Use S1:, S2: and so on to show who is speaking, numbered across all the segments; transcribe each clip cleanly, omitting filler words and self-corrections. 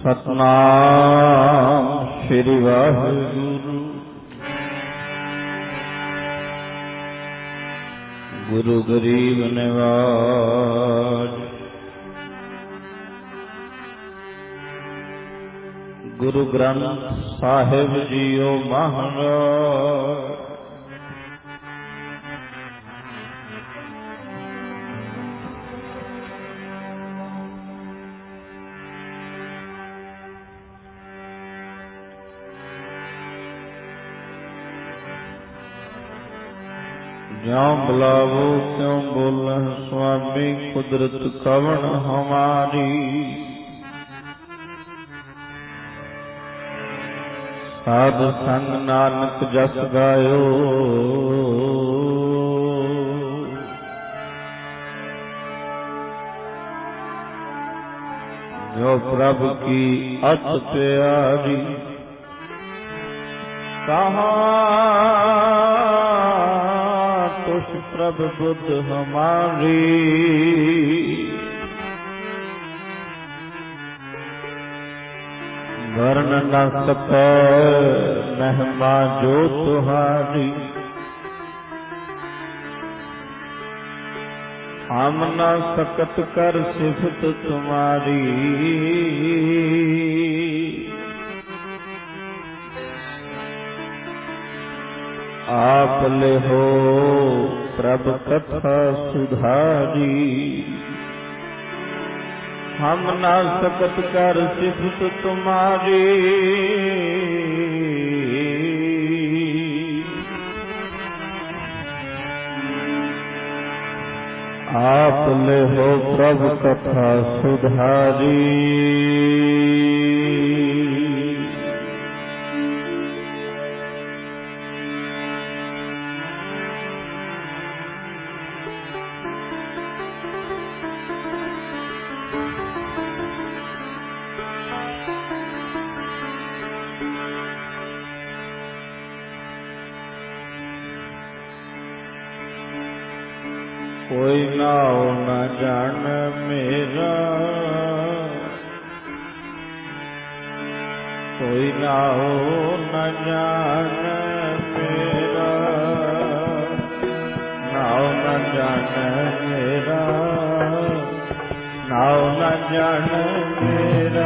S1: सतनाम श्री वाहिगुरु। गुरु गरीब निवाज, गुरु ग्रंथ साहिब जीओ महाराज। ज्यों बुलावो क्यों बोलह स्वामी, कुदरत कवन हमारी। साध संग नानक जस गायो, जो प्रभु की अत प्यारी। कहाँ तुष प्रभु बुद्ध हमारी, वर्ण न सकै महिमा जो तुम्हारी। हम न सकत कर सिफत तुम्हारी, आप ले हो प्रभु कथा सुधारी। हम ना सकत कर सिफत तुम्हारी, आप ले हो प्रभु कथा सुधारी। कोई नाव न जान मेरा, कोई नाव न जान मेरा, नाव न जान मेरा, नाव न जान मेरा।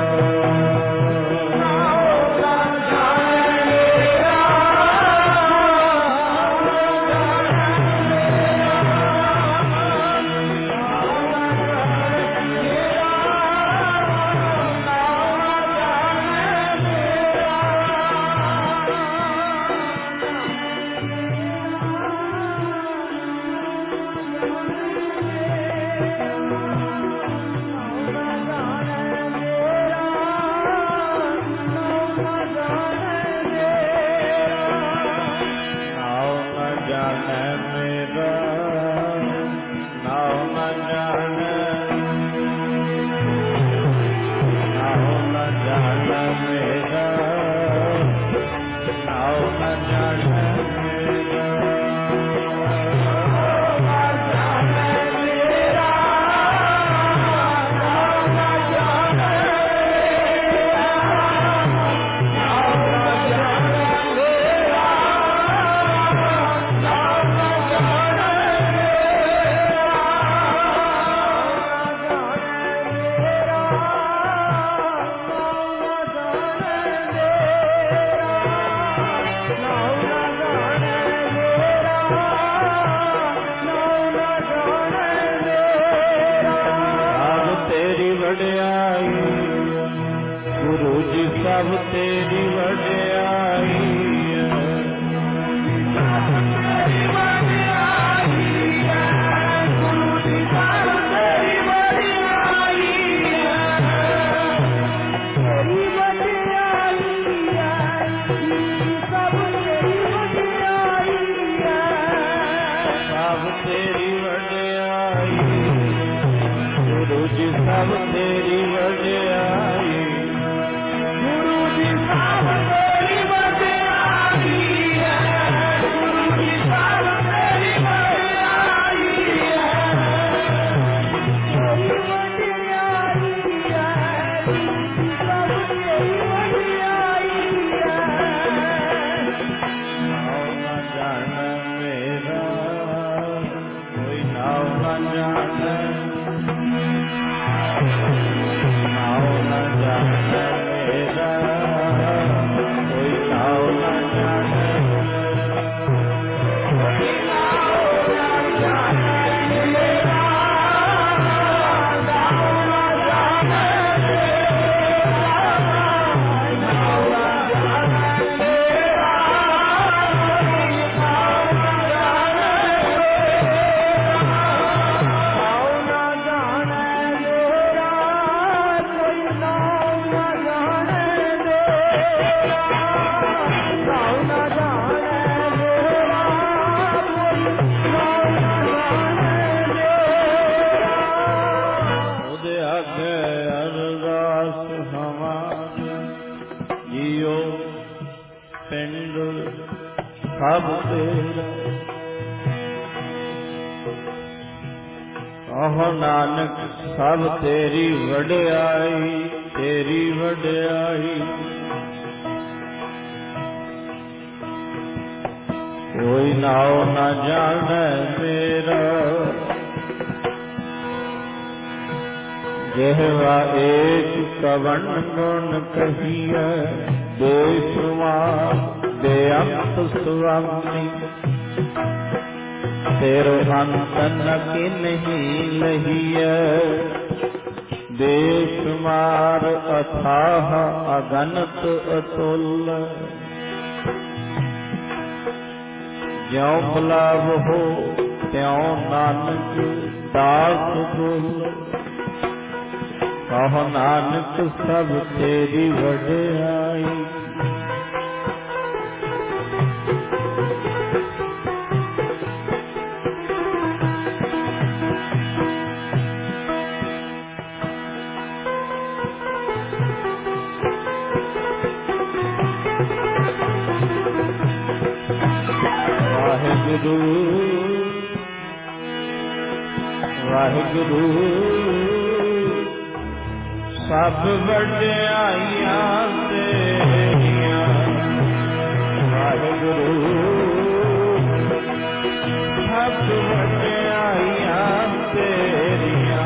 S1: ਕਹੋ ਨਾਨਕ ਸਭ ਤੇਰੀ ਵਡਿਆਈ, ਤੇਰੀ ਵਡਿਆਈ। ਕੋਈ ਨਾਉ ਨਾ ਜਾਣੈ ਮੇਰਾ, ਜਿਹਵਾ ਏਕ ਕਵਣ ਗੁਣ ਕਹੀਐ। ਬੇਸ਼ੁਮਾਰ ਬੇਅੰਤ ਸੁਆਮੀ, ਤੇਰੋ ਅੰਤ ਨ ਕਿਨਹੀ ਲਹੀਐ। ਬੇਸ਼ੁਮਾਰ ਅਥਾਹ ਅਗਨਤ ਅਤੁਲ, ਜਿਉ ਬੁਲਾਵਹੁ ਤਿਉ ਨਾਨਕ ਦਾਸ ਗੁਲ। ਕਹੋ ਨਾਨਕ ਸਭ ਤੇਰੀ ਵਡਿਆਈ। ਵਾਹਿਗੁਰੂ ਵਾਹਿਗੁਰੂ ਸਭ ਵਡਿਆਈਆਂ ਤੇਰੀਆਂ। ਵਾਹਿਗੁਰੂ ਸਭ ਵਡਿਆਈਆਂ ਤੇਰੀਆਂ।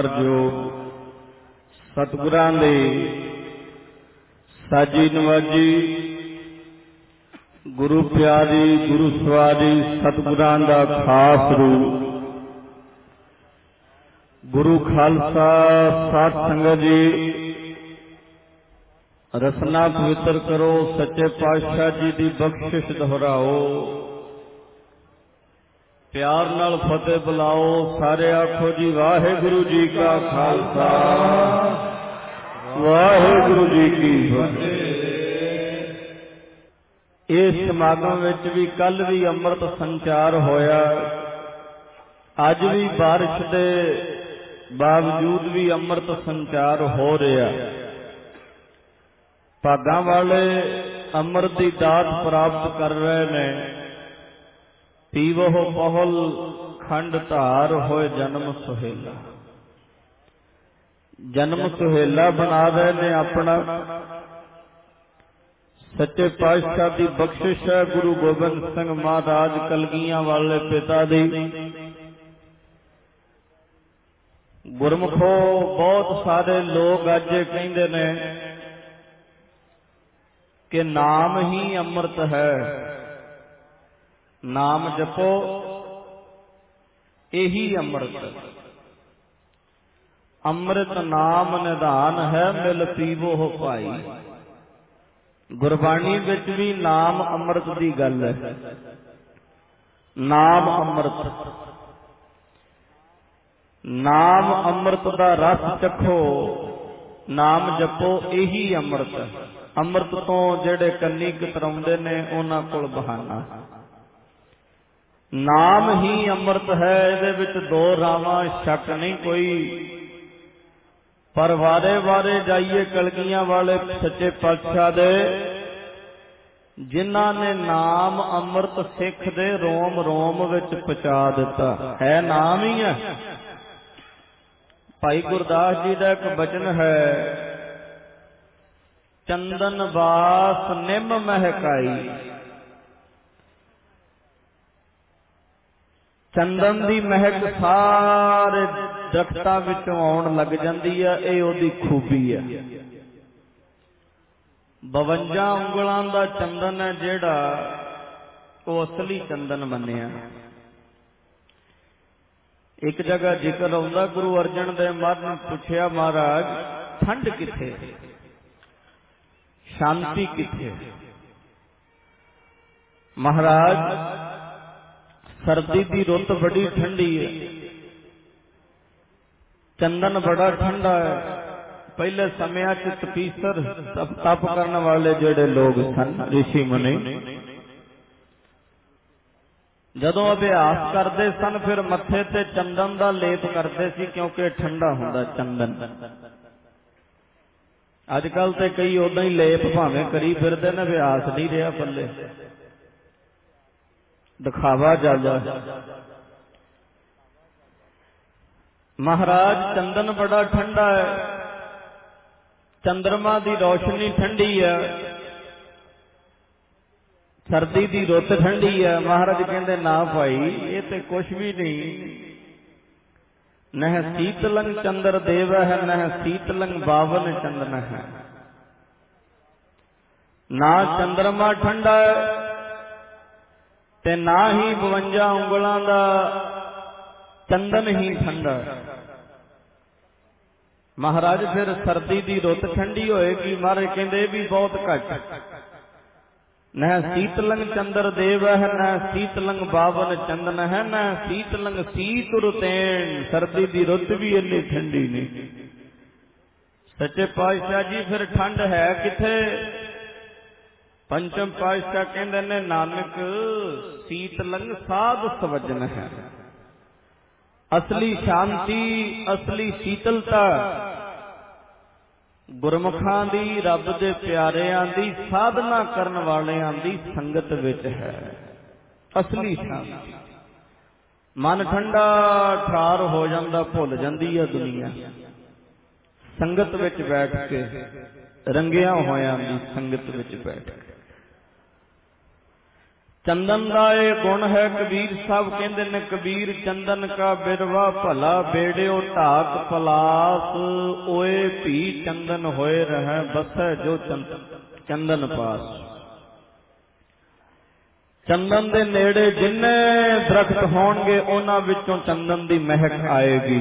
S1: ਸਤਿਕਾਰਯੋਗ ਸਤਿਗੁਰਾਂ ਦੇ ਸਾਜੀ ਨਵਾਜੀ ਗੁਰੂ ਪਿਆਰੀ ਗੁਰੂ ਸਵਾਰੀ ਸਤਿਗੁਰਾਂ ਦਾ ਖਾਸ ਰੂਪ ਗੁਰੂ ਖਾਲਸਾ ਸਾਧ ਸੰਗਤ ਜੀ ਰਸਨਾ ਪਵਿੱਤਰ ਕਰੋ ਸੱਚੇ ਪਾਤਸ਼ਾਹ ਜੀ ਦੀ ਬਖਸ਼ਿਸ਼ ਦੁਹਰਾਓ ਪਿਆਰ ਨਾਲ ਫਤਿਹ ਬੁਲਾਓ ਸਾਰੇ ਆਖੋ ਜੀ ਵਾਹਿਗੁਰੂ ਜੀ ਕਾ ਖਾਲਸਾ ਵਾਹਿਗੁਰੂ ਜੀ ਕੀ ਫਤਿਹ। ਇਸ ਸਮਾਗਮ ਵਿੱਚ ਵੀ ਕੱਲ ਵੀ ਅੰਮ੍ਰਿਤ ਸੰਚਾਰ ਹੋਇਆ ਅੱਜ ਵੀ ਬਾਰਿਸ਼ ਦੇ ਬਾਵਜੂਦ ਵੀ ਅੰਮ੍ਰਿਤ ਸੰਚਾਰ ਹੋ ਰਿਹਾ। ਭਾਗਾਂ ਵਾਲੇ ਅੰਮ੍ਰਿਤ ਦੀ ਦਾਤ ਪ੍ਰਾਪਤ ਕਰ ਰਹੇ ਨੇ। ਪੀਵੋ ਪਹੁਲ ਖੰਡ ਧਾਰ ਹੋਏ ਜਨਮ ਸੁਹੇਲਾ। ਜਨਮ ਸੁਹੇਲਾ ਬਣਾ ਰਹੇ ਨੇ ਆਪਣਾ। ਸੱਚੇ ਪਾਤਸ਼ਾਹ ਦੀ ਬਖਸ਼ਿਸ਼ ਹੈ ਗੁਰੂ ਗੋਬਿੰਦ ਸਿੰਘ ਮਹਾਰਾਜ ਕਲਗੀਆਂ ਵਾਲੇ ਪਿਤਾ ਦੀ। ਗੁਰਮੁਖੋ ਬਹੁਤ ਸਾਰੇ ਲੋਕ ਅੱਜ ਕਹਿੰਦੇ ਨੇ ਕਿ ਨਾਮ ਹੀ ਅੰਮ੍ਰਿਤ ਹੈ। ਨਾਮ ਜਪੋ ਇਹੀ ਅੰਮ੍ਰਿਤ। ਅੰਮ੍ਰਿਤ ਨਾਮ ਨਿਧਾਨ ਹੈ ਮਿਲ ਪੀਵੋ ਹੋ ਭਾਈ। ਗੁਰਬਾਣੀ ਵਿੱਚ ਵੀ ਨਾਮ ਅੰਮ੍ਰਿਤ ਦੀ ਗੱਲ ਹੈ। ਨਾਮ ਅੰਮ੍ਰਿਤ। ਨਾਮ ਅੰਮ੍ਰਿਤ ਦਾ ਰਸ ਚਖੋ ਨਾਮ ਜਪੋ ਇਹੀ ਅੰਮ੍ਰਿਤ। ਅੰਮ੍ਰਿਤ ਤੋਂ ਜਿਹੜੇ ਕੰਨੀ ਕਤਰਾਉਂਦੇ ਨੇ ਉਹਨਾਂ ਕੋਲ ਬਹਾਨਾ। ਨਾਮ ਹੀ ਅੰਮ੍ਰਿਤ ਹੈ। ਇਹਦੇ ਵਿੱਚ ਦੋ ਰਾਵਾਂ ਸ਼ੱਕ ਨਹੀਂ ਕੋਈ। ਪਰ ਵਾਰੇ ਵਾਰੇ ਜਾਈਏ ਕਲਗੀਆਂ ਵਾਲੇ ਸੱਚੇ ਪਾਤਸ਼ਾਹ ਦੇ ਜਿਨ੍ਹਾਂ ਨੇ ਨਾਮ ਅੰਮ੍ਰਿਤ ਸਿੱਖ ਦੇ ਰੋਮ ਰੋਮ ਵਿੱਚ ਪਹੁੰਚਾ ਦਿੱਤਾ ਹੈ। ਨਾਮ ਹੀ ਹੈ। ਭਾਈ ਗੁਰਦਾਸ ਜੀ ਦਾ ਇੱਕ ਬਚਨ ਹੈ ਚੰਦਨ ਵਾਸ ਨਿੰਮ ਮਹਿਕਾਈ। ਚੰਦਨ ਦੀ ਮਹਿਕ ਸਾਰੇ ਦਰਖਤਾਂ ਵਿੱਚੋਂ ਆਉਣ ਲੱਗ ਜਾਂਦੀ ਹੈ। ਇਹ ਉਹਦੀ ਖੂਬੀ ਹੈ। 52 ਉਂਗਲਾਂ ਦਾ ਚੰਦਨ ਹੈ ਜਿਹੜਾ ਉਹ ਅਸਲੀ ਚੰਦਨ ਮੰਨਿਆ। ਇੱਕ ਜਗ੍ਹਾ ਜ਼ਿਕਰ ਆਉਂਦਾ ਗੁਰੂ ਅਰਜਨ ਦੇਵ ਮਹਾਰਾਜ ਨੇ ਪੁੱਛਿਆ ਮਹਾਰਾਜ ਠੰਡ ਕਿੱਥੇ ਸ਼ਾਂਤੀ ਕਿੱਥੇ। ਮਹਾਰਾਜ ਸਰਦੀ ਦੀ ਰੁੱਤ ਬੜੀ ਠੰਡੀ ਹੈ। ਚੰਦਨ ਬੜਾ ਠੰਡਾ ਹੈ। ਪਹਿਲੇ ਸਮਿਆਂ ਚ ਤਪੀਸਰ ਤਪ ਕਰਨ ਵਾਲੇ ਜਿਹੜੇ ਲੋਕ ਸਨ ਰਿਸ਼ੀ ਮੁਨੀ ਜਦੋਂ ਅਭਿਆਸ ਕਰਦੇ ਸਨ ਫਿਰ ਮੱਥੇ ਤੇ ਚੰਦਨ ਦਾ ਲੇਪ ਕਰਦੇ ਸੀ ਕਿਉਂਕਿ ਠੰਡਾ ਹੁੰਦਾ ਚੰਦਨ। ਅੱਜ ਕੱਲ ਤੇ ਕਈ ਉਦਾਂ ਹੀ ਲੇਪ ਭਾਵੇਂ ਕਰੀ ਫਿਰਦੇ ਨੇ ਅਭਿਆਸ ਨਹੀਂ ਰਿਹਾ ਪੱਲੇ ਦਿਖਾਵਾ ਜ਼ਿਆਦਾ। ਮਹਾਰਾਜ ਚੰਦਨ ਬੜਾ ਠੰਡਾ ਹੈ। ਚੰਦਰਮਾ ਦੀ ਰੌਸ਼ਨੀ ਠੰਡੀ ਹੈ। ਸਰਦੀ ਦੀ ਰੁੱਤ ਠੰਡੀ ਹੈ। ਮਹਾਰਾਜ ਕਹਿੰਦੇ ਨਾ ਭਾਈ ਇਹ ਤੇ ਕੁਛ ਵੀ ਨਹੀਂ। ਨਹਿ ਸੀਤਲੰ ਚੰਦਰ ਦੇਵ ਹੈ ਨਹਿ ਸੀਤਲੰ ਬਾਵਨ ਚੰਦਨ ਹੈ। ਨਾ ਚੰਦਰਮਾ ਠੰਡਾ ਹੈ ਤੇ ਨਾ ਹੀ 52 ਉਂਗਲਾਂ ਦਾ ਚੰਦਨ ਹੀ ਠੰਡਾ। ਮਹਾਰਾਜ ਫਿਰ ਸਰਦੀ ਦੀ ਰੁੱਤ ਠੰਡੀ ਹੋਏਗੀ। ਮਹਾਰਾਜ ਕਹਿੰਦੇ ਇਹ ਵੀ ਬਹੁਤ ਘੱਟ। ਨਹਿ ਸੀਤਲੰਗ ਚੰਦਰ ਦੇਵ ਹੈ ਨਹਿ ਸੀਤਲੰਗ ਬਾਵਨ ਚੰਦਨ ਹੈ ਨਹਿ ਸੀਤਲੰਗ ਸੀਤ ਰੁਤੇਨ। ਸਰਦੀ ਦੀ ਰੁੱਤ ਵੀ ਇੰਨੀ ਠੰਡੀ ਨਹੀਂ। ਸੱਚੇ ਪਾਤਸ਼ਾਹ ਜੀ ਫਿਰ ਠੰਡ ਹੈ ਕਿੱਥੇ। ਪੰਚਮ ਪਾਤਸ਼ਾਹ ਕਹਿੰਦੇ ਨੇ ਨਾਨਕ ਸੀਤਲੰਗ ਸਾਧ ਸਵਜਨ ਹੈ। ਅਸਲੀ ਸ਼ਾਂਤੀ ਅਸਲੀ ਸੀਤਲਤਾ ਗੁਰਮੁਖਾਂ ਦੀ ਰੱਬ ਦੇ ਪਿਆਰਿਆਂ ਦੀ ਸਾਧਨਾ ਕਰਨ ਵਾਲਿਆਂ ਦੀ ਸੰਗਤ ਵਿੱਚ ਹੈ। ਅਸਲੀ ਸ਼ਾਂਤੀ ਮਨ ਠੰਡਾ ਠਾਰ ਹੋ ਜਾਂਦਾ ਭੁੱਲ ਜਾਂਦੀ ਹੈ ਦੁਨੀਆ। ਸੰਗਤ ਵਿੱਚ ਬੈਠ ਕੇ ਰੰਗਿਆਂ ਹੋਇਆਂ ਦੀ ਸੰਗਤ ਵਿੱਚ ਬੈਠ ਕੇ चंदन का ये गुण है कबीर साहब कहते ने, कबीर चंदन का बिरवा भला बेड़ियो ढाक पलास, ओए भी चंदन होए रह बसै जो चंदन पास। चंदन दे नेड़े जिन्ने दरख्त होणगे उन्हां विचों चंदन दी महक आएगी।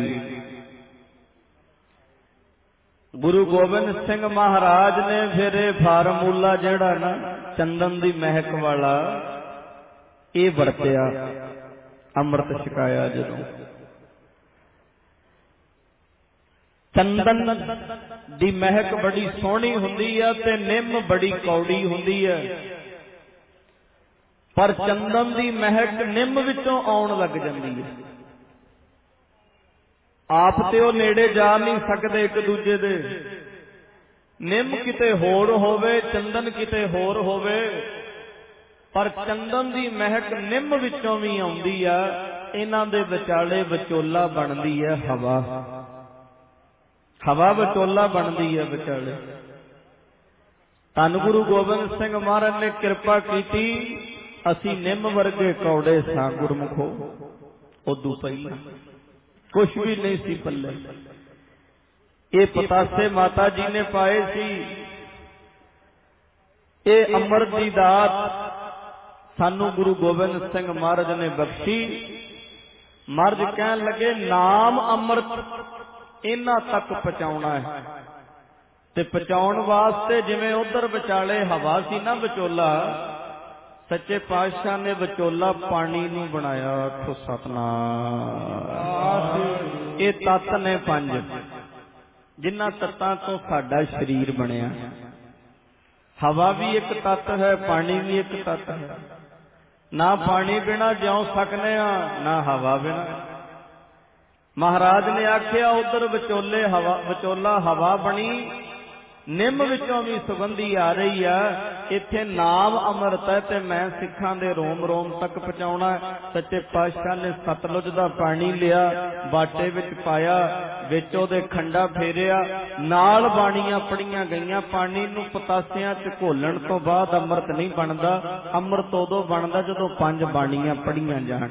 S1: गुरु गोबिंद सिंह महाराज ने फिर फार्मूला जिहड़ा ना चंदन दी महक वाला ये वरतिया, अमृत छकाया जदों। चंदन दी महक बड़ी सोहनी हुंदी है ते निम बड़ी कौड़ी हुंदी है, पर चंदन दी महक निम विचों आउण लग जांदी है। आप ते ओ नेड़े जा नहीं सकदे एक दूजे दे, निम किते होर होवे चंदन किते होर होवे, पर चंदन दी महक निम विचों भी आउंदी आ। इन्हां दे विचाले विचोला बनदी है हवा, हवा विचोला बनदी है विचाले। धन गुरु गोबिंद सिंह महाराज ने कृपा कीती, असी निम वर्गे कौड़े सां गुरमुखो, उदों पहला कुछ भी नहीं सी पल्ले। ये पतासे माता जी ने पाए सी, ये अमृत दी दात सानू गुरु गोबिंद सिंह महाराज ने बख्शी। महाराज कहन लगे नाम अमृत इन्हां तक पहुंचाउणा है, ते पहुंचाउण वास्ते जिवें उधर विचाले हवा सी ना विचोला, सच्चे पातशाह ने विचोला पानी नूं बनाया। आखो सतनाम। ये तत्त ने पंज, जिन्हां तत्तां तो साडा शरीर बनिया। हवा भी एक तत्त है, पानी भी एक तत्त है। ना पानी बिना जिउ सकने आ, ना हवा बिना। महाराज ने आख्या उधर विचोले हवा, विचोला हवा बनी, निम विचों भी सुगंधी आ रही है। इत्थे नाम अमृत है ते मैं सिखां दे रोम रोम तक पहुंचाउणा है। सच्चे पातशाह ने सतलुज दा पानी लिया, बाटे विच पाया, विच ओदे खंडा फेरिया, नाल बाणियां पढ़ियां गईयां। पानी नूं पतासियां च घोलण तो बाद अमृत नहीं बनदा, अमृत उदों बनदा जदों पंज बाणियां पढ़ियां जाण।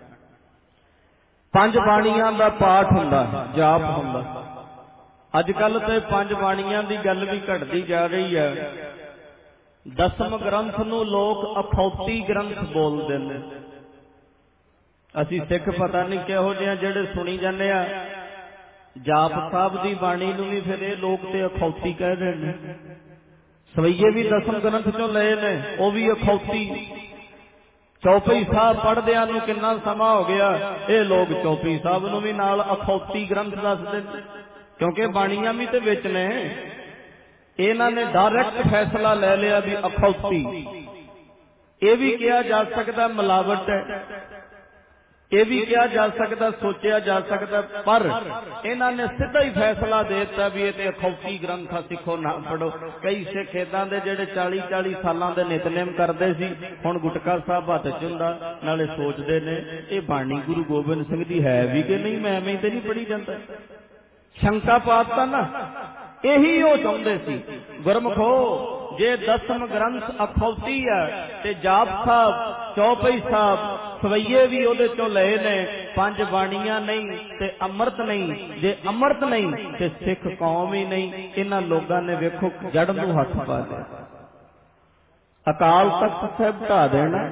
S1: पंज बाणियां दा पाठ हुंदा, जाप हुंदा। अजकल तो पंज बाणियां दी गल भी घटती जा रही है। दसम ग्रंथ नूं लोग अखौती ग्रंथ बोलदे ने। असीं सिख पता नहीं किहो जिहे जिहड़े सुनी जाने आ। जाप साहब दी बाणी नूं भी फिर ये लोग ते अखौती कह रहे ने। सवैये भी दसम ग्रंथ चों लए ने, वो भी अखौती। चौपई साहब पढ़दिआं नूं किन्ना समा हो गया, ये लोग चौपई साहब नूं भी नाल अखौती ग्रंथ दसदे ने, क्योंकि बाणियां भी तो विच ने। इन्हां ने डायरैक्ट फैसला ले लिया भी अखौती। ये भी कहा जा सकता मिलावट है, ये भी कहा जा सकता, सोचा जा सकता, पर इन्हां ने सीधा ही फैसला देता भी ये अखौती ग्रंथ आ, सिखो ना पढ़ो। कई सिख इदां दे जिहड़े 40-40 सालां दे नितनेम करदे सी, हुण गुटका साहब हत्थ च हुंदा, नाले सोचदे ने ये बाणी गुरु गोबिंद सिंह दी है भी कि नहीं, मैं एवें ते नहीं पढ़ी जांदा। शंका पाता ना, यही वो चाहते सी। गुरमुखो जे दसम ग्रंथ अखौती है ते जाप साहब, चौपई साहब, सवैये भी उहदे चों लए ने, पंज बाणियां नहीं ते अमृत नहीं। जे अमृत नहीं ते सिख कौम ही नहीं। इन्हां लोगां ने वेखो जड़ नूं हथ पा लिया। अकाल तख्त साहिब ढा देना,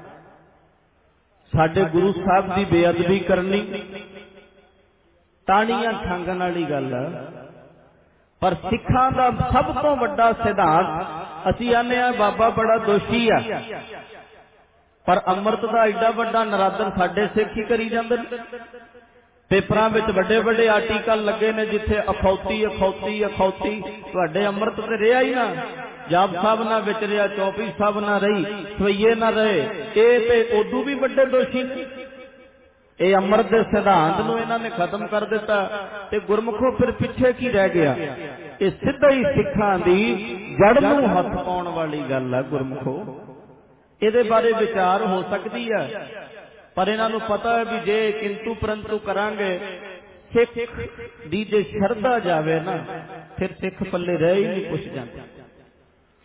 S1: साडे गुरु साहब की बेअदबी करनी, ताड़ियां ठंगण वाली गल है। पर सिखां दा सब तो वड्डा सिद्धांत असीं आने आ बाबा बड़ा दोषी आ, पर अमृत दा एडा वड्डा नरादर साडे सिख ही करी जांदे ने। पेपरां विच वड्डे वड्डे आर्टिकल लगे ने जिथे अखौती अखौती अखौती। तुहाडे अमृत ते रिहा ही ना, जाप साहब ना विच रिहा, चौपई साहब ना रही, सवैये ना रहे। ये ते उदों भी वड्डे दोषी ने। ये अमृत के सिद्धांत नूं इन्हां ने खत्म कर दिता ते गुरमुखों फिर पिछे की रह गया। ये सीधा ही सिखां दी जड़ नूं हथ पाउण वाली गल है। गुरमुखों इहदे बारे विचार हो सकती है, पर इन्हां नूं पता है भी जे किंतु परंतु करांगे सिख दी जे शरधा जावे ना, फिर सिख पल्ले रह ही नहीं कुछ जांदा।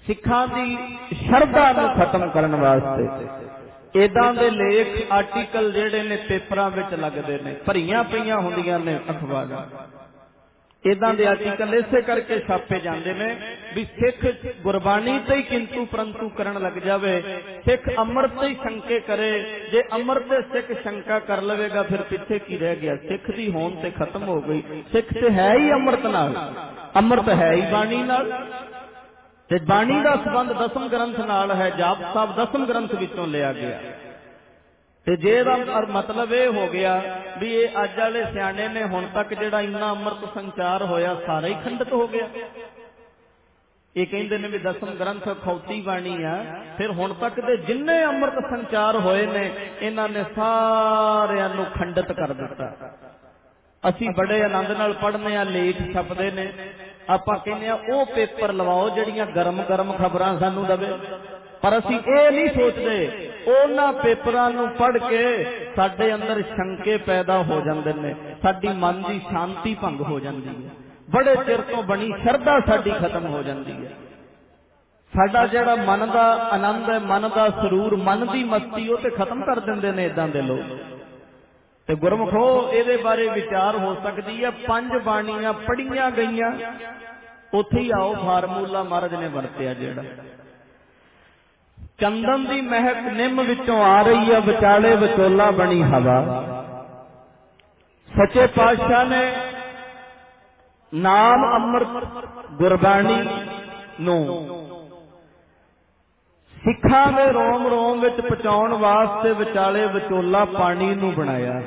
S1: सिखां दी शरधा नूं खत्म करन वास्ते इदां दे लेख आर्टिकल जिहड़े ने पेपरां विच लगदे ने, भरीआं पईआं हुंदियां ने अखबारां। इदां दे आर्टिकल इसे करके छापे जाते हैं भी सिख गुरबाणी ते ही किंतु परंतु करन लग जावे, सिख अमृत ते ही शंके करे। जे अमृत ते सिख शंका कर लवेगा फिर पिछे की रह गया? सिख दी होंद ते खत्म हो गई। सिख ते है ही अमृत नाल, अमृत है ही बाणी नाल, ते बाणी दा संबंध दसम ग्रंथ नाल है। जाप साहब दसम ग्रंथ विचों लिया गया। ते जे मतलब ये हो गया भी ये अज वाले सियाने ने हुण तक जिहड़ा इन्ना अमृत संचार होया सारा ही खंडित हो गया। ये कहंदे ने भी दसम ग्रंथ खौती बाणी आ, फिर हुण तक दे जिन्ने अमृत संचार होए ने इन्हां ने सारिआं नूं खंडित कर दिता। असीं बड़े आनंद नाल पढ़ने आ, लेख छपदे ने, आपां कहने आ ओ पेपर लवाओ जिहड़ियां गरम गरम खबरां सानूं दवे। पर असीं ये नहीं सोचते उन्हां पेपरां नूं पढ़ के साडे अंदर शंके पैदा हो जांदे ने, साडी मन की शांति भंग हो जाती है, बड़े चिर तो बनी शरधा साडी खत्म हो जाती है। साडा जिहड़ा मन का आनंद है, मन का सरूर, मन की मस्ती वो तो खत्म कर देंदे ने इदां दे लोग। ते गुरमुखो इहदे बारे विचार हो सकती है। 5 बाणियां पढ़ियां गईयां, उत्थे ही आओ फार्मूला महाराज ने वरतिया जिहड़ा चंदन दी महक निम विचों आ रही है, विचाले विचोला बनी हवा। सच्चे पातशाह ने नाम अमृत गुरबाणी नूं सिखां दे रोम रोम विच पहुंचाउण वास्ते विचाले विचोला पानी नूं बनाया।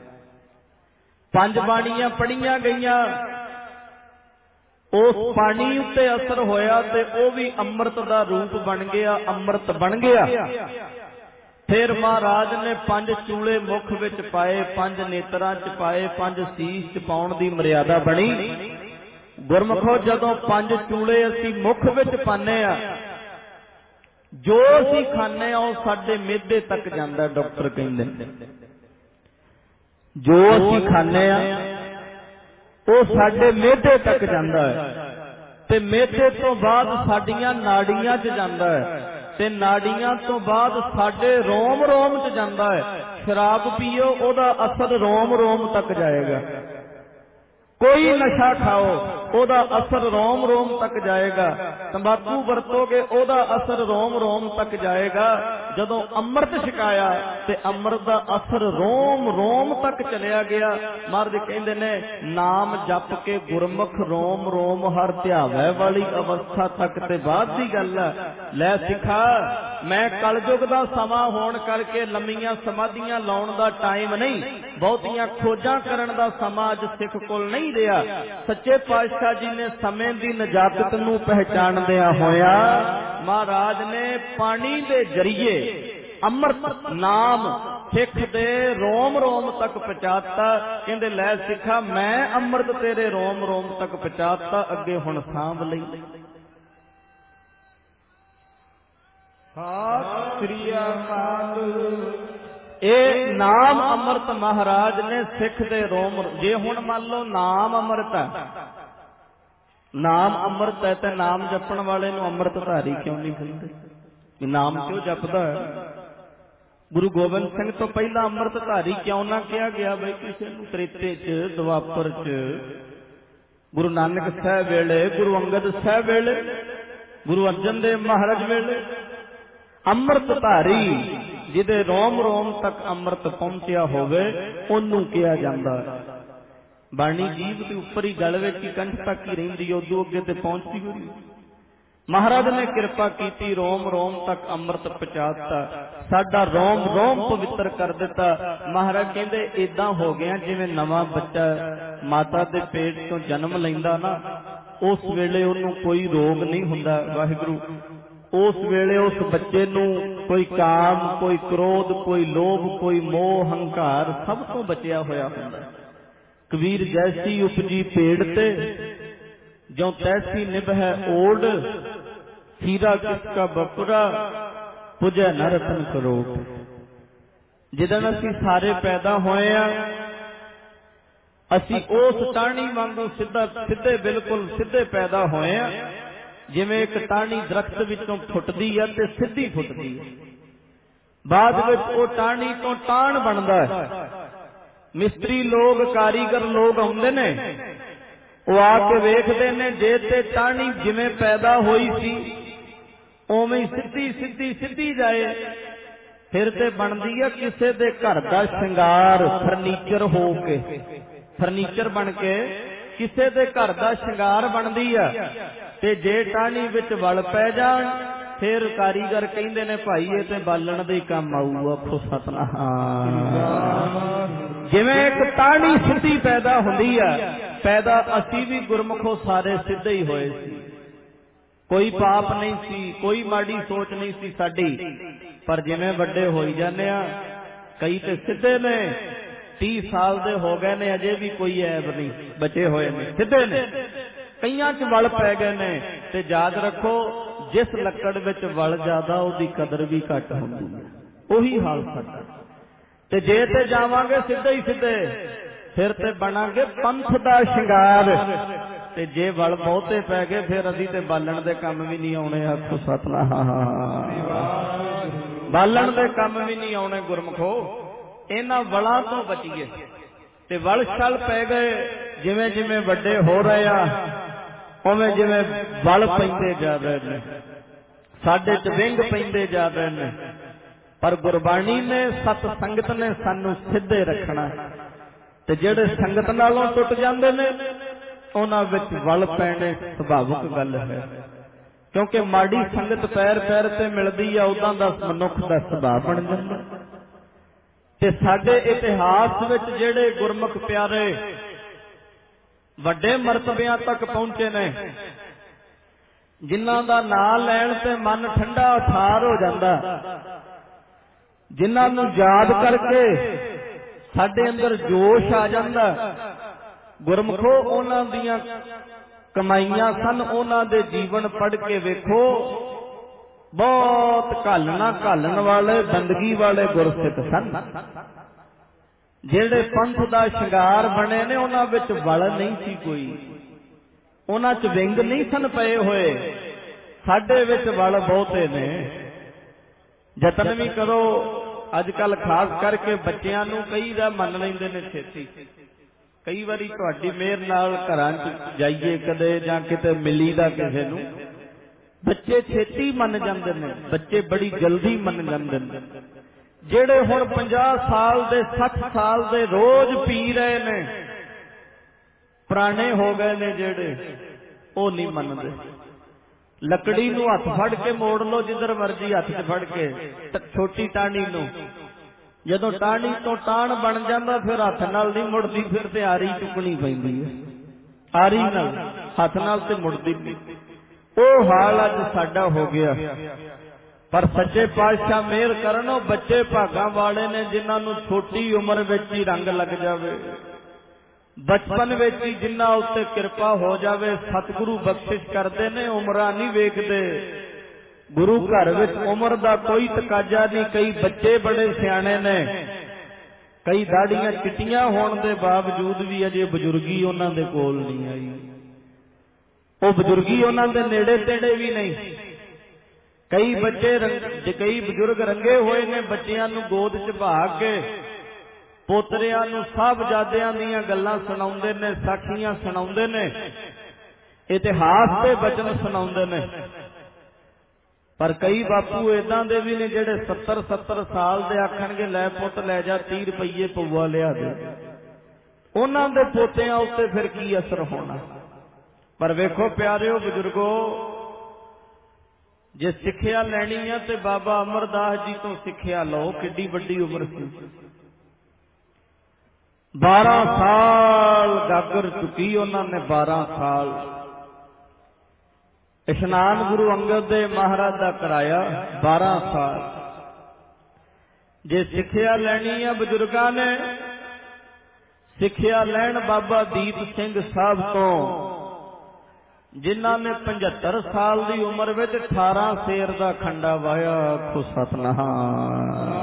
S1: 5 बाणियां पढ़ियां गईयां, उस पानी उत्ते असर होया ते ओ भी अमृत दा रूप बन गया, अमृत बन गया। फिर महाराज ने 5 चूले मुख विच पाए, 5 नेत्रां च पाए, 5 सीस च पाउण दी मर्यादा बनी। गुरमुखो जदों 5 चूले असीं मुख विच पाने आ, जो असीं खाने आ ओ साडे मेदे तक जांदा। डॉक्टर कहंदे जो असीं खाने आ वो साडे मेदे तक जांदा है, ते मेदे तो बाद साडियां नाड़ियां च जांदा है, ते नाड़ियां तो बाद साडे रोम रोम च जांदा है। शराब पीओ ओदा असर रोम रोम तक जाएगा, कोई नशा खाओ ओदा असर रोम रोम तक जाएगा, तंबाकू वरतोगे ओदा असर रोम रोम तक जाएगा। जदों अमृत छकाया ते अमृत दा असर रोम रोम तक चलिया गया। महाराज कहंदे ने नाम जप के गुरमुख रोम रोम हर ध्यावै वाली अवस्था तक ते बाद दी गल है। लै सिखा मैं कलयुग दा समा होण करके लंमियां समाधियां लाउण दा टाइम नहीं, बहुतियां खोजां करन दा समा अज सिख कोल नहीं रहा। सच्चे पातशाह जी ने समय की नजाकत नूं पहचानदिया होया महाराज ने पानी दे जरिए अमृत नाम सिख दे रोम रोम तक पहुंचाता। कहंदे लै सिखा मैं अमृत तेरे रोम रोम तक पहुंचाता, अगे हुण सांभ लई। सत श्री अकाल। ये नाम अमृत महाराज ने सिख दे रोम, जे हुण मान लो नाम अमृत है, नाम अमृत है तो नाम जपण वाले नूं अमृतधारी क्यों नहीं कहंदे? नाम क्यों जपदा है? गुरु गोबिंद सिंह तो पहला अमृतधारी क्यों ना कहा गया? बई किसी नूं त्रेते च, दुआपर च, गुरु नानक साहब वेले, गुरु अंगद साहब वेले, गुरु अर्जन देव महाराज वेले अमृतधारी जिदे रोम रोम तक अमृत पहुंचया होवे ओनू कहा जांदा है। बाणी जीव के उपर ही गल विच कंठ तक ही रहिंदी, उदों अगे ते पहुंचती होई। महाराज ने कृपा की, रोम रोम तक अमृत पहुंचाता, साडा रोम रोम पवित्र कर दिता। महाराज कहंदे इदां हो गया जिवें नवां बच्चा माता दे पेट तो जन्म लैंदा ना, उस वेले उहनूं कोई रोग नहीं हुंदा। वाहिगुरू उस वेले उस बच्चे नूं कोई काम, कोई क्रोध, कोई लोभ, कोई मोह, हंकार सब तो बचिया होया हुंदा। कबीर जैसी उपजी पेड़ ते जो तैसी निभै ओढ़, हीरा किसका बपुरा पुजै न रतन करोड़। जिदन असीं सारे पैदा होए आ, असीं उस टाणी वांगू सीधे बिल्कुल सीधे पैदा होए आ। जिवें एक टाहनी दरख्त विचों फुटदी है ते सीधी फुटदी है, बाद विच वो टाहनी तो टाण बनदा है। मिस्त्री लोग कारीगर लोग आउंदे ने, वो आके वेखदे ने जे ते टाहनी जिवें पैदा होई सी उवें सीधी सीधी सीधी जाए फिर ते बनदी है किसे दे घर दा श्रृंगार, फर्नीचर हो के, फर्नीचर बन के किसे दे घर दा श्रृंगार बनदी है। ते जे टाहनी विच वल पै जाण फिर कारीगर कहिंदे ने भाई ये ते बालण दे काम आऊ। आखो सतनाम। जिवें एक टाहनी सीधी पैदा हुंदी है, पैदा असी भी गुरमुखों सारे सीधे ही होए सी, कोई पाप नहीं सी, कोई माड़ी सोच नहीं सी साडी। पर जिवें वड्डे होई जाने आ, कई ते सीधे ने 30 साल दे हो गए ने अजे भी कोई ऐब नहीं, बचे होए ने, सीधे ने, कईयां च वल पै गए ने। ते याद रखो जिस लकड़ विच वल ज्यादा उहदी कदर भी घट हुंदी है, उही हाल साडा। ते जे ते जावांगे सीधे ही सीधे फिर ते बनांगे पंथ दा शिंगार, ते जे वल बहुते पै गए फिर असीं ते बालण दे काम भी नहीं आउणे। आखो सतनाम। बालण दे काम भी नहीं आउणे गुरमुखो, इन्हां वलां तो बचीए। ते वल छल पै गए जिवें जिवें वड्डे हो रहे आ उवें जिवें वल पैंदे जा रहे ने, साडे च विंग पैंदे जा रहे ने। पर गुरबाणी ने सत संगत ने सानू सिद्धे रखना, ते जिहड़े संगत नालों टुट जांदे ने उन्हां विच वल पैणे सुभाविक गल है, क्योंकि माड़ी संगत पैर पैर ते मिलदी है उदां दा मनुख दा सुभाव बन जांदा। ते साडे इतिहास विच जिहड़े गुरमुख प्यारे वड्डे मरतबियां तक पहुंचे ने, जिन्हां दा नाम लैण ते मन ठंडा ठार हो जांदा, जिन्हां नूं याद करके साडे अंदर जोश आ जांदा। गुरमुखो उन्हां दियां कमाईयां सन, उन्हां दे जीवन पढ़ के वेखो, बहुत घालना घालन वाले बंदगी वाले गुरसिख सन। जिहड़े पंथ दा शिंगार बने ने उन्हां विच वल नहीं सी कोई, उन्हां च विंग नहीं सन पए होए। साडे विच वल बहुते ने। जतन भी करो, अजकल खास करके बच्चियां नूं कई दा मन लैंदे ने छेती। कई बारी तुहाडी मेहर नाल घरां च जाइए कदे जां किते मिलीदा किसे नूं, बच्चे छेती मन जांदे ने, बच्चे बड़ी जल्दी मन जांदे ने। जिहड़े हुण 50 साल दे 60 साल दे रोज पी रहे ने, पुराने हो गए ने जिहड़े, वो नहीं मनदे। लकड़ी नूं हथ फड़ के मोड़ लो जिधर मर्जी, हथ च फड़ के छोटी टाहनी नूं, जदों टाहनी तो टाण बन जांदा फिर हथ नाल नहीं मुड़दी, फिर ते आरी चुकनी पैंदी है। आरी नाल, हथ नाल ते मुड़दी नहीं। ओ हाल अज साडा हो गया। पर सच्चे पातशाह मेहर करन, ओ बच्चे भागां वाले ने जिन्हां नूं छोटी उम्र विच ही रंग लग जावे, बचपन विच ही जिन्हां उत्ते किरपा हो जावे। सतगुरु बख्शिश करदे ने, उमरां नहीं वेखदे। गुरु घर विच उम्र दा कोई तकाजा नहीं। कई बच्चे बड़े सियाणे ने, कई दाड़ियां चिट्टियां होण दे बावजूद भी अजे बजुर्गी उन्हां दे कोल नहीं आई, वो बजुर्गी उन्हां दे नेड़े तेड़े भी नहीं। कई बच्चे कई बजुर्ग रंगे होए ने, बच्चियां नूं गोद च भा के पोतरियां नूं साहबजादियां दीयां गल्लां सुणाउंदे ने, साखियां सुणाउंदे ने, इतिहास दे वचन सुणाउंदे ने। पर कई बापू इदां दे भी ने जिहड़े 70-70 साल दे आखणगे लै पुੱਤ लै जा 30 रुपये पौआ लिया दे, उन्हां दे पोतियां उत्ते फिर की असर होना। पर वेखो प्यारिओ बुजुर्गो, जे सिक्ख्या लैनी है ते बाबा अमरदास जी तो सिक्ख्या लो। किड्डी वड्डी उम्र सी, 12 साल गागर चुकी उन्होंने, 12 साल। इशनान गुरु अंगद दे महाराज दा कराया, 12 साल। जे सिक्ख्या लैनी है बजुर्गां ने, सिक्ख्या लैन बाबा दीप सिंह साहब तो, जिन्हां ने 75 साल की उम्र में 18 शेर का खंडा वाया। आखो सतनाम।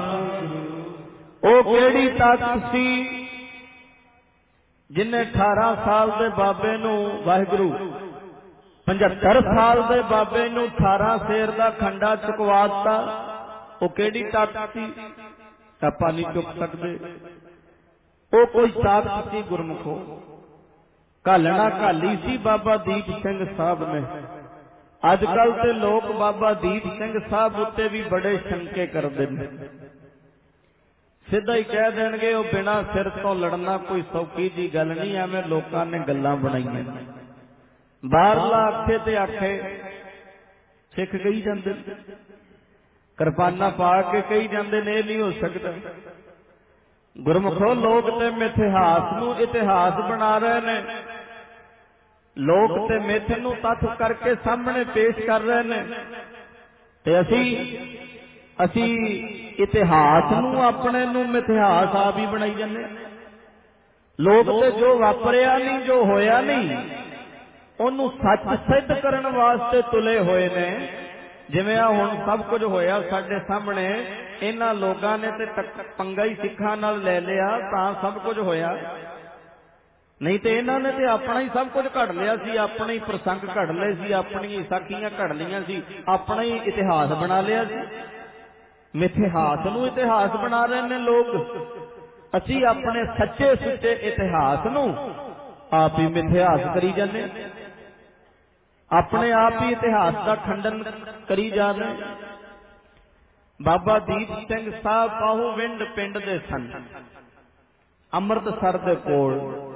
S1: ओ केड़ी ताकत सी जिन्हें 18 साल के बाबे नूं वाहिगुरू 75 साल दे बाबे नूं 18 शेर दा खंडा चुकवा दिता। वो केड़ी ताकत सी आपां नहीं चुक सकते। वो कोई ताकत सी गुरमुखो, घालना घाली सी बाबा दीप सिंह साहब ने। अजकल ते लोग बाबा दीप सिंह साहब उत्ते भी बड़े शंके करते हैं। सीधा ही कह देंगे वो बिना सिर तो लड़ना कोई सौखी जी गल नहीं, एवं लोगों ने गल्लां बनाईयां। बाहरला आखे ते आखे सिख कही जाते, किरपाना पा के कही जाते ने, नहीं हो सकता। गुरमुखो लोग ते मिथिहास नूं इतिहास बना रहे ने, लोग ते मिथ नूं तथ करके सामने पेश कर रहे ने, ते असी इतिहास नूं अपने नूं मिथिहास आप ही बनाई जाने। लोग ते जो वापरिया नहीं, जो होया नहीं, ਉਹਨੂੰ सच सिद्ध करने वास्ते तुले हुए ने। जिवें आ हुण सब कुछ होया साडे सामने, इन्हां लोगां ने ते पंगा ही सिखां नाल ले लिया तां सब कुछ होया, नहीं तो इन्हां ने ते अपना ही सब कुछ घड़ लिया सी, अपने ही प्रसंग घड़ लए सी, अपनी साखियां घड़ लियां सी, अपना ही इतिहास बना लिया सी। मिथिहास नूं इतिहास बना रहे ने लोग। असीं अपने सच्चे सुच्चे इतिहास नूं आप ही मिथिहास करी जाने, अपने आप ही इतिहास का खंडन करी जा रहे। बाबा दीप सिंह साहब पाहूविंड पिंड दे सन, अमृतसर दे कोल।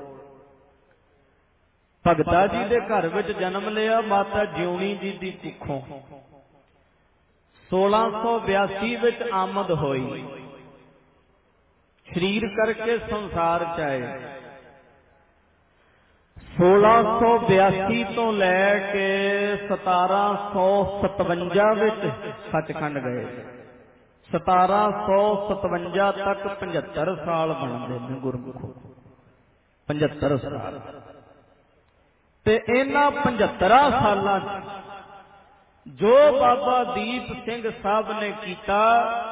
S1: भगता जी दे घर विच जन्म लिया माता जिउणी जी दी कुखों। 1682 विच आमद होई, शरीर करके संसार च आए। 1682 तो लैके 1757 विच सचखंड गए। 1757 तक 75 साल बनते हैं गुरमुखो, 75 साल। ते इन्हां 75 सालां जो बाबा दीप सिंह साहब ने कीता,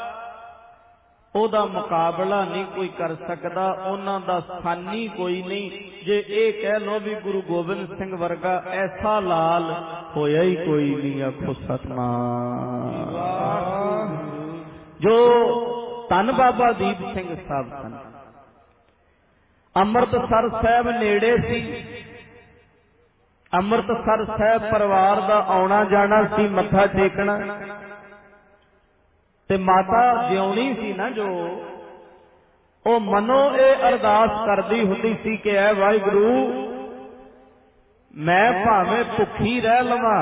S1: ओदा मुकाबला नहीं कोई कर सकता, उन्हां दा स्थानी कोई नहीं। जे ये कह लो भी गुरु गोबिंद सिंह वर्गा ऐसा लाल होया ही कोई नहीं। आखो सतनाम। जो धन बाबा दीप सिंह साहब सन, अमृतसर साहब नेड़े सी। अमृतसर साहब परिवार दा आउणा जाना सी, मत्था टेकना। ते माता जिउणी सी ना जो, ओ मनो ये अरदास करदी हुंदी सी कि ऐ वाहिगुरू, मैं भावें भुखी रह लवां,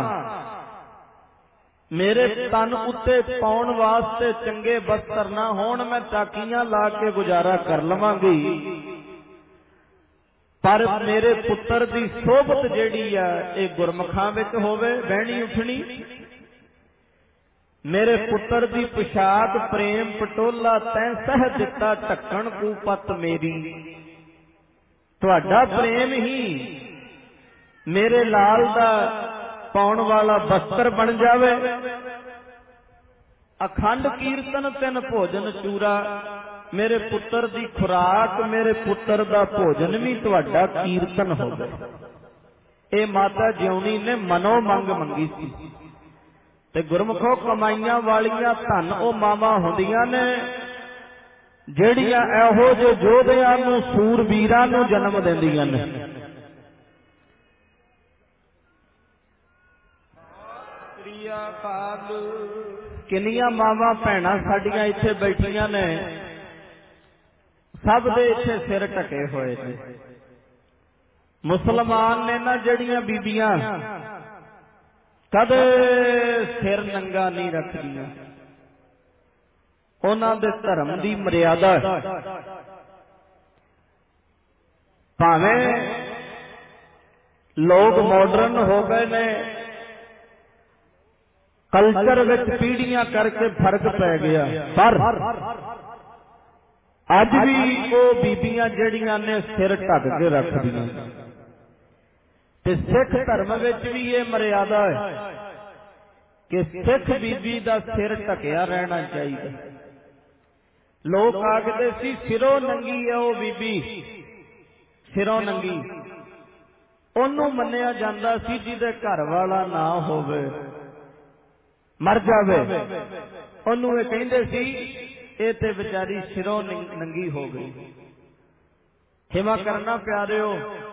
S1: मेरे तन उत्ते पाउण वास्ते चंगे वस्त्र ना होण, मैं टाकियां ला के गुजारा कर लवांगी, पर मेरे पुत्र दी सोबत जिहड़ी आ ये गुरमुखां विच होवे, बहणी उठणी। मेरे पुत्र दी पोशाक प्रेम पटोला तैं सह दिता ढक्कन कूपत मेरी। तुहाडा प्रेम ही मेरे लाल दा पाउण वाला वस्त्र बन जावे। अखंड कीर्तन तिन भोजन चूरा, मेरे पुत्र दी खुराक, मेरे पुत्र दा भोजन भी तुहाडा कीर्तन होवे। ये माता जिउणी ने मनो मंग मंगी सी। ते गुरमुखो कमाइयां वालियां धन ओ मावां हुंदियां ने जिहड़ियां एहो जे योधियां नूं सूरवीरां नूं जन्म दिंदियां ने। किन्नियां मावां भैणां साडियां इत्थे बैठियां ने, सब दे इत्थे सिर ढके होए ने। मुसलमान ने ना जिहड़ियां बीबियां कदे सिर नंगा नहीं रखदियां, उन्हां दे धर्म दी मर्यादा। भावें लोग मॉडर्न हो गए ने, कल्चर विच पीढ़ियां करके फर्क पै गया, पर अज भी वो बीबियां जिहड़ियां ने सिर ढक के रखदियां। सिख धर्म विच भी ये मर्यादा है कि सिख बीबी का सिर ढकिया रहना चाहिए। लोग आखदे सी सिरों नंगी है वो बीबी, सिरों नंगी। ਉਹਨੂੰ ਮੰਨਿਆ ਜਾਂਦਾ ਸੀ ਜਿਹਦੇ ਘਰ ਵਾਲਾ ਨਾ ਹੋਵੇ, ਮਰ ਜਾਵੇ, ਉਹਨੂੰ ਇਹ ਕਹਿੰਦੇ ਸੀ ਇਹ ਤੇ ਵਿਚਾਰੀ ਸਿਰੋਂ ਨੰਗੀ ਹੋ ਗਈ। ਖਿਮਾ ਕਰਨਾ ਪਿਆਰਿਓ,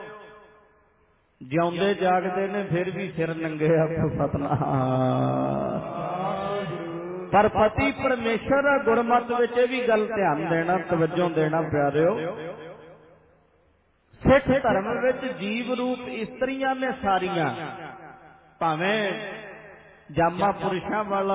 S1: ਜਿਉਂਦੇ ਜਾਗਦੇ ਨੇ ਫਿਰ ਵੀ ਸਿਰ ਨੰਗੇ ਆਖੋ ਸਤਿਨਾਮ। ਪਰ ਪਤੀ ਪਰਮੇਸ਼ਰ ਗੁਰਮਤਿ ਵਿੱਚ ਇਹ ਵੀ ਗੱਲ ਧਿਆਨ ਦੇਣਾ, ਤਵੱਜੋ ਦੇਣਾ ਪਿਆਰਿਓ, ਸਿੱਖ ਧਰਮ ਵਿੱਚ ਜੀਵ ਰੂਪ ਇਸਤਰੀਆਂ ਨੇ ਸਾਰੀਆਂ, ਭਾਵੇਂ ਜਾਮਾ ਪੁਰਸ਼ਾਂ ਵਾਲਾ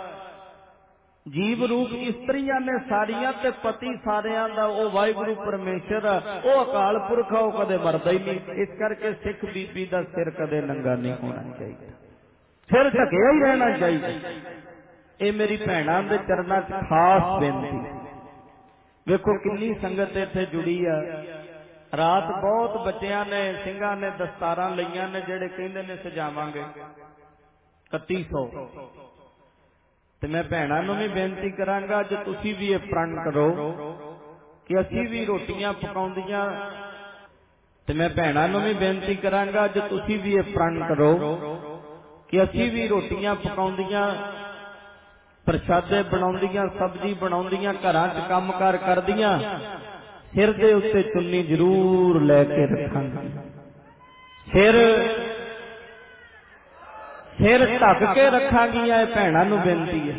S1: ਜੀਵ ਰੂਪ ਇਸਤਰੀਆਂ ਨੇ ਸਾਰੀਆਂ, ਤੇ ਪਤੀ ਸਾਰਿਆਂ ਦਾ ਉਹ ਵਾਹਿਗੁਰੂ ਪਰਮੇਸ਼ਰ, ਉਹ ਅਕਾਲ ਪੁਰਖ, ਉਹ ਕਦੇ ਮਰਦਾ ਹੀ ਨਹੀਂ। ਇਸ ਕਰਕੇ ਸਿੱਖ ਬੀਬੀ ਦਾ ਸਿਰ ਕਦੇ ਨੰਗਾ ਨਹੀਂ ਹੋਣਾ ਚਾਹੀਦਾ, ਸਿਰ ਢਕਿਆ ਹੀ ਰਹਿਣਾ ਚਾਹੀਦਾ। ਇਹ ਮੇਰੀ ਭੈਣਾਂ ਦੇ ਚਰਨਾਂ 'ਚ ਖਾਸ ਬੇਨਤੀ। ਵੇਖੋ ਕਿੰਨੀ ਸੰਗਤ ਇੱਥੇ ਜੁੜੀ ਆ। ਰਾਤ ਬਹੁਤ ਬੱਚਿਆਂ ਨੇ, ਸਿੰਘਾਂ ਨੇ ਦਸਤਾਰਾਂ ਲਈਆਂ ਨੇ, ਜਿਹੜੇ ਕਹਿੰਦੇ ਨੇ ਸਜਾਵਾਂਗੇ 3100। ਤੇ ਮੈਂ ਭੈਣਾਂ ਨੂੰ ਵੀ ਬੇਨਤੀ ਕਰਾਂਗਾ, ਜੇ ਤੁਸੀਂ ਵੀ ਇਹ ਪ੍ਰਣ ਕਰੋ ਕਿ ਅਸੀਂ ਵੀ ਰੋਟੀਆਂ ਪਕਾਉਂਦੀਆਂ, ਤੇ ਮੈਂ ਭੈਣਾਂ ਨੂੰ ਵੀ ਬੇਨਤੀ ਕਰਾਂਗਾ, ਜੇ ਤੁਸੀਂ ਵੀ ਇਹ ਪ੍ਰਣ ਕਰੋ ਕਿ ਅਸੀਂ ਵੀ ਰੋਟੀਆਂ ਪਕਾਉਂਦੀਆਂ, ਪ੍ਰਸ਼ਾਦੇ ਬਣਾਉਂਦੀਆਂ, ਸਬਜ਼ੀ ਬਣਾਉਂਦੀਆਂ, ਘਰਾਂ 'ਚ ਕੰਮਕਾਰ ਕਰਦੀਆਂ, ਸਿਰ ਦੇ ਉੱਤੇ ਚੁੰਨੀ ਜ਼ਰੂਰ ਲੈ ਕੇ ਰੱਖਾਂਗੇ। ਸਿਰ ਢੱਕ ਕੇ ਰੱਖਾਂਗੀਆਂ। ਇਹ ਭੈਣਾਂ ਨੂੰ ਬੇਨਤੀ ਹੈ।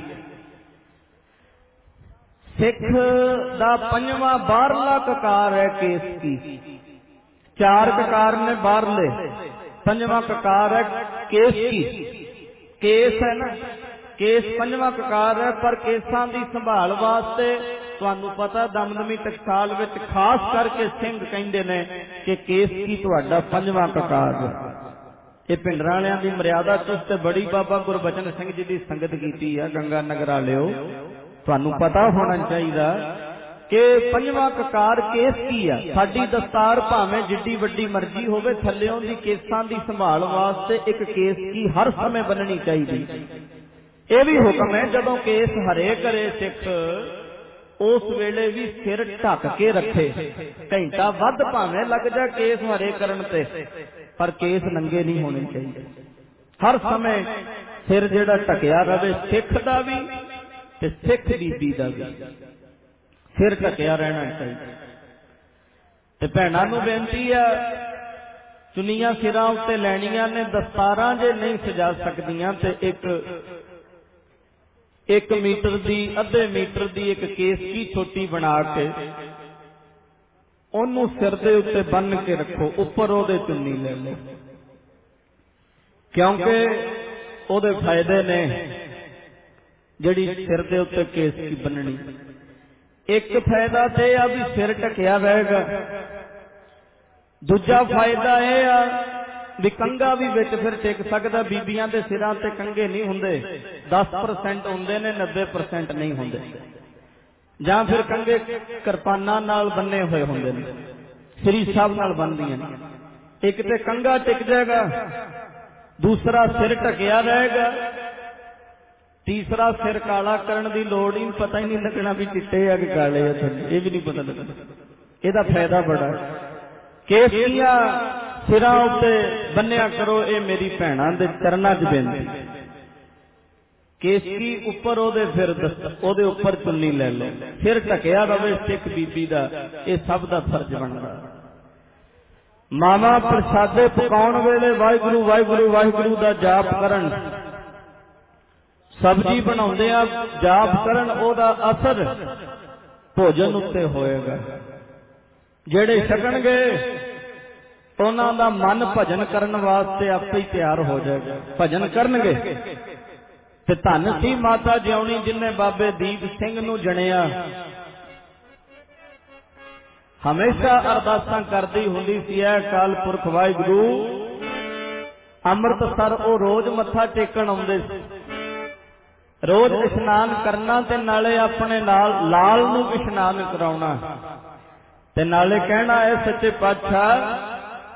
S1: ਸਿੱਖ ਦਾ ਪੰਜਵਾਂ ਬਾਹਰਲਾ ਕਕਾਰ ਹੈ ਕੇਸ ਕੀ। 4 ਕਕਾਰ ਨੇ ਬਾਹਰਲੇ, ਪੰਜਵਾਂ ਕਕਾਰ ਹੈ ਕੇਸ ਕੀ। ਕੇਸ ਹੈ ਨਾ, ਕੇਸ ਪੰਜਵਾਂ ਕਕਾਰ ਹੈ। ਪਰ ਕੇਸਾਂ ਦੀ ਸੰਭਾਲ ਵਾਸਤੇ ਤੁਹਾਨੂੰ ਪਤਾ ਦਮਦਮੀ ਟਕਸਾਲ ਵਿੱਚ ਖਾਸ ਕਰਕੇ ਸਿੰਘ ਕਹਿੰਦੇ ਨੇ ਕਿ ਕੇਸ ਕੀ ਤੁਹਾਡਾ ਪੰਜਵਾਂ ਕਕਾਰ ਹੈ। ਇਹ ਪਿੰਡਰਾਂ ਵਾਲਿਆਂ ਦੀ ਮਰਿਆਦਾ ਚੁਸਤ ਬੜੀ ਬਾਬਾ ਗੁਰਬਚਨ ਸਿੰਘ ਜੀ ਦੀ ਸੰਗਤ ਕੀਤੀ ਆ ਗੰਗਾ ਨਗਰ ਵਾਲਿਓ। ਤੁਹਾਨੂੰ ਪਤਾ ਹੋਣਾ ਚਾਹੀਦਾ ਕਿ ਪੰਜਵਾਂ ਕਕਾਰ ਕੇਸ ਕੀ ਆ। ਸਾਡੀ ਦਸਤਾਰ ਭਾਵੇਂ ਜਿੱਡੀ ਵੱਡੀ ਮਰਜ਼ੀ ਹੋਵੇ, ਥੱਲਿਓਂ ਦੀ ਕੇਸਾਂ ਦੀ ਸੰਭਾਲ ਵਾਸਤੇ ਇੱਕ ਕੇਸ ਕੀ ਹਰ ਸਮੇਂ ਬੰਨਣੀ ਚਾਹੀਦੀ। ਇਹ ਵੀ ਹੁਕਮ ਹੈ ਜਦੋਂ ਕੇਸ ਹਰੇ ਕਰੇ ਸਿੱਖ, ਉਸ ਵੇਲੇ ਵੀ ਸਿਰ ਢੱਕ ਕੇ ਰੱਖੇ। ਘੰਟਾ ਵੱਧ ਭਾਵੇਂ ਲੱਗ ਜਾ ਕੇਸ ਹਰੇ ਕਰਨ ਤੇ, ਪਰ ਕੇਸ ਨੰਗੇ ਨਹੀਂ ਹੋਣੇ ਚਾਹੀਦੇ। ਹਰ ਸਮੇਂ ਸਿਰ ਜਿਹੜਾ ਢਕਿਆ ਰਵੇ, ਸਿੱਖ ਦਾ ਵੀ ਤੇ ਸਿੱਖ ਬੀਬੀ ਦਾ ਵੀ ਸਿਰ ਢਕਿਆ ਰਹਿਣਾ ਚਾਹੀਦਾ। ਤੇ ਭੈਣਾਂ ਨੂੰ ਬੇਨਤੀ ਆ, ਚੁੰਨੀਆਂ ਸਿਰਾਂ ਉੱਤੇ ਲੈਣੀਆਂ ਨੇ। ਦਸਤਾਰਾਂ ਜੇ ਨਹੀਂ ਸਜਾ ਸਕਦੀਆਂ ਤੇ 1 ਮੀਟਰ ਦੀ, ਅੱਧੇ ਮੀਟਰ ਦੀ ਇੱਕ ਕੇਸ ਕੀ ਛੋਟੀ ਬਣਾ ਕੇ ਉਹਨੂੰ ਸਿਰ ਦੇ ਉੱਤੇ ਬੰਨ ਕੇ ਰੱਖੋ, ਉੱਪਰ ਉਹਦੇ ਚੁੰਨੀ ਲੈ ਲਓ, ਕਿਉਂਕਿ ਉਹਦੇ ਫਾਇਦੇ ਨੇ ਜਿਹੜੀ ਸਿਰ ਦੇ ਉੱਤੇ ਕੇਸ ਕੀ ਬੰਨਣੀ। ਇੱਕ ਫਾਇਦਾ ਤੇ ਆ ਵੀ ਸਿਰ ਢਕਿਆ ਰਹੇਗਾ। ਦੂਜਾ ਫਾਇਦਾ ਇਹ ਆ ਵੀ ਕੰਘਾ ਵੀ ਵਿੱਚ ਫਿਰ ਟਿਕ ਸਕਦਾ। ਬੀਬੀਆਂ ਦੇ ਸਿਰਾਂ ਤੇ ਕੰਘੇ ਨਹੀਂ ਹੁੰਦੇ, 10% ਹੁੰਦੇ ਨੇ, 90% ਨਹੀਂ ਹੁੰਦੇ। ਜਾਂ ਫਿਰ ਕੰਘੇ ਕਿਰਪਾਨਾਂ ਨਾਲ ਬੰਨੇ ਹੋਏ ਹੁੰਦੇ ਨੇ, ਸ੍ਰੀ ਸਾਹਿਬ ਨਾਲ ਬੰਨਦੀਆਂ ਨੇ। ਇੱਕ ਤੇ ਕੰਘਾ ਟਿਕ ਜਾਏਗਾ, ਦੂਸਰਾ ਸਿਰ ਢਕਿਆ ਰਹੇਗਾ, ਤੀਸਰਾ ਸਿਰ ਕਾਲਾ ਕਰਨ ਦੀ ਲੋੜ ਹੀ ਪਤਾ ਹੀ ਨਹੀਂ ਲੱਗਣਾ ਵੀ ਚਿੱਟੇ ਆ ਕਿ ਕਾਲੇ ਆ, ਇਹ ਵੀ ਨਹੀਂ ਪਤਾ ਲੱਗਣਾ। ਇਹਦਾ ਫਾਇਦਾ ਬੜਾ। ਕੇਸੀਆਂ ਸਿਰਾਂ ਉੱਤੇ ਬੰਨਿਆ ਕਰੋ, ਇਹ ਮੇਰੀ ਭੈਣਾਂ ਦੇ ਚਰਨਾਂ 'ਚ ਬੇਨਤੀ। ਕੇਸੀ ਉੱਪਰ ਉਹਦੇ ਫਿਰ ਉਹਦੇ ਉੱਪਰ ਚੁੰਨੀ ਲੈ ਲਓ, ਸਿਰ ਢਕਿਆ ਰਵੇ ਸਿੱਖ ਬੀਬੀ ਦਾ। ਇਹ ਸਭ ਦਾ ਫਰਜ਼ ਬਣਦਾ। ਮਾਵਾਂ ਪ੍ਰਸ਼ਾਦੇ ਪਕਾਉਣ ਵੇਲੇ ਵਾਹਿਗੁਰੂ ਵਾਹਿਗੁਰੂ ਵਾਹਿਗੁਰੂ ਦਾ ਜਾਪ ਕਰਨ, ਸਬਜ਼ੀ ਬਣਾਉਂਦੇ ਆ ਜਾਪ ਕਰਨ, ਉਹਦਾ ਅਸਰ ਭੋਜਨ ਉੱਤੇ ਹੋਏਗਾ। ਜਿਹੜੇ ਛਕਣਗੇ ਉਹਨਾਂ ਦਾ ਮਨ ਭਜਨ ਕਰਨ ਵਾਸਤੇ ਆਪੇ ਹੀ ਤਿਆਰ ਹੋ ਜਾਏਗਾ, ਭਜਨ ਕਰਨਗੇ। ਤੇ ਧੰਨ ਸੀ ਮਾਤਾ ਜਿਉਣੀ ਜਿਹਨੇ ਬਾਬੇ ਦੀਪ ਸਿੰਘ ਨੂੰ ਜਣਿਆ। ਹਮੇਸ਼ਾ ਅਰਦਾਸਾਂ ਕਰਦੀ ਹੁੰਦੀ ਸੀ, ਐ ਅਕਾਲ ਪੁਰਖ ਵਾਹਿਗੁਰੂ। ਅੰਮ੍ਰਿਤਸਰ ਉਹ ਰੋਜ਼ ਮੱਥਾ ਟੇਕਣ ਆਉਂਦੇ ਸੀ, ਰੋਜ਼ ਇਸ਼ਨਾਨ ਕਰਨਾ ਤੇ ਨਾਲੇ ਆਪਣੇ ਨਾਲ ਲਾਲ ਨੂੰ ਇਸ਼ਨਾਨ ਕਰਾਉਣਾ ਤੇ ਨਾਲੇ ਕਹਿਣਾ, ਐ ਸੱਚੇ ਪਾਤਸ਼ਾਹ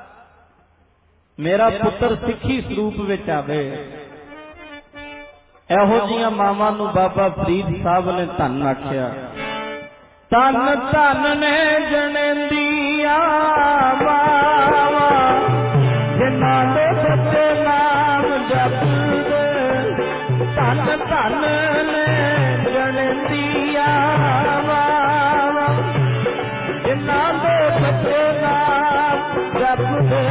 S1: ਮੇਰਾ ਪੁੱਤਰ ਸਿੱਖੀ ਸਰੂਪ ਵਿੱਚ ਆਵੇ। ਇਹੋ ਜਿਹੀਆਂ ਮਾਵਾਂ ਨੂੰ ਬਾਬਾ ਫਰੀਦ ਸਾਹਿਬ ਨੇ ਧੰਨ ਆਖਿਆ। ਧੰਨ ਧੰਨ ਨੇ ਜਣਦੀਆਂ ਮਾਵਾਂ ਜਿਨ੍ਹਾਂ ਦੇ ਬੱਚੇ ਨਾਮ ਜਪਦੇ ਧਨ ਧਨ ਨੇ ਜਣਦੀਆਂ ਵਾਵਾਂ। ਜਿਨ੍ਹਾਂ ਦੇ ਬੱਚੇ ਨਾਮ ਜਪਦੇ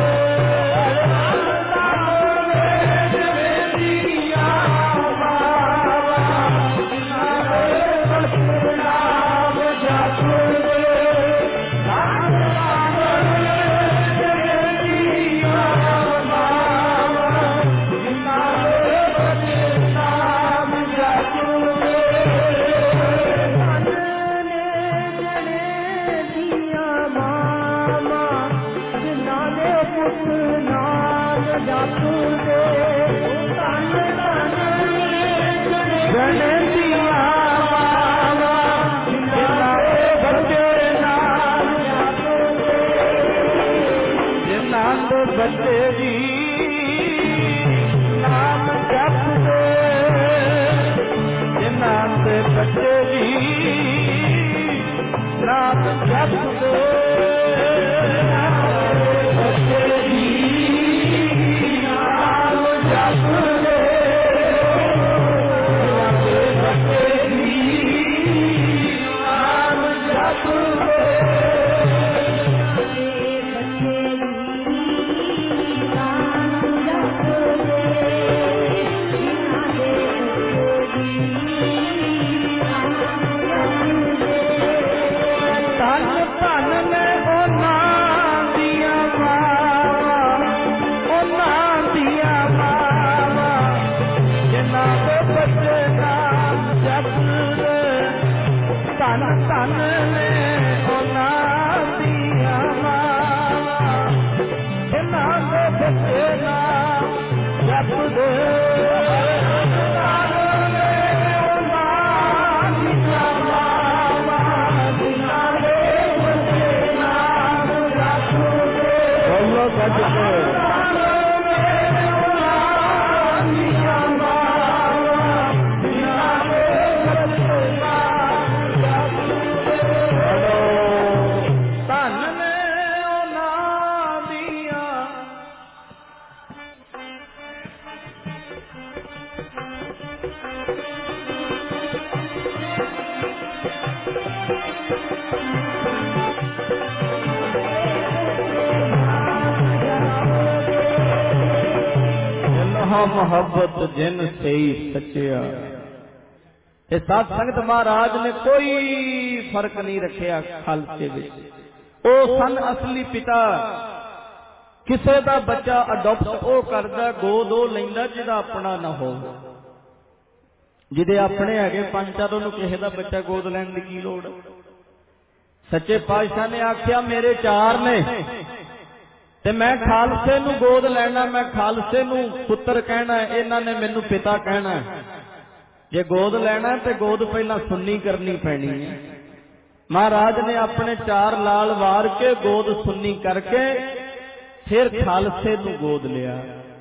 S1: ਬੱਚੇ ਜੀ ਨਾਮ ਜਪਦੇ ਜਿਨ੍ਹਾਂ ਦੇ ਬੱਚੇ ਜੀ ਨਾਮ ਜਪਦੇ ਬੱਚੇ ਜੀ ਨਾਮ ਜਪਦੇ ਬੱਚੇ ਜੀ ਨਾਮ ਜਪਦੇ ਧਨ ਨੇ ਉਹਨਾਂ ਦੀਆਂ ਮਾਵਾਂ ਜਿਨ੍ਹਾਂ ਦੇ ਬੱਚੇ ਨਾਮ ਜਪਦੇ। ਧਨ ਨੇ ਉਹਨਾਂ ਦੀਆਂ ਮਾਵਾਂ ਜਿਨ੍ਹਾਂ ਦੇ ਬੱਚੇ ਨਾਮ ਜਪਦੇ। ਬੋਲੋ ਗੱਜ ਕੇ ਮੁਹੱਬਤ ਜਿਨ ਸਹੀ ਸੱਚਿਆ। ਇਹ ਸਾਧ ਸੰਗਤ ਮਹਾਰਾਜ ਨੇ ਕੋਈ ਫਰਕ ਨਹੀਂ ਰੱਖਿਆ ਖਾਲਸੇ ਵਿੱਚ। ਉਹ ਸਨ ਅਸਲੀ ਪਿਤਾ। ਕਿਸੇ ਦਾ ਬੱਚਾ ਅਡਾਪਟ ਉਹ ਕਰਦਾ, ਗੋਦ ਉਹ ਲੈਂਦਾ ਜਿਹਦਾ ਆਪਣਾ ਨਾ ਹੋਵੇ। ਜਿਹਦੇ ਆਪਣੇ ਹੈਗੇ ਪੰਜ ਚਾਰ, ਉਹਨੂੰ ਕਿਸੇ ਦਾ ਬੱਚਾ ਗੋਦ ਲੈਣ ਦੀ ਕੀ ਲੋੜ। ਸੱਚੇ ਪਾਤਸ਼ਾਹ ਨੇ ਆਖਿਆ ਮੇਰੇ ਚਾਰ ਨੇ ਤੇ ਮੈਂ ਖਾਲਸੇ ਨੂੰ ਗੋਦ ਲੈਣਾ, ਮੈਂ ਖਾਲਸੇ ਨੂੰ ਪੁੱਤਰ ਕਹਿਣਾ, ਇਹਨਾਂ ਨੇ ਮੈਨੂੰ ਪਿਤਾ ਕਹਿਣਾ। ਜੇ ਗੋਦ ਲੈਣਾ ਤੇ ਗੋਦ ਪਹਿਲਾਂ ਸੁੰਨੀ ਕਰਨੀ ਪੈਣੀ ਹੈ। ਮਹਾਰਾਜ ਨੇ ਆਪਣੇ ਚਾਰ ਲਾਲ ਵਾਰ ਕੇ ਗੋਦ ਸੁੰਨੀ ਕਰਕੇ ਫਿਰ ਖਾਲਸੇ ਨੂੰ ਗੋਦ ਲਿਆ।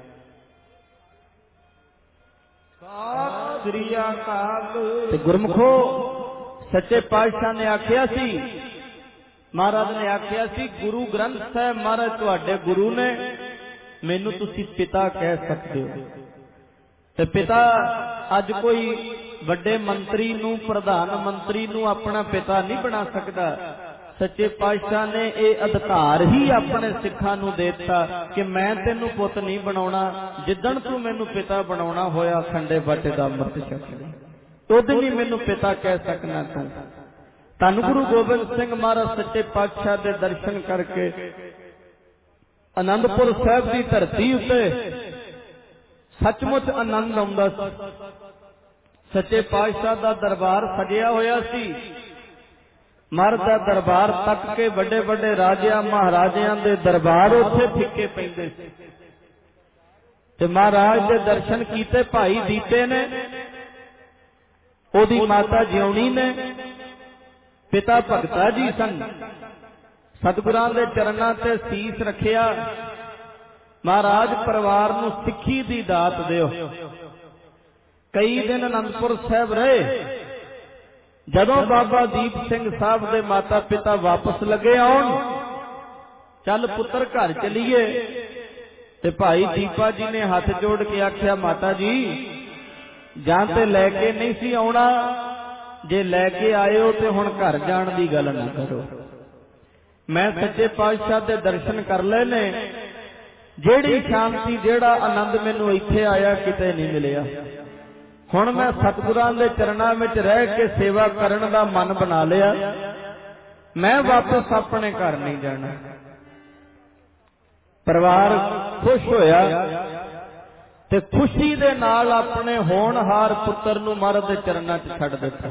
S1: ਸਤਿ ਸ੍ਰੀ ਅਕਾਲ। ਤੇ ਗੁਰਮੁਖੋ ਸੱਚੇ ਪਾਤਸ਼ਾਹ ਨੇ ਆਖਿਆ ਸੀ, ਮਹਾਰਾਜ ਨੇ ਆਖਿਆ ਸੀ, ਗੁਰੂ ਗ੍ਰੰਥ ਸਾਹਿਬ ਮਹਾਰਾਜ ਤੁਹਾਡੇ ਗੁਰੂ ਨੇ, ਮੈਨੂੰ ਤੁਸੀਂ ਪਿਤਾ ਕਹਿ ਸਕਦੇ ਹੋ। ਤੇ ਪਿਤਾ ਅੱਜ ਕੋਈ ਵੱਡੇ ਮੰਤਰੀ ਨੂੰ, ਪ੍ਰਧਾਨ ਮੰਤਰੀ ਨੂੰ ਆਪਣਾ ਪਿਤਾ ਨਹੀਂ ਬਣਾ ਸਕਦਾ। ਸੱਚੇ ਪਾਤਸ਼ਾਹ ਨੇ ਇਹ ਅਧਿਕਾਰ ਹੀ ਆਪਣੇ ਸਿੱਖਾਂ ਨੂੰ ਦੇ ਦਿੱਤਾ ਕਿ ਮੈਂ ਤੈਨੂੰ ਪੁੱਤ ਨਹੀਂ ਬਣਾਉਣਾ, ਜਿੱਦਣ ਤੂੰ ਮੈਨੂੰ ਪਿਤਾ ਬਣਾਉਣਾ ਹੋਇਆ ਖੰਡੇ ਬਾਟੇ ਦਾ ਅੰਮ੍ਰਿਤ ਛਕ ਲੈ, ਉਦੋਂ ਹੀ ਮੈਨੂੰ ਪਿਤਾ ਕਹਿ ਸਕਣਾ ਤੂੰ। ਧੰਨ ਗੁਰੂ ਗੋਬਿੰਦ ਸਿੰਘ ਮਹਾਰਾਜ ਸੱਚੇ ਪਾਤਸ਼ਾਹ ਦੇ ਦਰਸ਼ਨ ਕਰਕੇ ਅਨੰਦਪੁਰ ਸਾਹਿਬ ਦੀ ਧਰਤੀ ਉੱਤੇ ਸੱਚਮੁੱਚ ਆਨੰਦ ਆਉਂਦਾ ਸੀ। ਸੱਚੇ ਪਾਤਸ਼ਾਹ ਦਾ ਦਰਬਾਰ ਸਜਿਆ ਹੋਇਆ ਸੀ। ਮਹਾਰਾਜ ਦਾ ਦਰਬਾਰ ਤੱਕ ਕੇ ਵੱਡੇ ਵੱਡੇ ਰਾਜਿਆਂ ਮਹਾਰਾਜਿਆਂ ਦੇ ਦਰਬਾਰ ਉੱਥੇ ਫਿੱਕੇ ਪੈਂਦੇ ਸੀ। ਤੇ ਮਹਾਰਾਜ ਦੇ ਦਰਸ਼ਨ ਕੀਤੇ ਭਾਈ ਦੀਤੇ ਨੇ, ਉਹਦੀ ਮਾਤਾ ਜਿਉਣੀ ਨੇ, ਪਿਤਾ ਭਗਤਾ ਜੀ ਸਨ। ਸਤਿਗੁਰਾਂ ਦੇ ਚਰਨਾਂ ਤੇ ਸੀਸ ਰੱਖਿਆ। ਮਹਾਰਾਜ ਪਰਿਵਾਰ ਨੂੰ ਸਿੱਖੀ ਦੀ ਦਾਤ ਦਿਓ। ਕਈ ਦਿਨ ਅਨੰਦਪੁਰ ਸਾਹਿਬ ਰਹੇ। ਜਦੋਂ ਬਾਬਾ ਦੀਪ ਸਿੰਘ ਸਾਹਿਬ ਦੇ ਮਾਤਾ ਪਿਤਾ ਵਾਪਸ ਲੱਗੇ ਆਉਣ, ਚੱਲ ਪੁੱਤਰ ਘਰ ਚਲੀਏ, ते भाई दीपा जी ने हाथ जोड़ के आख्या माता जी जां ते लैके नहीं सी आउणा, जे लैके आए हो ते हुण घर जाण दी गल ना करो। मैं सच्चे पातशाह दे दर्शन कर लए ने, जेड़ी शांति जेड़ा आनंद मैनू इत्थे आया किते नहीं मिलिया। हुण मैं सतगुरां दे चरणां विच रह के सेवा करन दा मन बना लिया, मैं वापस अपने घर नहीं जाना। परिवार खुश होया ते खुशी दे नाल अपने होनहार पुत्र नूं महाराज दे चरणां च छड्ड दित्ता।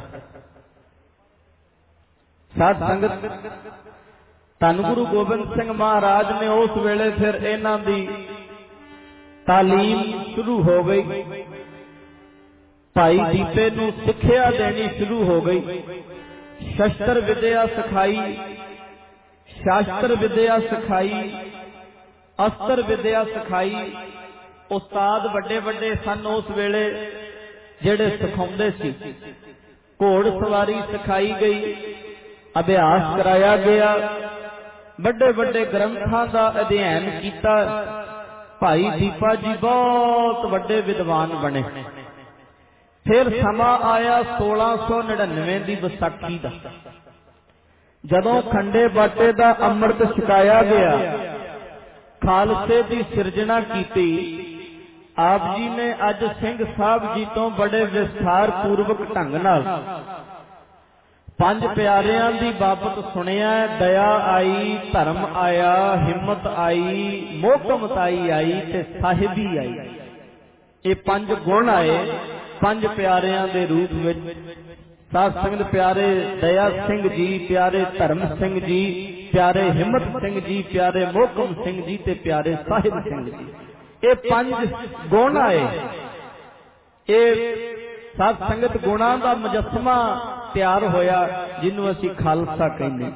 S1: साध संगत धन गुरु गोबिंद सिंह महाराज ने उस वेले फिर इन्हां दी तालीम शुरू हो गई। भाई दीपे नूं सिक्ख्या देनी शुरू हो गई। शस्त्र विद्या सिखाई, शास्त्र विद्या सिखाई, अस्त्र विद्या सिखाई। उस्ताद वड्डे वड्डे सन उस वेले जेड़े सिखाउंदे सी। घोड़ सवारी सिखाई गई, अभ्यास कराया गया, वड्डे वड्डे ग्रंथां दा अध्ययन कीता। भाई दीपा जी बहुत वड्डे विद्वान बने। फिर समा आया 1699 दी विसाखी दा, जदों खंडे बाटे दा अमृत छकाया गया, खालसे दी सिरजना कीती। आप जी ने अज सिंह साहब जी तो बड़े विस्तार पूर्वक ढंग नाल पंज प्यारियां दी बाबत सुनिया। दया आई, धर्म आया, हिम्मत आई, मोहकमताई आई ते साहिबी आई। ये पंज गुण आए पंज प्यारियां दे रूप विच। साध संगत प्यारे दया सिंह जी, प्यारे धर्म सिंह जी, प्यारे हिम्मत सिंह जी, प्यारे मोहकम सिंह जी ते प्यारे साहिब सिंह जी, ये पंज गुण आए। ये साध संगत गुणां दा मुजस्समा तैयार होया जिन्हों असीं खालसा कहने।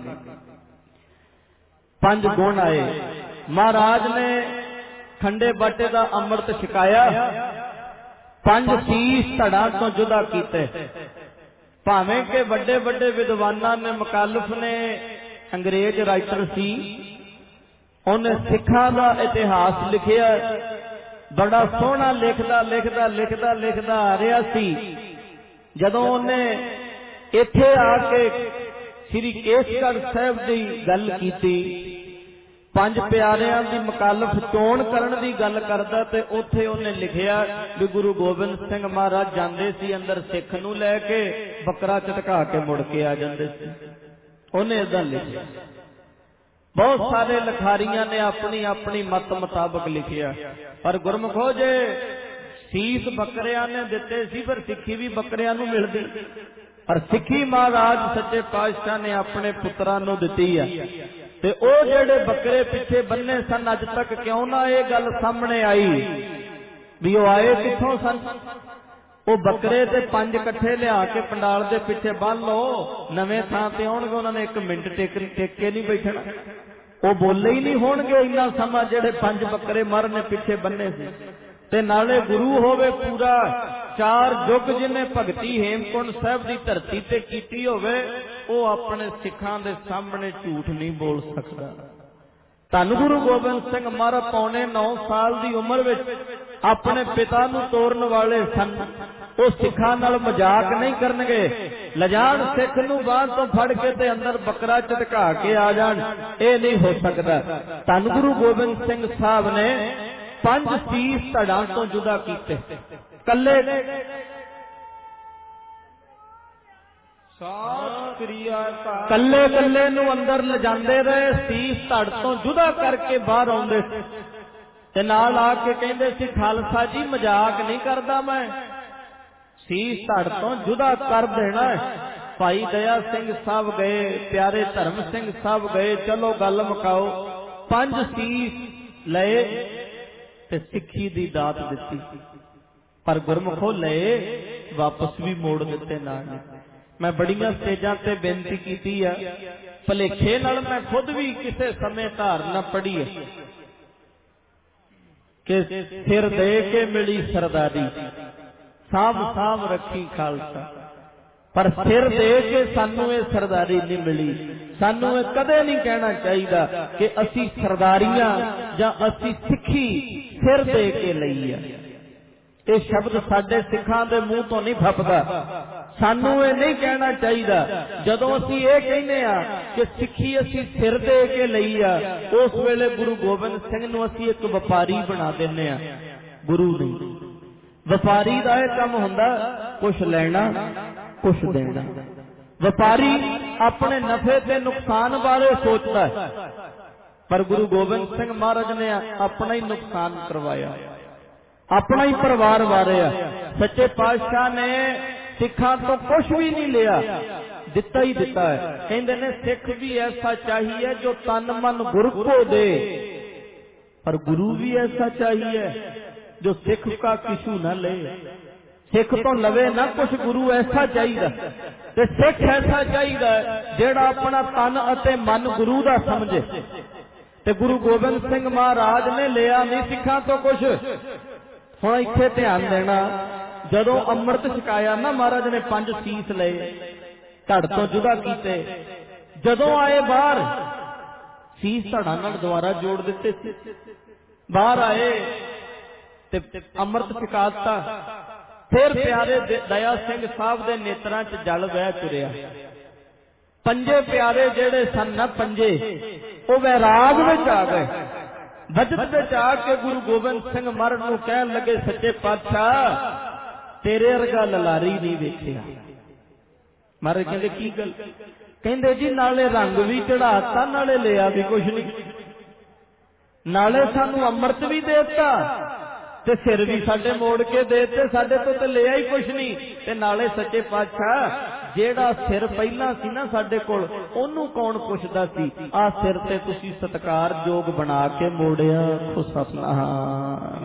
S1: पंज गुण आए। महाराज ने खंडे बाटे दा अमृत छकाया, पंज शीश धड़ा तो जुदा कीते। भावें के बड़े बड़े विद्वानां ने, मुकालफ ने, अंग्रेज राइटर सी, उन्हें सिखां दा इतिहास लिखिया। बड़ा सोहना लिखदा लिखदा लिखदा लिखदा आ रहा सी। जदों उन्हें इत्थे आके श्री केसगढ़ साहिब दी गल कीती, पंज प्यारियां दी मुकालफ चोण करन दी गल करदा, ते उत्थे उन्हें लिखिया कि गुरु गोबिंद सिंह महाराज जांदे सी अंदर सिख नूं लैके बकरा झटका के मुड़ के आ जांदे सी। उन्हें इदां लिखिया। बहुत सारे लिखारियां ने अपनी अपनी मत मुताबक लिखिया, पर गुरमुखो जे शीस बकरियां ने दिते सी, पर सिक्खी भी बकरियां नूं मिलदी। पर सिक्खी महाराज सच्चे पातशाह ने अपने पुत्रां नूं दित्ती है। ते ओ जेड़े बकरे पिछे बन्ने सन, अज तक क्यों ना ये गल सामने आई भी ओ आए किथों सन। वो बकरे ते पंज कट्ठे लिया के पंडाल दे पिछे बन लो, नवें थां ते आउणगे, उन्होंने एक मिनट टेक के नहीं बैठना। वो बोले ही नहीं होणगे इन्ना समा जेड़े पंज बकरे मरने पिछे बन्ने सी। ते नाले गुरु होवे पूरा, चार युग जिन्हें भगती हेमकुंड साहिब दी धरती ते कीती होवे, वो अपने सिखां दे सामने झूठ नहीं बोल सकदा। धन गुरु गोबिंद सिंह महाराज पौने 9 साल दी उम्र विच अपने पिता नूं तोड़न वाले सन। वो सिखां नाल मजाक नहीं करनगे, लजाण सिख नूं बाहर तो फड़ के ते अंदर बकरा झटका के आ जाण, ये नहीं हो सकदा। धन गुरु गोबिंद सिंह साहब ने पंज शीश धड़ां तो जुदा कीते। कल्ले कल्ले कल्ले नूं अंदर लजांदे रहे, शीश धड़ तो जुदा करके बाहर आउंदे ते नाल आके कहंदे सी खालसा जी मजाक नहीं करदा, मैं शीश धड़ तो जुदा कर देना है। भाई दया सिंह साहब गए, प्यारे धर्म सिंह साहब गए, चलो गल मुकाओ। पंज शीश लए ते सिक्खी दी दात दिती, पर गुरमुखो लए वापस भी मोड़ दिते नाल। मैं बड़ियां स्टेजां ते बेनती कीती है, भलेखे नाल मैं खुद भी किसे समय धारना पढ़ी है कि सिर दे के मिली सरदारी, साम साम रखी खालसा, पर सिर दे के सानू ये सरदारी नहीं मिली। सानू ये कदे नहीं कहना चाहिए कि असी सरदारियां जां असी सिक्खी सिर दे के लई है। ये शब्द साडे सिखां दे मूँह तो नहीं फपदा। सानू ये नहीं कहना चाहिए जदों असी ये कहने कि सिक्खी असी सिर दे के लई आ, उस वेले गुरु गोबिंद सिंह नूं असी एक व्यापारी बना देने आ। गुरु नहीं, व्यापारी का यह काम हुंदा कुछ लेना कुछ देना। व्यापारी अपने नफे ते नुकसान बारे सोचता है, पर गुरु गोबिंद सिंह महाराज ने अपना ही नुकसान करवाया, अपना ही परिवार वारिया। सच्चे पातशाह ने सिखा तो कुछ भी नहीं लिया, दिता ही दिता है। कहते ने सिख भी ऐसा चाहिए जो तन मन गुरु को दे, पर गुरु भी ऐसा चाहिए जो सिख का किशु न ले। सिख तो लवे ना कुछ, गुरु ऐसा चाहिए। ते सिख ऐसा चाहिए जेड़ा अपना तन अते मन गुरु दा समझे। ते गुरु गोबिंद सिंह महाराज ने लिया नहीं सिखा तो कुछ। हुण इत्थे ध्यान देना, जदों अमृत छकाया ना महाराज ने 5 सीस ले धड़ तो जुदा कीते। जदों आए बाहर सीस धड़ा नाल दुआरा जोड़ दिते। बाहर आए ते अमृत छकाता। फिर प्यारे दया सिंह साहब दे नेत्रां च जल बह तुरिया। पंजे प्यारे जेड़े सन ना पंजे, वो वैराग विच आ गए। बजट विच आके गुरु गोबिंद सिंह महाराज नूं कहण लगे, सच्चे पातशाह तेरे वर्गा ललारी नहीं वेखिया। महाराज कहंदे की गल? कहंदे जी नाले रंग भी चढ़ाता, नाले लिया भी कुछ नहीं, नाले सानू अमृत भी देता ते सिर भी साडे मोड़ के देते, साडे तो लिया ही कुछ नहीं। ते नाले सच्चे पातशाह जेड़ा सिर पहला सी ना साडे कोल, ओनू कौन पुछदा सी? आ सिर ते तुसी सत्कार जोग बना के मोड़िया खो सतनाम।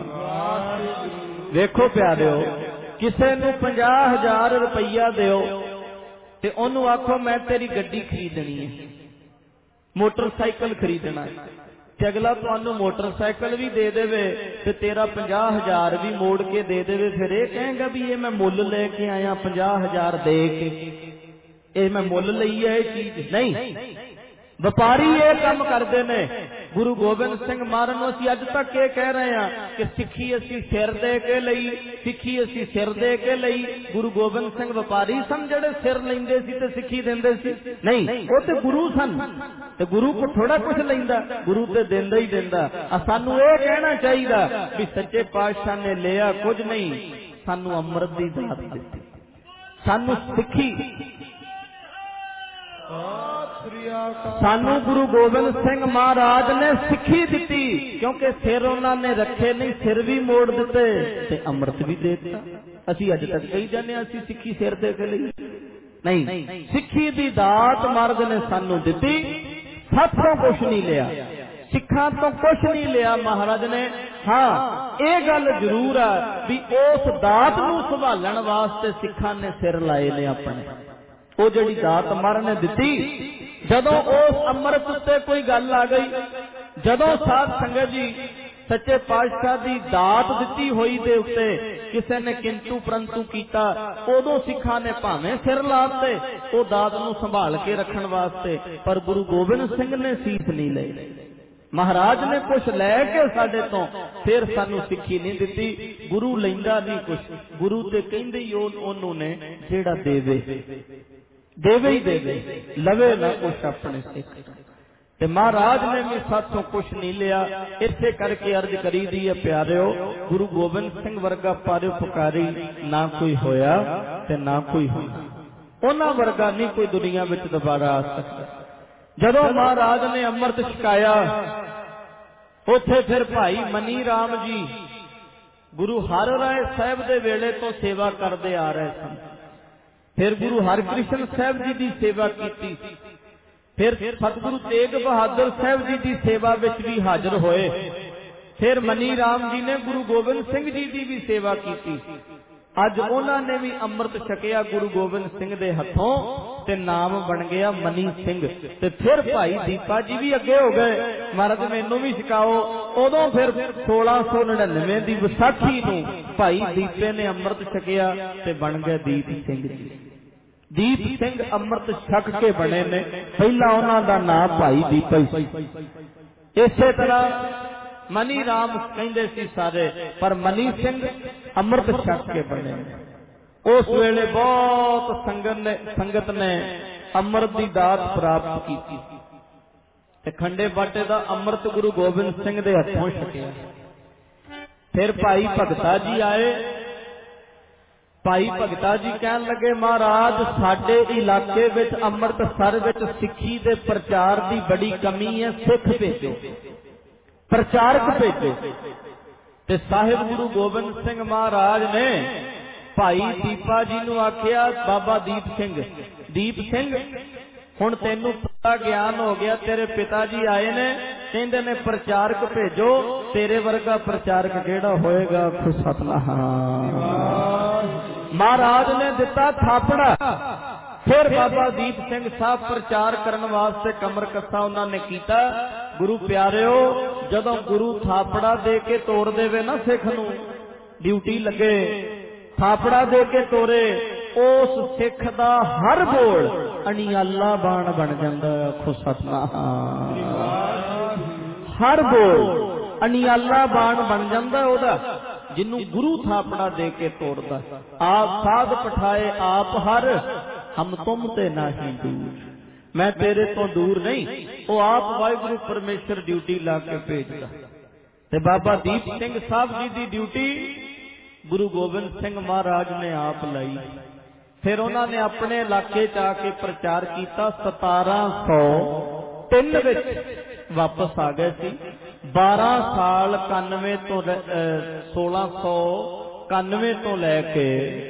S1: वेखो प्यारिओ, किसे नू 50,000 रुपया दिओ ते ओनू आखो मैं तेरी गड्डी खरीदनी है, मोटरसाइकिल खरीदना है, ते अगला तुहानू मोटरसाइकिल भी दे देवे ते तेरा 50,000 भी मोड़ के दे देवे, फिर ये कहेगा भी ये मैं मुल लेके आया 50,000 दे के, ये मैं मुल लई है चीज नहीं। व्यापारी ये काम करते ने। गुरु गोबिंद सिंह महाराज नूं असीं अज तक ये कह रहे हैं कि सिक्खी असीं सिर दे के लई, सिक्खी असीं सिर दे के लई। गुरु गोबिंद सिंह व्यापारी सन जेड़े सिर लैंदे सी ते सिक्खी देंदे सी? नहीं, वो ते गुरु सन। ते गुरु को थोड़ा कुछ लैंदा, गुरु ते देंदा ही देंदा। सानू ये कहना चाहिए भी सच्चे पातशाह ने लिया कुछ नहीं, सानू अमृत दी दात दित्ती, सानू सिक्खी। सानू गुरु गोबिंद सिंह महाराज ने सिक्खी दी, क्योंकि सिर उन्होंने रखे नहीं, सिर भी मोड़ दिते ते अमृत भी दे दिता। असी अज तक कही जाने असी सिक्खी सिर दे के लिए नहीं, सिक्खी दी दात महाराज ने सानू दी, साथों कुछ नहीं लिया, सिखा तो कुछ नहीं लिया महाराज ने। हाँ ये गल जरूर है भी उस दात नूं संभालण वास्ते सिखा ने सिर लाए ने अपने। वो जिहड़ी दात महाराज ने दी, जदों उस अमृत उत्ते कोई गल आ गई, जदों साध संगत जी सच्चे पातशाह दी दात दिती होई दे उत्ते किसे ने किंतु परंतु कीता, उदों सिखा ने भावें सिर लाते वो दात नूं संभाल के रखण वास्ते, पर गुरु गोबिंद सिंह ने सीस नहीं लई। महाराज ने कुछ लैके साडे तो फिर सानू सिक्खी नहीं दिती। गुरु लैंदा नहीं कुछ, गुरु ते कहंदे ही ओनू ने जेड़ा देवे देवे ही देवे, लवे ना कुछ अपने सिख। ते महाराज ने भी साथों कुछ नहीं लिया। इत्थे करके अर्ज करी दी है प्यारिओ, गुरु गोबिंद सिंह वर्गा परोपकारी ना कोई होया ते ना कोई होना, उन्हां वर्गा नहीं कोई दुनिया विच दोबारा आ सकता। जदों महाराज ने अमृत छकाया, उथे फिर भाई मनी राम जी गुरु हर राय साहब दे वेले तो सेवा करते आ रहे सन। फिर गुरु हरकृष्ण साहब जी की सेवा की, फिर सतगुरु तेग बहादुर साहब जी की सेवा विच भी हाजिर होए। फिर मनी राम जी ने गुरु गोबिंद सिंह जी की भी सेवा की। अज उन्होंने भी अमृत छकिया गुरु गोबिंद सिंह दे हथों ते नाम बन गया मनी सिंह। ते फिर भाई दीपा जी भी अगे हो गए, महाराज मैनू भी छकाओ। उदों फिर 1699 की विसाखी नूं भाई दीपे ने अमृत छकिया ते बन गए दीप सिंह जी। दीप सिंह अमृत छक के बने ने, पहला उन्हां दा नाम भाई दीपा सी। इसे तरह मनी राम कहंदे सी सारे, पर मनी सिंह अमृत छक के बने। उस वेले बहुत संगत ने अमृत की दात प्राप्त की ते खंडे बाटे दा अमृत गुरु गोबिंद सिंह दे हथों छकिया। फिर भाई भगता जी आए। भाई भगता जी कहन लगे, महाराज साडे इलाके विच अमृतसर विच सिੱਖੀ दे प्रचार की बड़ी कमी है, सिख भेजो, प्रचारक भेजो। ते साहिब गुरु गोबिंद सिंह महाराज ने भाई दीपा जी नूं आखिया, बाबा दीप सिंह हुण तैनूं पूरा ज्ञान हो गया, तेरे पिता जी आए ने, कहंदे ने प्रचारक भेजो, तेरे वर्गा प्रचारक किहड़ा होएगा। सतनाम। महाराज ने दिता थापड़ा। फिर बाबा दीप सिंह साहब प्रचार करने वास्ते कमर कसा उन्होंने कीता। गुरु प्यारिओ, जदों गुरु थापड़ा दे के तोड़ देवे ना सिख नूं, ड्यूटी लगे, थापड़ा दे के तोरे, उस सिख दा हर बोल अनियाला बाण बन जांदा। आखो सतनाम। हर बोल अनियाला बाण बन जांदा ओदा, जिन्नू गुरु थापड़ा दे के तोड़दा। आप साध पठाए आप हर, हम तुम ते नाही दूर। मैं तेरे तो दूर नहीं, वो आप वाहिगुरु परमेश्वर ड्यूटी ला के भेजदा। ते बाबा दीप सिंह साहब जी दी ड्यूटी गुरु गोबिंद सिंह महाराज ने आप लाई। फिर उन्होंने अपने इलाके च आके प्रचार किया। 1703 विच वापस आ गए सी। 12 साल 91 तो 1691 तो लैके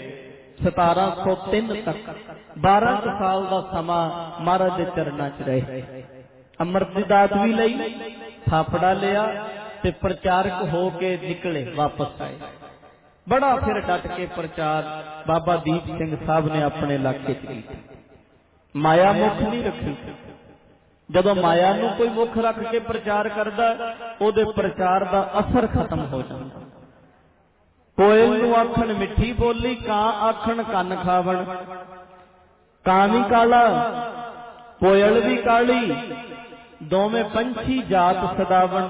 S1: 1703 तक 12 साल का समा महाराज के चरणों च रहे। अमृत दी दात भी लई, थापड़ा लिया ते प्रचारक हो के निकले, वापस आए। बड़ा फिर डट के प्रचार बाबा दीप सिंह साहब ने अपने इलाके च कीता। माया मुख नहीं रखी। जदों माया नूं कोई मुख रख के प्रचार करदा, ओदे प्रचार दा असर खत्म हो जांदा। कोयल नूं आखण मिठी बोली, कां आखण कन खावण। कां भी काला, कोयल भी काली, दोवें पंछी जात सदावण।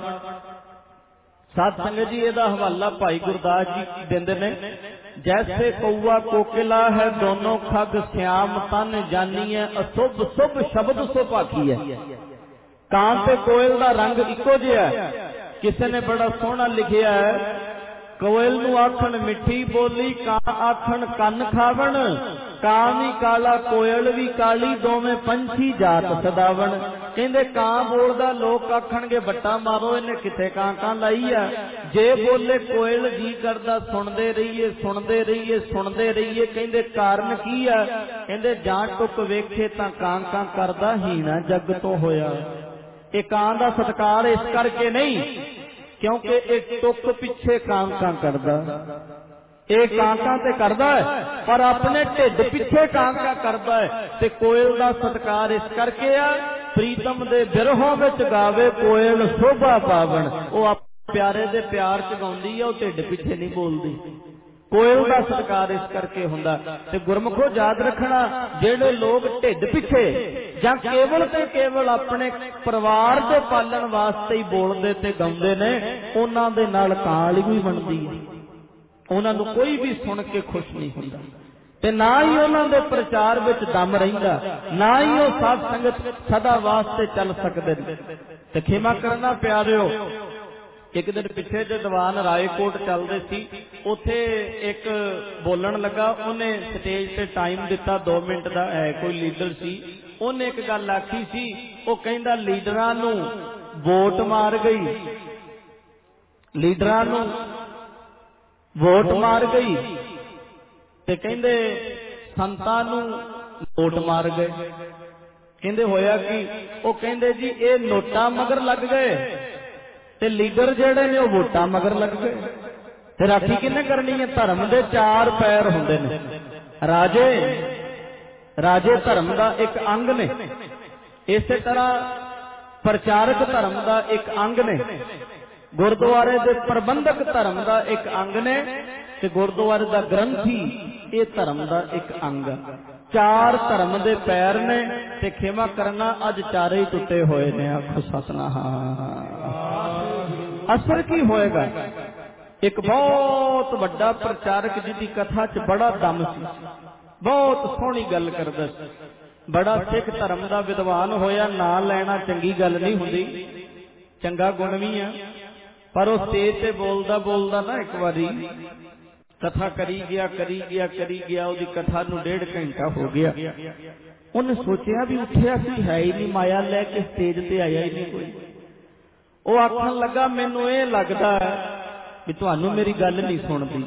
S1: साध संगत जी, इहदा हवाला भाई गुरदास जी देंदे ने। जैसे कौआ कोकिला है, दोनों खग श्याम तन जानिए, अशुभ शुभ शब्द सो पाखी है। कां ते कोयल दा रंग इको जिहा है। किसी ने बड़ा सोहना लिखिया है, कोयल नूं आखण मिठी बोली, कां आखण कन खावण। कां भी काला, कोयल भी काली, दोवें पंछी जात सदावण। कहंदे कां बोलदा, लोग आखणगे बट्टा मारो, इन्हें किथे कां कां लाई है। जे बोले कोयल जी करदा सुनदे रहिए, सुनदे रहिए, सुनदे रहिए। कहंदे कारण की है? कहंदे जां टुक वेखे तां कां कां करदा, हीना जग तो होया। ये कां दा सत्कार इस करके नहीं क्योंकि एक टुक पिछे कां कां करदा। एक कांका ते करदा है, पर अपने ढिड पिछे कांका करदा है। ते कोयल दा सत्कार इस करके आ, प्रीतम दे बिरहों विच गावे कोयल शोभा पावण। वो प्यारे दे प्यार च गाउंदी है, वो ढिड पिछे नहीं बोलदी। कोयल दा सत्कार इस करके हुंदा। ते गुरमुखो याद रखना, जेड़े लोग ढिड पिछे जां केवल ते केवल अपने परिवार दे पालण वास्ते ही बोलदे ते गाउंदे ने, उन्हां दे नाल काल ही बनदी है। उन्होंने कोई भी सुन के खुश नहीं होता, ते ना ही उन्होंने प्रचार विच दम रहिंदा, ना ही वो साध संगत सदा वास्ते चल सकते। ते खेमा करना प्यारिओ, एक दिन पिछे जो दीवान रायकोट चलते सी, उथे एक बोलन लगा, उन्हें स्टेज पे टाइम दिता 2 मिनट का है, कोई लीडर सी, उन्हें एक गल आखी सी, वो कहंदा लीडरां नूं वोट मार गई, लीडरां नूं वोट मार गई, ते कहंदे संतां नूं वोट मार गए। कहंदे होया कि? वो कहंदे जी ये नोटा मगर लग गए, ते लीडर जेड़े ने वो वोटां मगर लग गए। ते राखी किन्ने करनी है? धर्म दे 4 पैर हुंदे ने। राजे राजे धर्म का एक अंग ने, इस तरह प्रचारक धर्म का एक अंग ने, गुरुद्वारे दे प्रबंधक धर्म का एक अंग ने, ते गुरुद्वारे का ग्रंथी ये धर्म का एक अंग। चार धर्म दे पैर ने ते खेमा करना अज चारे ही टुटे होए ने। आखो सतनाम। असर की होएगा? एक बहुत बड़ा प्रचारक जिहदी कथा च बड़ा दम सी, बहुत सोहनी गल करदा सी, बड़ा सिख धर्म दा विद्वान होया। ना लेना चंगी गल नहीं हुंदी, चंगा गुण भी आ, पर वो स्टेज ते बोलदा बोलदा ना एक बारी कथा करी गया उसकी कथा नूं 1.5 घंटा हो गया। उन्हें सोचा भी उठिया कि है ही नहीं, माया लैके स्टेज ते आया ही नहीं कोई। वो आखन लगा मैनू ये लगता है भी तुहानू मेरी गल नहीं सुनती।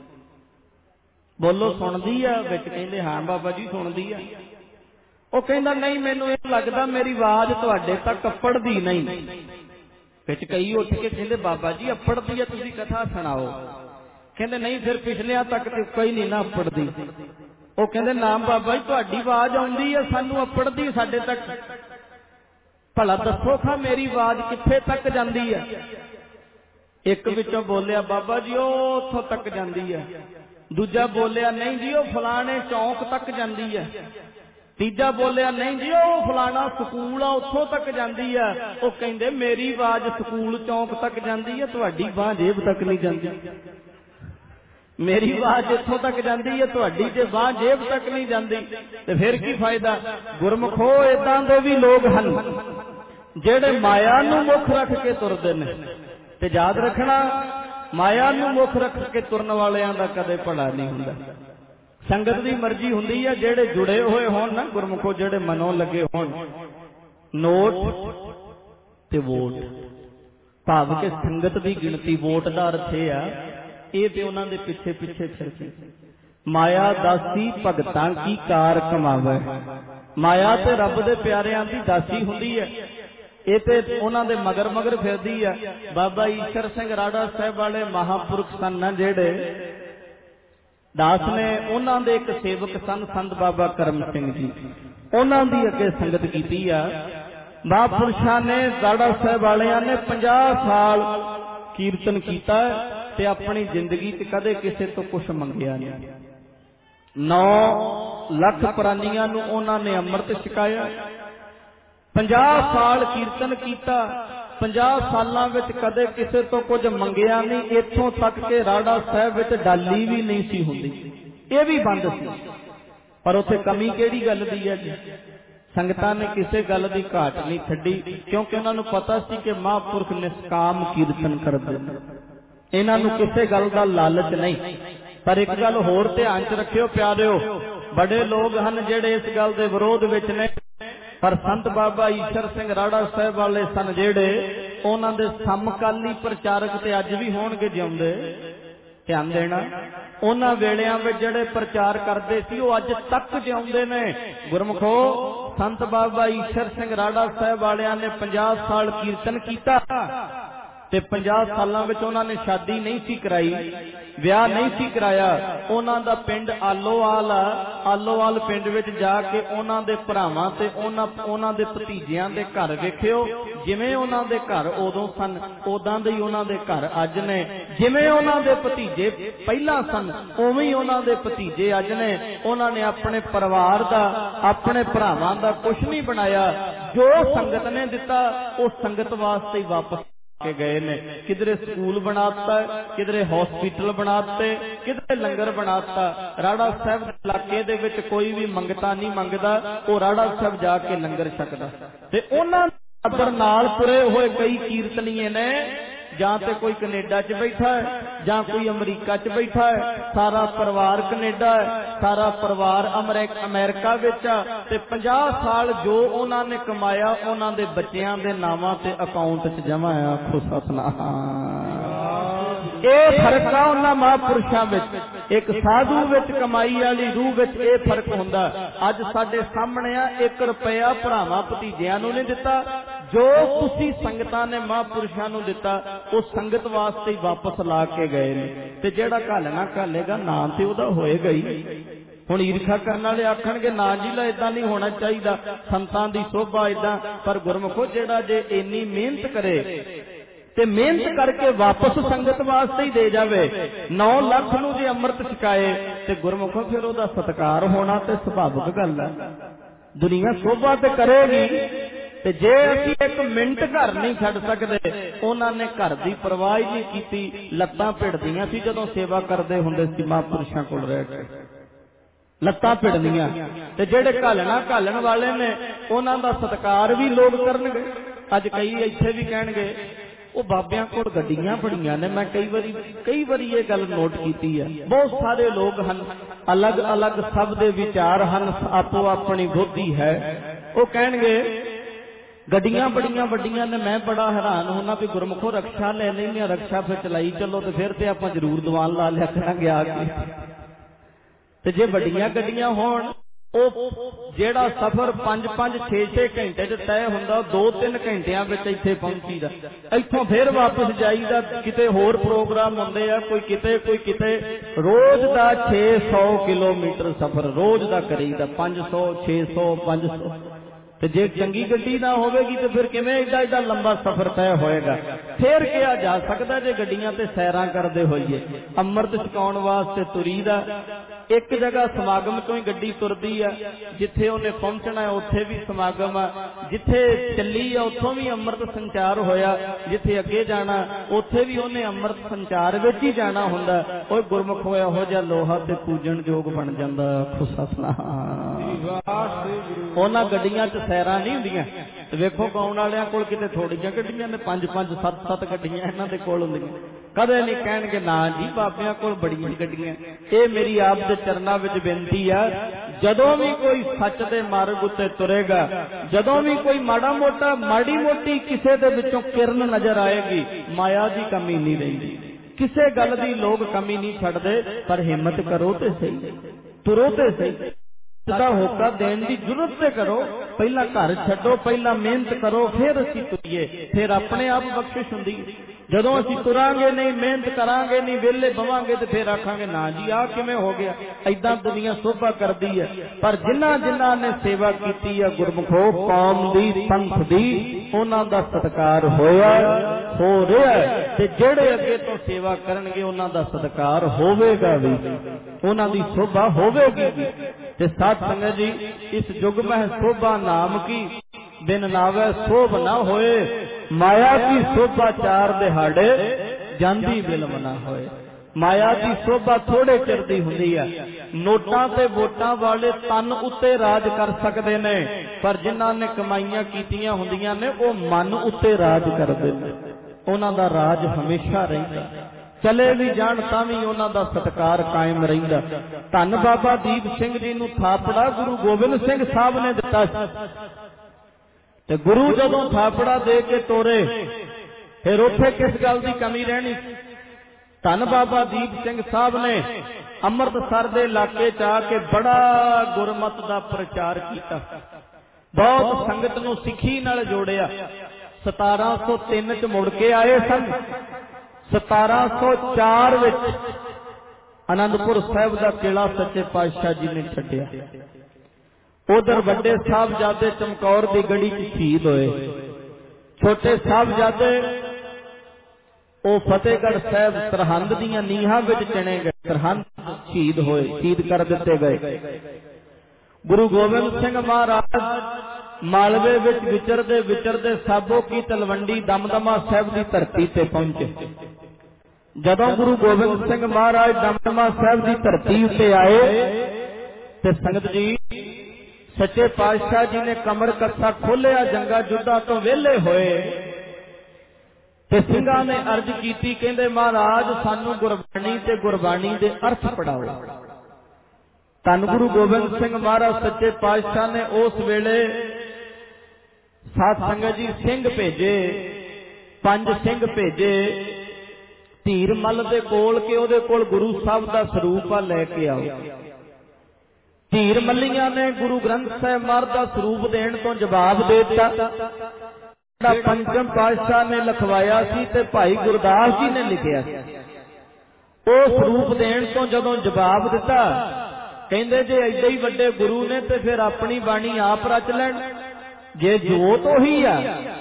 S1: बोलो सुनती है? विच कहंदे हाँ बाबा जी सुनती है। वो कहंदा नहीं मैनू ये लगता मेरी आवाज तुहाडे तक अपड़दी नहीं। विच कई उठ के कहंदे बाबा जी अपड़दी है, तुसीं कथा सुणाओ। कहंदे नहीं फिर पिछलियां तक तो कोई नहीं ना अपड़दी। वो कहंदे नाम बाबा जी तुहाडी आवाज आउंदी है, सानू अपड़दी साडे तक। भला दसो खा मेरी आवाज कित्थे तक जांदी है? एक विचों बोलिया बाबा जी ओ उत्थों तक जांदी है। दूजा बोलिया नहीं जी ओ फलाने चौंक तक जांदी है। तीजा बोलिया नहीं जी ओ फलाना स्कूल आ उत्थों तक जांदी है। वो कहंदे मेरी आवाज स्कूल चौंक तक जांदी है, तुहाडी बांह जेब तक नहीं जांदी। मेरी आवाज इत्थों तक जाती है, तुहाडी जे बांह जेब तक नहीं जाती तो फिर की फायदा? गुरमुखो इदां दे भी लोग हन जेड़े माया नूं मुख रख के तुरदे ने। ते याद रखना माया नूं मुख रख के तुरन वालियां दा कदे भला नहीं हुंदा। संगत दी मर्जी हुंदी है, जेड़े जुड़े हुए होण ना गुरमुखो, जेड़े मनों लगे होण। नोट ते वोट भाव के संगत दी गिणती, वोट दा अर्थ है ये ते उन्हां दे पिछे पिछे फिरके। माया दासी भगतां की कार कमावे। माया ते रब दे प्यारियां दी दासी हुंदी है, ये ते उन्हां दे मगर मगर फिरदी है। बाबा ईशर सिंह राड़ा साहब वाले महापुरख सन ना जेड़े दास ने, उन्हां दे एक सेवक सन संत बाबा करम सिंह जी, उन्हां दी अगे संगत कीती आ। महापुरुषां ने राड़ा साहब वालियां ने 50 साल कीर्तन कीता ते अपनी जिंदगी च कदे किसे तो कुछ मंगिया नहीं। 9 लाख प्राणियां नूं उन्हां ने अमृत छकाया। 50 साल कीर्तन कीता, 50 सालां विच कदे किसे तो कुछ मंगिया नहीं। इत्थों तक के राड़ा साहब विच डाली भी नहीं सी हुंदी, ये भी बंद सी। पर उत्थे कमी किहड़ी गल दी है जी? संगतां ने किसे गल दी घाट नहीं छड्डी, क्योंकि उन्हां नूं पता सी कि महापुरख निष्काम कीर्तन करदे ने, इन्हां नूं किसे गल दा लालच नहीं। पर एक गल होर ध्यान च रखियो प्यारिओ, बड़े लोग हन जेड़े इस गल दे विरोध विच ने, पर संत बाबा ईशर सिंह राड़ा साहब वाले सन जेड़े, उन्हां दे समकाली प्रचारक ते अज भी होणगे जिउंदे। ध्यान देना, उन्हां वेलियां विच जेड़े प्रचार करदे सी वो अज तक जिउंदे ने। गुरमुखो संत बाबा ईशर सिंह राड़ा साहब वालियां ने 50 साल कीर्तन कीता ते 50 सालां विच उन्हां ने शादी नहीं सी कराई, विआह नहीं सी कराया। उन्हां दा पिंड आलोवाल आ, आलोवाल पिंड विच जाके उन्हां दे भरावां ते उन्हां दे भतीजियां दे घर वेखियो। जिवें उन्हां दे घर उदों सन उदां दे ही उन्हां दे घर अज ने। जिवें उन्हां दे भतीजे पहिलां सन उवें ही उन्हां दे भतीजे अज ने। उन्हां ने अपने परिवार दा, अपने भरावां दा कुछ नहीं बनाया। जो संगत ने दिता उस संगत वास्ते ही वापस के गए ने। किधरे स्कूल बनाता, किधरे हॉस्पिटल बनाते, किधरे लंगर बनाता। राड़ा साहब इलाके दे विच कोई भी मंगता नहीं मंगदा, वो राड़ा साहब जाके लंगर छकदा। ते उन्हां अदर नाल तुरे हुए कई कीर्तनीए ने, जां ते कोई कनेडा च बैठा है, जां कोई अमरीका च बैठा है, सारा परिवार कनेडा है, सारा परिवार अमेरिका विच आ। ते 50 साल जो उन्हां ने कमाया उन्हां दे बच्चियां दे नावां ते अकाउंट च जमा है। आखो सतनाम। ये फर्क आ उन्हां महापुरुषां विच। एक साधु विच कमाई वाली रूह विच ये फर्क हुंदा। अज साडे सामने आ 1 रुपया भरावां भतीजियां नूं नहीं दिता। जो तुसी संगतां ने महापुरुषां नूं दिता उस संगत वास्ते ही वापस ला के गए ने। ते जेड़ा घालना घालेगा नाम ते उहदा होएगा ही। हुण ईर्खा करन वाले आखणगे ना जी ला इदां नहीं होना चाहिदा, संतां दी शोभा इदां। पर गुरमुखो जेड़ा जे इन्नी मेहनत करे ਤੇ ਮਿਹਨਤ ਕਰਕੇ ਵਾਪਸ ਸੰਗਤ ਵਾਸਤੇ ਹੀ ਦੇ ਜਾਵੇ। 9 ਲੱਖ ਨੂੰ ਜੇ ਅੰਮ੍ਰਿਤ ਛਕਾਏ ਤੇ ਗੁਰਮੁਖੋਂ ਫਿਰ ਉਹਦਾ ਸਤਿਕਾਰ ਹੋਣਾ ਤੇ ਸੁਭਾਵਿਕ ਗੱਲ ਹੈ। ਦੁਨੀਆ ਸੋਭਾ ਤੇ ਕਰੇਗੀ। ਤੇ ਜੇ ਅਸੀਂ ਇੱਕ ਮਿੰਟ ਘਰ ਨਹੀਂ ਛੱਡ ਸਕਦੇ, ਉਹਨਾਂ ਨੇ ਘਰ ਦੀ ਪਰਵਾਹ ਹੀ ਨਹੀਂ ਕੀਤੀ। ਲੱਤਾਂ ਭਿੜਦੀਆਂ ਸੀ ਜਦੋਂ ਸੇਵਾ ਕਰਦੇ ਹੁੰਦੇ ਸੀ ਮਹਾਂਪੁਰਸ਼ਾਂ ਕੋਲ ਰਹਿ ਕੇ, ਲੱਤਾਂ ਭਿੜਦੀਆਂ। ਤੇ ਜਿਹੜੇ ਘਾਲਣ ਵਾਲੇ ਨੇ ਉਹਨਾਂ ਦਾ ਸਤਿਕਾਰ ਵੀ ਲੋਕ ਕਰਨਗੇ। ਅੱਜ ਕਈ ਇੱਥੇ ਵੀ ਕਹਿਣਗੇ ਉਹ ਬਾਬਿਆਂ ਕੋਲ ਗੱਡੀਆਂ ਬੜੀਆਂ ਨੇ। ਮੈਂ ਕਈ ਵਾਰੀ ਇਹ ਗੱਲ ਨੋਟ ਕੀਤੀ ਹੈ। ਬਹੁਤ ਸਾਰੇ ਲੋਕ ਹਨ, ਅਲੱਗ ਅਲੱਗ ਸਭ ਦੇ ਵਿਚਾਰ ਹਨ, ਆਪੋ ਆਪਣੀ ਬੁੱਧੀ ਹੈ। ਉਹ ਕਹਿਣਗੇ ਗੱਡੀਆਂ ਬੜੀਆਂ ਵੱਡੀਆਂ ਨੇ। ਮੈਂ ਬੜਾ ਹੈਰਾਨ ਹੁੰਦਾ ਵੀ ਗੁਰਮੁਖੋ ਰਕਸ਼ਾ ਲੈ ਲੈਂਦੇ ਆ, ਰਕਸ਼ਾ ਫਿਰ ਚਲਾਈ ਚੱਲੋ ਤੇ ਫਿਰ ਤੇ ਆਪਾਂ ਜ਼ਰੂਰ ਦੀਵਾਨ ਲਾ ਲਿਆ ਕਰਾਂਗੇ ਆ ਕੇ। ਤੇ ਜੇ ਵੱਡੀਆਂ ਗੱਡੀਆਂ ਹੋਣ, ਉਹ ਜਿਹੜਾ ਸਫ਼ਰ 5-5 6-6 ਘੰਟੇ 'ਚ ਤੈਅ ਹੁੰਦਾ 2-3 ਘੰਟਿਆਂ ਵਿੱਚ ਇੱਥੇ ਪਹੁੰਚੀਦਾ। ਇੱਥੋਂ ਫਿਰ ਵਾਪਸ ਜਾਈਦਾ। ਕਿਤੇ ਹੋਰ ਪ੍ਰੋਗਰਾਮ ਹੁੰਦੇ ਆ, ਕੋਈ ਕਿਤੇ। ਰੋਜ਼ ਦਾ 600 ਕਿਲੋਮੀਟਰ ਸਫ਼ਰ ਰੋਜ਼ ਦਾ ਕਰੀਦਾ। 500 600 500। ਤੇ ਜੇ ਚੰਗੀ ਗੱਡੀ ਨਾ ਹੋਵੇਗੀ ਤੇ ਫਿਰ ਕਿਵੇਂ ਏਡਾ ਲੰਬਾ ਸਫ਼ਰ ਤੈਅ ਹੋਏਗਾ। ਫੇਰ ਕਿਹਾ ਜਾ ਸਕਦਾ ਜੇ ਗੱਡੀਆਂ ਤੇ ਸੈਰਾਂ ਕਰਦੇ ਹੋਈਏ। ਅੰਮ੍ਰਿਤ ਛਕਾਉਣ ਵਾਸਤੇ ਤੁਰੀਦਾ। ਇੱਕ ਜਗ੍ਹਾ ਸਮਾਗਮ ਤੋਂ ਹੀ ਗੱਡੀ ਤੁਰਦੀ ਆ, ਜਿੱਥੇ ਉਹਨੇ ਪਹੁੰਚਣਾ ਉੱਥੇ ਵੀ ਸਮਾਗਮ ਆ, ਜਿੱਥੇ ਚੱਲੀ ਆ ਉੱਥੋਂ ਵੀ ਅੰਮ੍ਰਿਤ ਸੰਚਾਰ ਹੋਇਆ, ਜਿੱਥੇ ਅੱਗੇ ਜਾਣਾ ਉੱਥੇ ਵੀ ਉਹਨੇ ਅੰਮ੍ਰਿਤ ਸੰਚਾਰ ਵਿੱਚ ਹੀ ਜਾਣਾ ਹੁੰਦਾ। ਉਹ ਗੁਰਮੁਖ ਹੋਇਆ ਇਹੋ ਜਿਹਾ ਲੋਹਾ ਤੇ ਪੂਜਣ ਯੋਗ ਬਣ ਜਾਂਦਾ। ਖੁਸਸਨਾ ਉਹਨਾਂ ਗੱਡੀਆਂ 'ਚ ਸੈਰਾਂ ਨਹੀਂ ਹੁੰਦੀਆਂ। ਤੇ ਵੇਖੋ ਗਾਉਣ ਵਾਲਿਆਂ ਕੋਲ ਕਿਤੇ ਥੋੜੀਆਂ ਗੱਡੀਆਂ ਨੇ, 5-5 7-7 ਗੱਡੀਆਂ ਇਹਨਾਂ ਦੇ ਕੋਲ ਹੁੰਦੀਆਂ। ਕਦੇ ਨਹੀਂ ਕਹਿਣਗੇ ਨਾ ਜੀ ਬਾਬਿਆਂ ਕੋਲ ਬੜੀਆਂ ਗੱਡੀਆਂ। ਇਹ ਮੇਰੀ ਆਪ ਦੇ ਚਰਨਾਂ ਵਿੱਚ ਬੇਨਤੀ ਆ, ਜਦੋਂ ਵੀ ਕੋਈ ਸੱਚ ਦੇ ਮਾਰਗ ਉੱਤੇ ਤੁਰੇਗਾ, ਜਦੋਂ ਵੀ ਕੋਈ ਮਾੜੀ ਮੋਟੀ ਕਿਸੇ ਦੇ ਵਿੱਚੋਂ ਕਿਰਨ ਨਜ਼ਰ ਆਏਗੀ, ਮਾਇਆ ਦੀ ਕਮੀ ਨਹੀਂ ਰਹਿੰਦੀ। ਕਿਸੇ ਗੱਲ ਦੀ ਲੋਕ ਕਮੀ ਨਹੀਂ ਛੱਡਦੇ। ਪਰ ਹਿੰਮਤ ਕਰੋ ਤੇ ਸਹੀ, ਤੁਰੋ ਤੇ ਸਹੀ। ਦਾ ਹੋਕਾ ਦੇਣ ਦੀ ਜ਼ਰੂਰਤ ਤੇ ਕਰੋ। ਪਹਿਲਾਂ ਘਰ ਛੱਡੋ, ਪਹਿਲਾਂ ਮਿਹਨਤ ਕਰੋ, ਫਿਰ ਅਸੀਂ ਤੁਰੀਏ। ਫਿਰ ਆਪਣੇ ਆਪ ਬਖਸ਼ਿਸ਼ ਹੁੰਦੀ। ਜਦੋਂ ਅਸੀਂ ਤੁਰਾਂਗੇ ਨਹੀਂ, ਮਿਹਨਤ ਕਰਾਂਗੇ ਨਹੀਂ, ਵਿਹਲੇ ਬਵਾਂਗੇ ਤੇ ਫਿਰ ਆਖਾਂਗੇ ਨਾ ਜੀ ਆਹ ਕਿਵੇਂ ਹੋ ਗਿਆ। ਏਦਾਂ ਦੁਨੀਆ ਸੋਭਾ ਕਰਦੀ ਹੈ। ਪਰ ਜਿਨ੍ਹਾਂ ਨੇ ਸੇਵਾ ਕੀਤੀ ਹੈ ਗੁਰਮੁਖੋ ਕੌਮ ਦੀ, ਪੰਥ ਦੀ, ਉਹਨਾਂ ਦਾ ਸਤਿਕਾਰ ਹੋ ਰਿਹਾ। ਤੇ ਜਿਹੜੇ ਅੱਗੇ ਤੋਂ ਸੇਵਾ ਕਰਨਗੇ ਉਹਨਾਂ ਦਾ ਸਤਿਕਾਰ ਹੋਵੇਗਾ ਵੀ, ਉਹਨਾਂ ਦੀ ਸੋਭਾ ਹੋਵੇਗੀ। ਤੇ ਸਾਧ ਸੰਗਤ ਜੀ, ਇਸ ਯੁਗ ਮਹਿ ਸੋਭਾ ਨਾਮ ਕੀ, ਬਿਨ ਨਾਵੇ ਸੋਭ ਨਾ ਹੋਏ। ਮਾਇਆ ਦੀ ਸੋਭਾ 4 ਦਿਹਾੜੇ, ਜਾਂਦੀ ਬਿਲਮ ਨਾ ਹੋਏ। ਮਾਇਆ ਦੀ ਸੋਭਾ ਥੋੜੇ ਚਿਰ ਦੀ ਹੁੰਦੀ ਆ। ਨੋਟਾਂ ਤੇ ਵੋਟਾਂ ਵਾਲੇ ਤਨ ਉੱਤੇ ਰਾਜ ਕਰ ਸਕਦੇ ਨੇ, ਪਰ ਜਿਨ੍ਹਾਂ ਨੇ ਕਮਾਈਆਂ ਕੀਤੀਆਂ ਹੁੰਦੀਆਂ ਨੇ ਉਹ ਮਨ ਉੱਤੇ ਰਾਜ ਕਰਦੇ ਨੇ। ਉਹਨਾਂ ਦਾ ਰਾਜ ਹਮੇਸ਼ਾ ਰਹਿੰਦਾ। ਚਲੇ ਵੀ ਜਾਣ ਤਾਂ ਵੀ ਉਹਨਾਂ ਦਾ ਸਤਿਕਾਰ ਕਾਇਮ ਰਹਿੰਦਾ। ਧੰਨ ਬਾਬਾ ਦੀਪ ਸਿੰਘ ਜੀ ਨੂੰ ਥਾਪੜਾ ਗੁਰੂ ਗੋਬਿੰਦ ਸਿੰਘ ਸਾਹਿਬ ਨੇ ਦਿੱਤਾ ਸੀ। ਤੇ ਗੁਰੂ ਜਦੋਂ ਥਾਪੜਾ ਦੇ ਕੇ ਤੋਰੇ, ਫਿਰ ਉੱਥੇ ਕਿਸ ਗੱਲ ਦੀ ਕਮੀ ਰਹਿਣੀ। ਧੰਨ ਬਾਬਾ ਦੀਪ ਸਿੰਘ ਸਾਹਿਬ ਨੇ ਅੰਮ੍ਰਿਤਸਰ ਦੇ ਇਲਾਕੇ 'ਚ ਆ ਕੇ ਬੜਾ ਗੁਰਮਤਿ ਦਾ ਪ੍ਰਚਾਰ ਕੀਤਾ। ਬਹੁਤ ਸੰਗਤ ਨੂੰ ਸਿੱਖੀ ਨਾਲ ਜੋੜਿਆ। 1703 'ਚ ਮੁੜ ਕੇ ਆਏ ਸਨ। 1704 ਵਿੱਚ ਆਨੰਦਪੁਰ ਸਾਹਿਬ ਦਾ ਕਿਲਾ ਸੱਚੇ ਪਾਤਸ਼ਾਹ ਜੀ ਨੇ ਛੱਡਿਆ। ਉਧਰ ਵੱਡੇ ਸਾਹਿਬਜ਼ਾਦੇ ਚਮਕੌਰ ਦੀ ਗੜੀ 'ਚ ਸ਼ਹੀਦ ਹੋਏ। ਛੋਟੇ ਸਾਹਿਬਜ਼ਾਦੇ ਉਹ ਫਤਿਹਗੜ੍ਹ ਸਾਹਿਬ ਸਰਹੰਦ ਦੀਆਂ ਨੀਹਾਂ ਵਿੱਚ ਚਿਣੇ ਗਏ। ਸਰਹੰਦ ਸ਼ਹੀਦ ਹੋਏ, ਸ਼ਹੀਦ ਕਰ ਦਿੱਤੇ ਗਏ। ਗੁਰੂ ਗੋਬਿੰਦ ਸਿੰਘ ਮਹਾਰਾਜ ਮਾਲਵੇ ਵਿੱਚ ਵਿਚਰਦੇ ਸਾਬੋ ਕੀ ਤਲਵੰਡੀ ਦਮਦਮਾ ਸਾਹਿਬ ਦੀ ਧਰਤੀ ਤੇ ਪਹੁੰਚੇ। ਜਦੋਂ ਗੁਰੂ ਗੋਬਿੰਦ ਸਿੰਘ ਮਹਾਰਾਜ ਦਮਦਮਾ ਸਾਹਿਬ ਦੀ ਧਰਤੀ ਉੱਤੇ ਆਏ ਤੇ ਸੰਗਤ ਜੀ, ਸੱਚੇ ਪਾਤਸ਼ਾਹ ਜੀ ਨੇ ਕਮਰ ਕੱਸਾ ਖੋਲਿਆ। ਜੰਗਾ ਜੁੱਧਾਂ ਤੋਂ ਵਿਹਲੇ ਹੋਏ ਤੇ ਸਿੰਘਾਂ ਨੇ ਅਰਜ਼ ਕੀਤੀ, ਕਹਿੰਦੇ ਮਹਾਰਾਜ ਸਾਨੂੰ ਗੁਰਬਾਣੀ ਤੇ ਗੁਰਬਾਣੀ ਦੇ ਅਰਥ ਪੜਾਓ। ਧੰਨ ਗੁਰੂ ਗੋਬਿੰਦ ਸਿੰਘ ਮਹਾਰਾਜ ਸੱਚੇ ਪਾਤਸ਼ਾਹ ਨੇ ਉਸ ਵੇਲੇ ਸਾਧ ਸੰਗਤ ਜੀ ਸਿੰਘ ਭੇਜੇ, 5 ਸਿੰਘ ਭੇਜੇ ਧੀਰ ਮੱਲ ਦੇ ਕੋਲ ਕਿ ਉਹਦੇ ਕੋਲ ਗੁਰੂ ਸਾਹਿਬ ਦਾ ਸਰੂਪ ਆ, ਲੈ ਕੇ ਆਓ। ਧੀਰ ਮੱਲੀਆਂ ਨੇ ਗੁਰੂ ਗ੍ਰੰਥ ਸਾਹਿਬ ਮਹਾਰਾਜ ਦਾ ਸਰੂਪ ਦੇਣ ਤੋਂ ਜਵਾਬ ਦੇ ਦਿੱਤਾ। ਜਿਹੜਾ ਪੰਚਮ ਪਾਤਸ਼ਾਹ ਨੇ ਲਿਖਵਾਇਆ ਸੀ ਤੇ ਭਾਈ ਗੁਰਦਾਸ ਜੀ ਨੇ ਲਿਖਿਆ ਸੀ। ਉਹ ਸਰੂਪ ਦੇਣ ਤੋਂ ਜਦੋਂ ਜਵਾਬ ਦਿੱਤਾ, ਕਹਿੰਦੇ ਜੇ ਐਡੇ ਹੀ ਵੱਡੇ ਗੁਰੂ ਨੇ ਤੇ ਫਿਰ ਆਪਣੀ ਬਾਣੀ ਆਪ ਰਚ ਲੈਣ। ਜੇ ਜੋਤ ਉਹੀ ਆ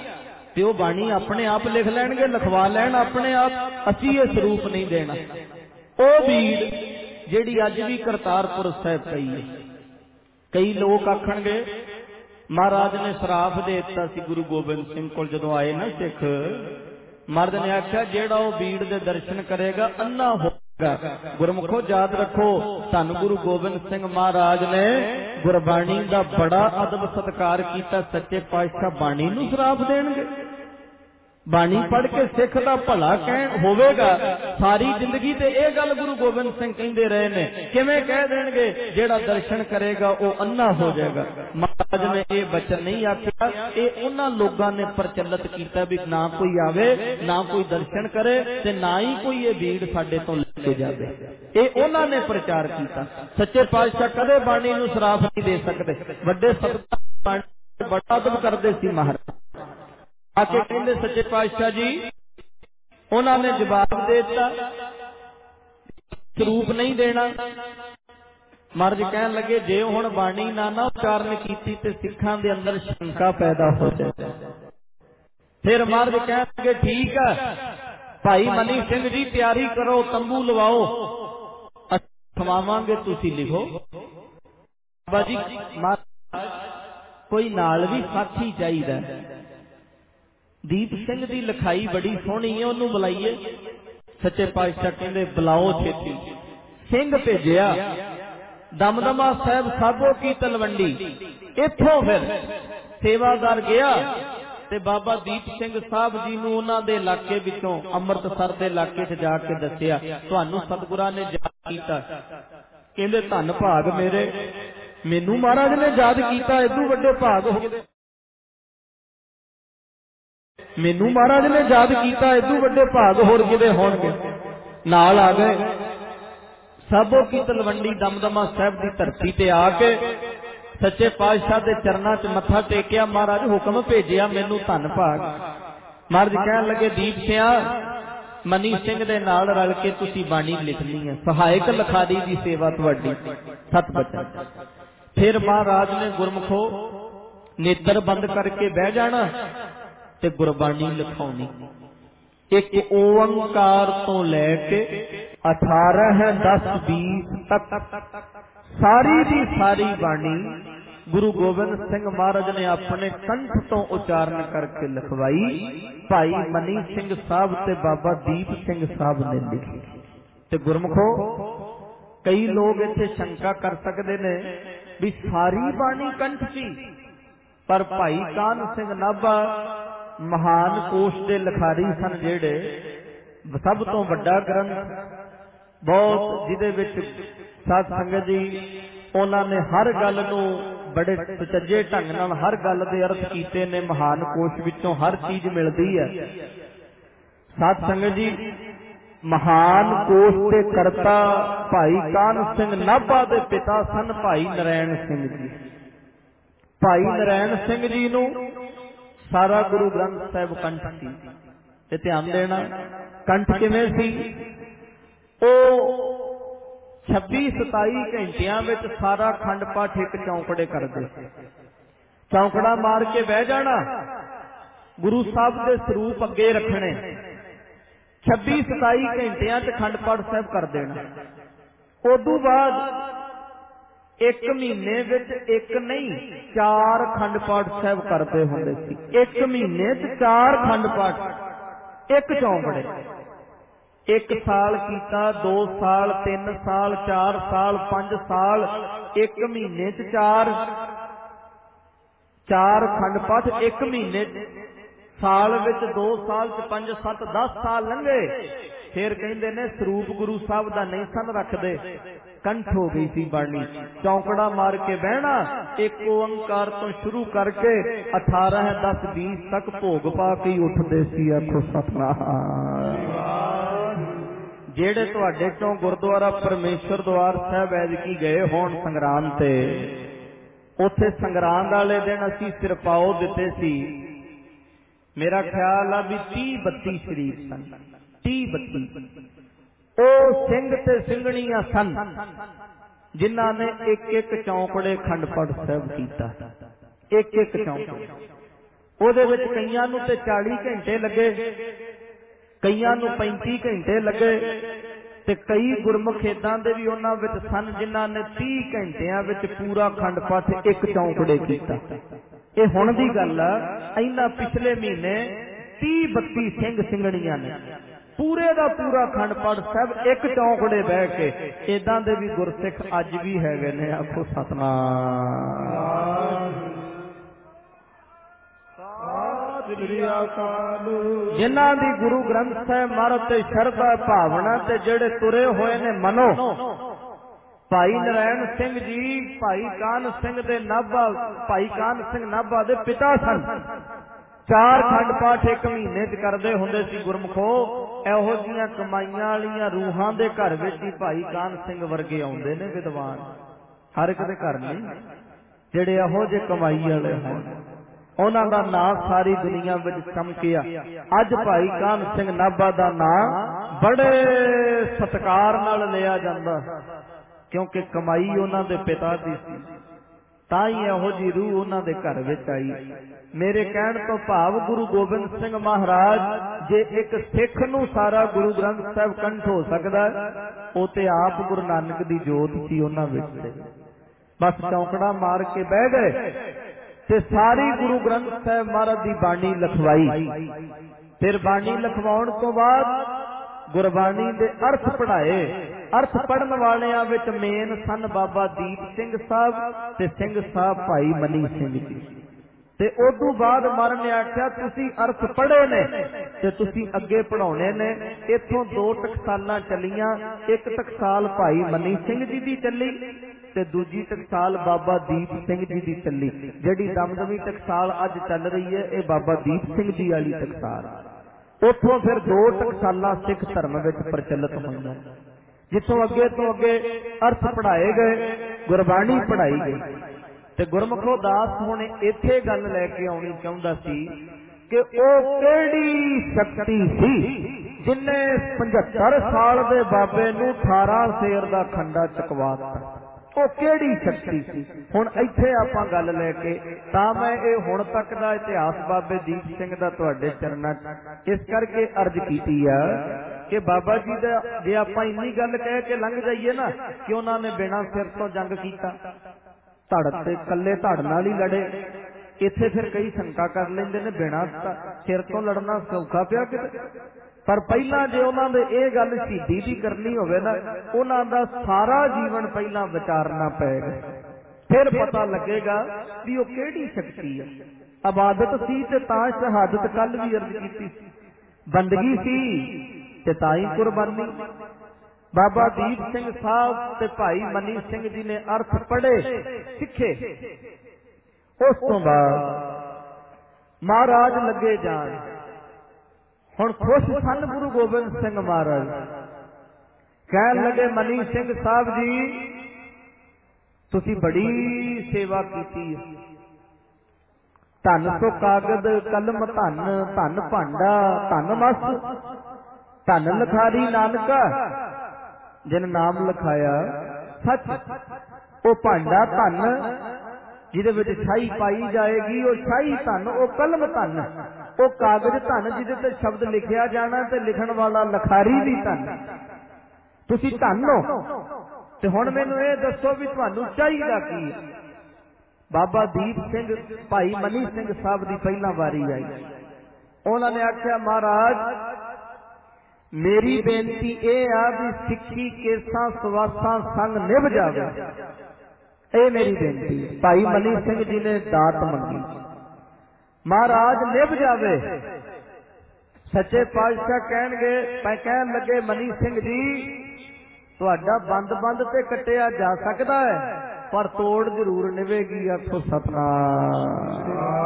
S1: ते वो बाणी अपने आप लिख लैणगे, लिखवा लैण अपने आप, असीं ये स्वरूप नहीं देना। ओ भीड़ जिहड़ी अज भी करतारपुर साहिब पई है। कई लोग आखणगे महाराज ने श्राप दे दिता सी गुरु गोबिंद सिंह कोल जदों आए ना सिख, महाराज ने आख्या जिहड़ा वो भीड़ दे दर्शन करेगा अन्ना होगा। गुरमुखो याद रखो, धन गुरु गोबिंद सिंह महाराज ने गुरबाणी दा बड़ा अदब सत्कार कीता। सच्चे पातशाह बाणी नूं श्राप देणगे? बाणी पढ़ के सिख दा भला कहण होवेगा सारी जिंदगी। ते यह गल गुरु गोबिंद सिंह कहंदे रहे ने, किवें कह देणगे जेड़ा दर्शन करेगा वो अन्ना हो जाएगा। महाराज ने ये वचन नहीं आख्या, ये उन्हां लोगां ने प्रचलित कीता भी ना कोई आवे, ना कोई दर्शन करे, ते ना ही कोई ये भीड़ साडे तो लेके जावे। ये उन्हां ने प्रचार कीता। सच्चे पातशाह कदे बाणी नूं श्राप नहीं दे सकदे। वड्डे सतपाल बड़ा अदब करदे सी महाराज। आके कहंदे सच्चे पातशाह जी, उन्होंने जवाब दे दिता स्वरूप नहीं देना। महाराज कहन लगे जे हुण बाणी ना उच्चारण कीती ते सिखां दे अंदर शंका पैदा हो जाए। फिर महाराज कहन लगे ठीक है भाई मनी सिंह जी तैयारी करो, तंबू लवाओ, खवावांगे, तुसीं लिखो। बाबा जी महाराज कोई नाल भी साथी चाहिदा। दीप सिंह दी लिखाई बड़ी सोहनी है, उन्होंने बुलाइए। सच्चे पातशाह कहंदे बुलाओ छेती। सिंह भेजिया दमदमा साहब साबो की तलवंडी। इत्थों फिर सेवादार गया ते बाबा दीप सिंह साहब जी नूं उन्हां दे इलाके विचों अमृतसर दे इलाके च जाके दस्सिया तुहानूं सतगुरां ने याद कीता। कहंदे धन भाग मेरे, मैनूं महाराज ने याद कीता, इदू वड्डे भाग हो गए। मैनू महाराज ने याद किया, इदू वड्डे भाग होर किदे होणगे। नाल आ गए साबो की तलवंडी दमदमा साहब की धरती ते आके सच्चे पातशाह दे चरनां च मत्था टेकिया। महाराज हुक्म भेजिया मैनू धन भाग। महाराज कहन लगे दीप सिंह मनी सिंह दे नाल रल के तुसीं बाणी लिखनी है, सहायक लिखारी दी सेवा तुहाडी। सत बचन। फिर महाराज ने गुरमुखो नेत्र बंद करके बह जाना ते गुरबाणी लिखाउणी। एक ओंकार तो लैके 18 10 20 तक सारी दी सारी बाणी गुरु गोबिंद सिंह महाराज ने अपने कंठ तो उच्चारण करके लिखवाई। भाई मनी सिंह साहब ते बाबा दीप सिंह साहब ने लिखी। ते गुरमुखो कई लोग इत्थे शंका कर सकते ने भी सारी बाणी कंठ सी, पर भाई कान सिंह नाभा महान कोश दे लिखारी सन, जेड़े सब तो वड्डा ग्रंथ बहुत जिहदे विच साध संगत जी उन्होंने हर गल नूं बड़े सुचज्जे ढंग नाल हर गल दे अर्थ कीते ने। महान कोश विचों हर चीज मिलती है। साध संगत जी महान कोश के करता भाई कान सिंह नाभा दे पिता सन भाई नरैण सिंह जी। भाई नरैण सिंह जी नूं सारा गुरु ग्रंथ साहिब कंठ सी। ते ध्यान देना कंठ किवें सी? ओ 26-27 घंटियां विच सारा खंड पाठ एक चौंकड़े करदे। चौंकड़ा मार के बह जाना, गुरु साहब दे स्वरूप अगे रखने, 26-27 घंटियां च खंड पाठ साहिब कर देना। उदों बाद एक महीने विच एक नहीं 4 खंड पाठ साहिब करते होंदे सी। एक महीने च 4 खंड पाठ, एक चौंकड़े। 1 साल कीता, 2 साल, 3 साल, 4 साल, 5 साल, एक महीने च 4 खंड पाठ एक महीने। साल विच 2 साल च 5 7 10 साल लंघे। फिर कहंदे ने स्वरूप गुरु साहब दा नहीं सन रखदे, कंठ हो गई सी बाणी। चौंकड़ा मार के बहना, एक ओंकार तो शुरू करके 18 10 20 तक भोग पा के उठदे सी। आखो सतनाम। जेड़े तुहाडे चों गुरुद्वारा परमेश्वर द्वार साहिब ऐतकी गए होण संगराम ते, उत्थे संगराम वाले दिन असीं सिरपाओ दिते सी। मेरा ख्याल आ भी 30-32 शरीर सन, 30-32 ओ सिंह ते सिंघणियां सन जिन्हां ने एक एक चौंकड़े खंड पाठ साहिब कीता। एक एक चौंकड़े ਉਹਦੇ ਵਿੱਚ ਕਈਆਂ ਨੂੰ ਤੇ 40 ਘੰਟੇ ਲੱਗੇ, ਕਈਆਂ ਨੂੰ 35 ਘੰਟੇ ਲੱਗੇ, ਤੇ ਕਈ ਗੁਰਮੁਖ ਏਦਾਂ ਦੇ ਵੀ ਉਹਨਾਂ ਵਿੱਚ ਸਨ ਜਿਨ੍ਹਾਂ ਨੇ 30 ਘੰਟਿਆਂ ਵਿੱਚ ਪੂਰਾ ਅਖੰਡ ਪਾਠ ਇੱਕ ਚੌਂਕੜੇ ਕੀਤਾ। ਇਹ ਹੁਣ ਦੀ ਗੱਲ ਆ, ਇਹਨਾਂ ਪਿਛਲੇ ਮਹੀਨੇ 30-32 ਸਿੰਘ ਸਿੰਘਣੀਆਂ ਨੇ ਪੂਰੇ ਦਾ ਪੂਰਾ ਅਖੰਡ ਪਾਠ ਸਾਹਿਬ ਇੱਕ ਚੌਂਕੜੇ ਬਹਿ ਕੇ। ਏਦਾਂ ਦੇ ਵੀ ਗੁਰਸਿੱਖ ਅੱਜ ਵੀ ਹੈਗੇ ਨੇ। ਆਖੋ ਸਤਨਾਮ। ਜਿਨ੍ਹਾਂ ਦੀ ਗੁਰੂ ਗ੍ਰੰਥ ਸਾਹਿਬ ਮਹਾਰਾਜ ਤੇ ਸ਼ਰਧਾ ਭਾਵਨਾ ਤੇ ਜਿਹੜੇ ਤੁਰੇ ਹੋਏ ਨੇ ਮਨੋ, ਭਾਈ ਨਰਾਇਣ ਸਿੰਘ ਜੀ ਭਾਈ ਕਾਨ ਸਿੰਘ ਦੇ ਨਾਭਾ, ਭਾਈ ਕਾਨ ਸਿੰਘ ਨਾਭਾ ਦੇ ਪਿਤਾ ਸਨ। 4 ਅਖੰਡ ਪਾਠ ਇੱਕ ਮਹੀਨੇ ਚ ਕਰਦੇ ਹੁੰਦੇ ਸੀ ਗੁਰਮੁਖੋ। ਇਹੋ ਜਿਹੀਆਂ ਕਮਾਈਆਂ ਵਾਲੀਆਂ ਰੂਹਾਂ ਦੇ ਘਰ ਵਿੱਚ ਹੀ ਭਾਈ ਕਾਨ ਸਿੰਘ ਵਰਗੇ ਆਉਂਦੇ ਨੇ ਵਿਦਵਾਨ। ਹਰ ਇੱਕ ਦੇ ਘਰ ਨਹੀਂ, ਜਿਹੜੇ ਇਹੋ ਜਿਹੇ ਕਮਾਈ ਵਾਲੇ ਹੋਣ ਉਹਨਾਂ ਦਾ ਨਾਂ ਸਾਰੀ ਦੁਨੀਆ ਵਿੱਚ ਚਮਕਿਆ। ਅੱਜ ਭਾਈ ਕਾਨ ਸਿੰਘ ਨਾਭਾ ਦਾ ਨਾਂ ਬੜੇ ਸਤਿਕਾਰ ਨਾਲ ਲਿਆ ਜਾਂਦਾ, ਕਿਉਂਕਿ ਕਮਾਈ ਉਹਨਾਂ ਦੇ ਪਿਤਾ ਦੀ ਸੀ, ਤਾਂ ਹੀ ਇਹੋ ਜਿਹੀ ਰੂਹ ਉਹਨਾਂ ਦੇ ਘਰ ਵਿੱਚ ਆਈ। ਮੇਰੇ ਕਹਿਣ ਤੋਂ ਭਾਵ ਗੁਰੂ ਗੋਬਿੰਦ ਸਿੰਘ ਮਹਾਰਾਜ ਜੇ ਇੱਕ ਸਿੱਖ ਨੂੰ ਸਾਰਾ ਗੁਰੂ ਗ੍ਰੰਥ ਸਾਹਿਬ ਕੰਠ ਹੋ ਸਕਦਾ, ਉਹ ਤੇ ਆਪ ਗੁਰੂ ਨਾਨਕ ਦੀ ਜੋਤ ਸੀ ਉਹਨਾਂ ਵਿੱਚ। ਬਸ ਚੌਂਕੜਾ ਮਾਰ ਕੇ ਬਹਿ ਗਏ ਤੇ ਸਾਰੀ ਗੁਰੂ ਗ੍ਰੰਥ ਸਾਹਿਬ ਮਹਾਰਾਜ ਦੀ ਬਾਣੀ ਲਿਖਵਾਈ। ਫਿਰ ਬਾਣੀ ਲਿਖਵਾਉਣ ਤੋਂ ਬਾਅਦ ਗੁਰਬਾਣੀ ਦੇ ਅਰਥ ਪੜ੍ਹਾਏ। ਅਰਥ ਪੜ੍ਹਨ ਵਾਲਿਆਂ ਵਿੱਚ ਮੇਨ ਸਨ ਬਾਬਾ ਦੀਪ ਸਿੰਘ ਸਾਹਿਬ ਤੇ ਸਿੰਘ ਸਾਹਿਬ ਭਾਈ ਮਨੀ ਸਿੰਘ ਜੀ। ਤੇ ਉਦੋਂ ਬਾਅਦ ਮਹਾਰਾਜ ਨੇ ਆਖਿਆ ਤੁਸੀਂ ਅਰਥ ਪੜ੍ਹੇ ਨੇ ਤੇ ਤੁਸੀਂ ਅੱਗੇ ਪੜ੍ਹਾਉਣੇ ਨੇ। ਇੱਥੋਂ 2 ਟਕਸਾਲਾਂ ਚੱਲੀਆਂ। ਇੱਕ ਟਕਸਾਲ ਭਾਈ ਮਨੀ ਸਿੰਘ ਜੀ ਦੀ ਚੱਲੀ ਤੇ ਦੂਜੀ ਟਕਸਾਲ ਬਾਬਾ ਦੀਪ ਸਿੰਘ ਜੀ ਦੀ ਚੱਲੀ। ਜਿਹੜੀ ਦਮਦਮੀ ਟਕਸਾਲ ਅੱਜ ਚੱਲ ਰਹੀ ਹੈ ਇਹ ਬਾਬਾ ਦੀਪ ਸਿੰਘ ਜੀ ਵਾਲੀ ਟਕਸਾਲ। ਉੱਥੋਂ ਫਿਰ 2 ਟਕਸਾਲਾਂ ਸਿੱਖ ਧਰਮ ਵਿੱਚ ਪ੍ਰਚਲਿਤ ਹੋਈਆਂ, ਜਿੱਥੋਂ ਅੱਗੇ ਤੋਂ ਅੱਗੇ ਅਰਥ ਪੜ੍ਹਾਏ ਗਏ, ਗੁਰਬਾਣੀ ਪੜ੍ਹਾਈ ਗਈ। ਤੇ ਗੁਰਮੁਖੋ ਦਾਸ ਹੁਣ ਇੱਥੇ ਗੱਲ ਲੈ ਕੇ ਆਉਣੀ ਚਾਹੁੰਦਾ ਸੀ ਕਿ ਉਹ ਕਿਹੜੀ ਸ਼ਕਤੀ ਸੀ ਜਿਨੇ 75 ਸਾਲ ਦੇ ਬਾਬੇ ਨੂੰ 18 ਸੇਰ ਦਾ ਖੰਡਾ ਚਕਵਾਤਾ। ਉਹ ਕਿਹੜੀ ਸ਼ਕਤੀ ਸੀ? ਹੁਣ ਇੱਥੇ ਆਪਾਂ ਗੱਲ ਲੈ ਕੇ ਤਾਂ ਮੈਂ ਇਹ ਹੁਣ ਤੱਕ ਦਾ ਇਤਿਹਾਸ ਬਾਬੇ ਦੀਪ ਸਿੰਘ ਦਾ ਤੁਹਾਡੇ ਚਰਨਾਂ 'ਚ ਇਸ ਕਰਕੇ ਅਰਜ਼ ਕੀਤੀ ਆ ਕਿ ਬਾਬਾ ਜੀ ਦਾ ਜੇ ਆਪਾਂ ਇੰਨੀ ਗੱਲ ਕਹਿ ਕੇ ਲੰਘ ਜਾਈਏ ਨਾ ਕਿ ਉਹਨਾਂ ਨੇ ਬਿਨਾਂ ਸਿਰ ਤੋਂ ਜੰਗ ਕੀਤਾ, ਧੜ ਤੇ ਕੱਲੇ ਧੜ ਨਾਲ ਹੀ ਲੜੇ, ਇੱਥੇ ਫਿਰ ਕਈ ਸ਼ੰਕਾ ਕਰ ਲੈਂਦੇ ਨੇ ਬਿਨਾਂ ਸਿਰ ਤੋਂ ਲੜਨਾ ਸੌਖਾ ਪਿਆ ਕਿਤੇ। ਪਰ ਪਹਿਲਾਂ ਜੇ ਉਹਨਾਂ ਦੇ ਇਹ ਗੱਲ ਸ਼ਹੀਦੀ ਦੀ ਕਰਨੀ ਹੋਵੇ ਨਾ, ਉਹਨਾਂ ਦਾ ਸਾਰਾ ਜੀਵਨ ਪਹਿਲਾਂ ਵਿਚਾਰਨਾ ਪਏਗਾ, ਫਿਰ ਪਤਾ ਲੱਗੇਗਾ ਵੀ ਉਹ ਕਿਹੜੀ ਸ਼ਕਤੀ ਹੈ। ਇਬਾਦਤ ਸੀ ਤੇ ਤਾਂ ਸ਼ਹਾਦਤ, ਕੱਲ ਵੀ ਅਰਜ਼ ਕੀਤੀ, ਬੰਦਗੀ ਸੀ ਤੇ ਤਾਂ ਹੀ ਕੁਰਬਾਨੀ। ਬਾਬਾ ਦੀਪ ਸਿੰਘ ਸਾਹਿਬ ਤੇ ਭਾਈ ਮਨੀ ਸਿੰਘ ਜੀ ਨੇ ਅਰਥ ਪੜ੍ਹੇ, ਸਿੱਖੇ। ਉਸ ਤੋਂ ਬਾਅਦ ਮਹਾਰਾਜ ਲੱਗੇ ਜਾਣ। ਹੁਣ ਖੁਸ਼ ਸਨ ਗੁਰੂ ਗੋਬਿੰਦ ਸਿੰਘ ਮਹਾਰਾਜ, ਕਹਿਣ ਲੱਗੇ ਮਨੀ ਸਿੰਘ ਸਾਹਿਬ ਜੀ ਤੁਸੀਂ ਬੜੀ ਸੇਵਾ ਕੀਤੀ ਹੈ। ਧੰਨ ਸੋ ਕਾਗਦ ਕਲਮ ਧੰਨ, ਧੰਨ ਭਾਂਡਾ ਧੰਨ ਮਸ, ਧੰਨ ਲਿਖਾਰੀ ਨਾਨਕਾ ਜਿਨ ਨਾਮ ਲਿਖਾਇਆ ਸੱਚ। ਉਹ ਭਾਂਡਾ ਧੰਨ ਜਿਹਦੇ ਵਿੱਚ ਸ਼ਾਹੀ ਪਾਈ ਜਾਏਗੀ, ਉਹ ਸ਼ਾਹੀ ਧੰਨ। ਉਹ ਕਲਮ ਧੰਨ, ਉਹ ਕਾਗਜ਼ ਧੰਨ ਜਿਹਦੇ ਤੇ ਸ਼ਬਦ ਲਿਖਿਆ ਜਾਣਾ ਤੇ ਲਿਖਣ ਵਾਲਾ ਲਿਖਾਰੀ ਵੀ ਧੰਨ। ਤੁਸੀਂ ਧੰਨ ਹੋ। ਤੇ ਹੁਣ ਮੈਨੂੰ ਇਹ ਦੱਸੋ ਵੀ ਤੁਹਾਨੂੰ ਚਾਹੀਦਾ ਕੀ ਹੈ? ਬਾਬਾ ਦੀਪ ਸਿੰਘ ਭਾਈ ਮਨੀ ਸਿੰਘ ਸਾਹਿਬ ਦੀ ਪਹਿਲਾਂ ਵਾਰੀ ਆਈ। ਉਹਨਾਂ ਨੇ ਆਖਿਆ ਮਹਾਰਾਜ ਮੇਰੀ ਬੇਨਤੀ ਇਹ ਆ ਵੀ ਸਿੱਖੀ ਕੇਸਾਂ ਸਵਾਸਾਂ ਸੰਗ ਨਿਭ ਜਾਵੇ, ਇਹ ਮੇਰੀ ਬੇਨਤੀ ਹੈ। ਭਾਈ ਮਨੀ ਸਿੰਘ ਜੀ ਨੇ ਦਾਤ ਮੰਗੀ, ਮਹਾਰਾਜ ਨਿਭ ਜਾਵੇ। ਸੱਚੇ ਪਾਤਸ਼ਾਹ ਕਹਿਣ ਲੱਗੇ ਮਨੀ ਸਿੰਘ ਜੀ ਤੁਹਾਡਾ ਬੰਦ ਤੇ ਕੱਟਿਆ ਜਾ ਸਕਦਾ ਹੈ ਪਰ ਤੋੜ ਜ਼ਰੂਰ ਨਿਭੇਗੀ। ਆਖੋ ਸਤਨਾਮ।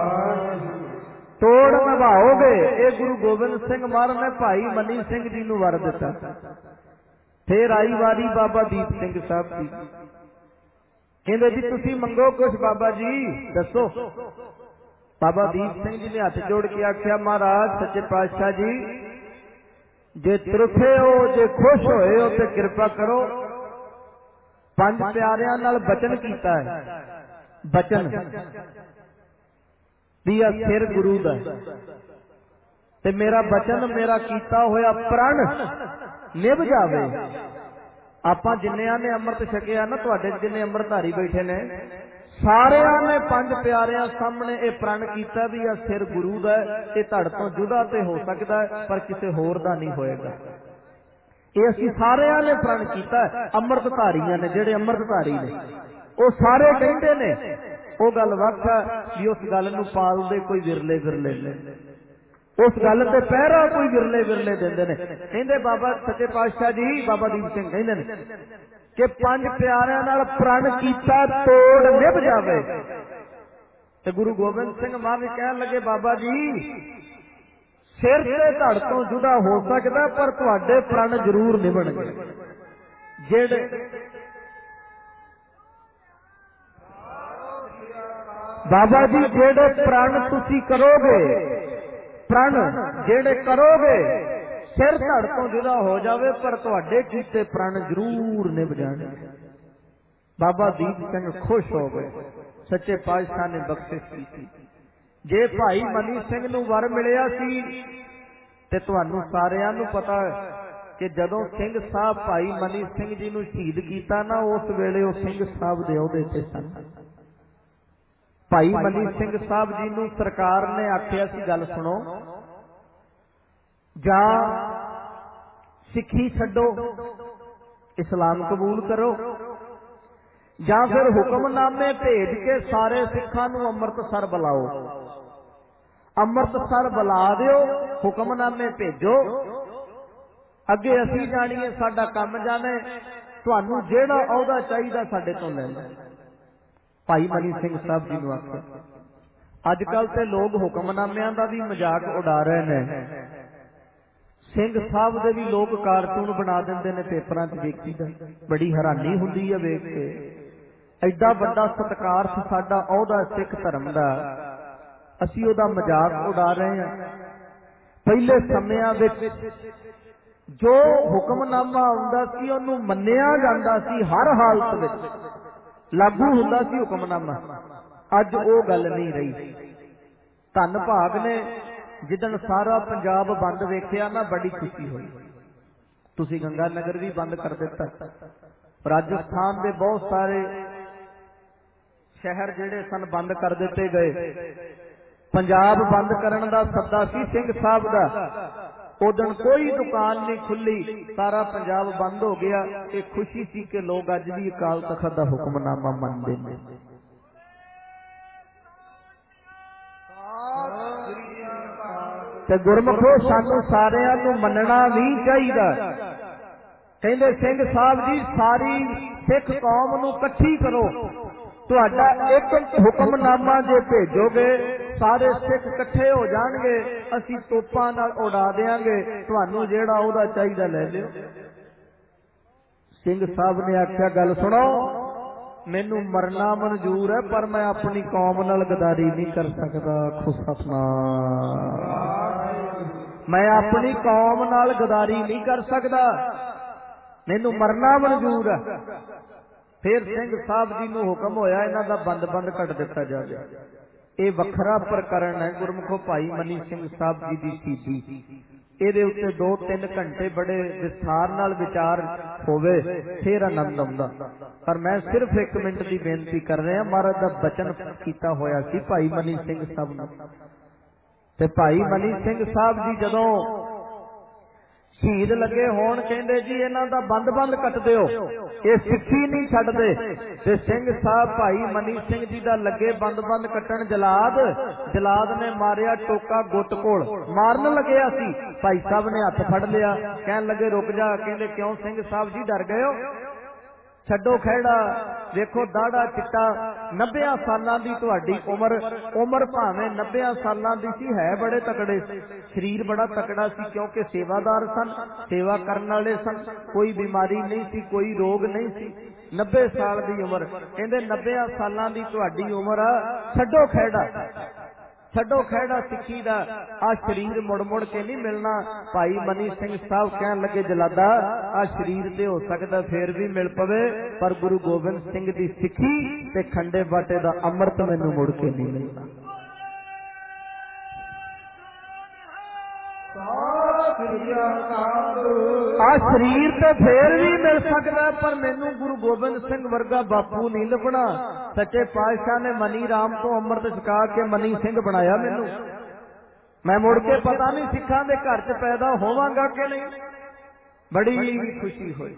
S1: ਤੋੜ ਨਿਭਾਓਗੇ। ਇਹ ਗੁਰੂ ਗੋਬਿੰਦ ਸਿੰਘ ਮਹਾਰਾਜ ਨੇ ਭਾਈ ਮਨੀ ਸਿੰਘ ਜੀ ਨੂੰ ਵਰ ਦਿੱਤਾ। ਫੇਰ ਆਈ ਵਾਰੀ ਬਾਬਾ ਦੀਪ ਸਿੰਘ ਸਾਹਿਬ ਦੀ। ਕਹਿੰਦੇ ਜੀ ਤੁਸੀਂ ਮੰਗੋ ਕੁਛ ਬਾਬਾ ਜੀ, ਦੱਸੋ। ਬਾਬਾ ਦੀਪ ਸਿੰਘ ਜੀ ਨੇ ਹੱਥ ਜੋੜ ਕੇ ਆਖਿਆ ਮਹਾਰਾਜ ਸੱਚੇ ਪਾਤਸ਼ਾਹ ਜੀ ਜੇ ਤਰੁੱਠੇ ਹੋ, ਜੇ ਖੁਸ਼ ਹੋਏ ਹੋ ਤੇ ਕਿਰਪਾ ਕਰੋ। 5 ਪਿਆਰਿਆਂ ਨਾਲ ਬਚਨ ਕੀਤਾ ਹੈ। ਬਚਨ भी आ सिर गुरु दा ते मेरा बचन मेरा कीता होया प्रण निभ जावे। आपां जिन्नियां ने अमृत छकिया ना, तुहाडे जिन्ने अमृतधारी बैठे ने सारियां ने पंज प्यारियां सामने ये प्रण कीता भी आ सिर गुरु दा, ये धड़ तो जुदा ते हो सकदा है पर किसी होर दा नहीं होएगा। ये असीं सारियां ने प्रण कीता। अमृतधारियां ने जिहड़े अमृतधारी ने वो सारे कहंदे ने वो गल वख भी उस गल नूं पालदे कोई विरले विरले ने, उस गल ते पहरा कोई विरले विरले देंदे ने। कहंदे बाबा सच्चे पातशाह जी, बाबा दीप सिंह कहंदे ने कि पंज प्यारियां नाल प्रण कीता तोड़ निभ जावे। ते गुरु गोबिंद सिंह महाराज कहन लगे बाबा जी सिर ते धड़ तो जुदा हो सकदा पर तुहाडे प्रण जरूर निभणगे। जेड़े बाबा जी जेड़े प्रण तुसी करोगे, प्रण जेड़े करोगे सिर धड़ तो जुदा हो जावे पर तुहाडे कीते प्रण जरूर निभ जाणगे। बाबा दीप सिंह खुश हो गए, सच्चे पातशाह ने बख्शिश की। जे भाई मनी सिंह नूं वर मिलिया सी ते तुहानूं सारिआं नूं पता है कि जदों सिंह साहब भाई मनी सिंह जी नूं शहीद कीता ना, उस वेले वो सिंह साहब दे ओहदे ते सन। भाई मनी सिंह साहब जी नूं सरकार ने आखिया सी गल सुनो, जां सिੱਖੀ छड्डो इस्लाम कबूल करो, जां फिर हुक्मनामे भेज के सारे सिखां नूं अमृतसर बुलाओ। अमृतसर बुला दिओ, हुक्मनामे भेजो, अगे असीं जाणीए साडा काम जाने, तुहानूं जिहड़ा अहुदा चाहीदा साडे तों ले लो। भाई मनी सिंह साहब जी नूं आखिआ। अजकल ते लोग हुक्मनामिਆਂ ਦਾ भी मजाक उड़ा रहे हैं। सिंह साहब दे भी लोग कारटून बना देंदे ने, पेपरां 'च वेखीदा, बड़ी हैरानी हुंदी है वेख के। एडा वड्डा सत्कार साडा अहुदा सिख धर्म दा, असीं उहदा मजाक उड़ा रहे हैं। पहले समयां विच जो हुक्मनामा आउंदा सी उहनूं मन्निया जांदा सी, हर हालत विच लागू हुंदा सी हुक्मनामा। अज वो गल नहीं रही। धन भाग ने जिदन सारा पंजाब बंद वेखिया ना, बड़ी खुशी हुई। तुसीं गंगा नगर भी बंद कर दिता, राजस्थान के बहुत सारे शहर जिहड़े सन बंद कर दिते गए। पंजाब बंद करन दा सद्दा सी सिंह साहब दा, उदन कोई दुकान नहीं खुली, सारा पंजाब बंद हो गया। ये खुशी सी कि लोग अज भी अकाल तख्त दा हुक्मनामा मनदे ने। ते गुरमुखो सानू सारिआं नूं मनना भी चाहिदा। कहंदे सिंह साहब जी सारी सिख कौम नूं इकट्ठी करो, तुहाडा एक हुक्मनामा जे भेजोगे सारे सिख इकट्ठे हो जाणगे, असीं तोपां नाल उड़ा देंगे, तुहानूं जिहड़ा ओहदा चाहीदा ले लिओ। सिंह साहब ने आख्या गल सुनो, मैनू मरना मंजूर है पर मैं अपनी कौम नाल गदारी नहीं कर सकता। खुसफना मैं अपनी कौम नाल गदारी नहीं कर सकता, मैनू मरना मंजूर है। फिर सिंह साहब जी नूं हुक्म होया इन्हां दा बंद बंद कट दिता जाए। ये वखरा प्रकरण है गुरमुखो भाई मनी सिंह साहब जी की शहीदी। ਇਹਦੇ ਉੱਤੇ 2-3 घंटे बड़े विस्तार नाल विचार होवे फिर आनंद आउंदा, पर मैं सिर्फ 1 मिनट की बेनती कर रहा। महाराज का बचन किया होया सी भाई मनी सिंह साहब ने, ते भाई मनी सिंह साहब जी जदों शहीद लगे होण कहंदे जी इन्हां दा बंद बंद कट दिओ, ये सिੱਖੀ नहीं छड्डदे। ते सिंह साहब भाई मनी सिंह जी दा लगे बंद बंद कट्टण, जलाद ने मारिया टोका गुੱਟ कोल, मारन लगे सी। भाई साहब ने हथ फड़ लिया, कहन लगे रुक जा। कहंदे क्यों सिंह साहब जी डर गए हो? छड्डो खैड़ा, देखो दाड़ा चिट्टा, 90 सालां दी तुहाडी उम्र भावें 90 सालां दी सी, है बड़े तकड़े, शरीर बड़ा तकड़ा सी क्योंकि सेवादार सन, सेवा करन वाले सन, कोई बीमारी नहीं सी, कोई रोग नहीं सी। 90 साल दी उम्र, कहंदे 90 सालां दी तुहाडी उम्र, छड्डो खैड़ा, छड्डो खैड़ा सिੱਖੀ दा, आ शरीर मुड़ मुड़ के नहीं मिलना। भाई मनी सिंह साहब कहन लगे जलादा आ शरीर ते हो सकदा फिर भी मिल पवे, पर गुरु गोबिंद सिंह दी सिੱਖੀ ते खंडे बाटे दा अमृत मैनू मुड़ के नहीं मिलना। आ शरीर तो फिर भी मिल सकता, पर मैनू गुरु गोबिंद सिंह वर्गा बापू नहीं लभना। सच्चे पातशाह ने मनी राम को अमृत छका के मनी सिंह बनाया मैनू। मैं मुड़ के पता नहीं सिखा दे घर च पैदा होवांगा कि नहीं। बड़ी खुशी हुई।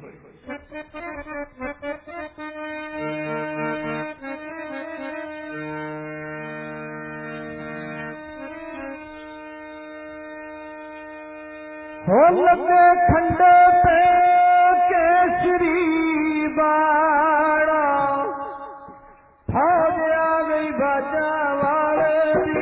S1: हो लगे खंडे पे केसरी बाड़ा, फौज आ गई बाजा वाले दी।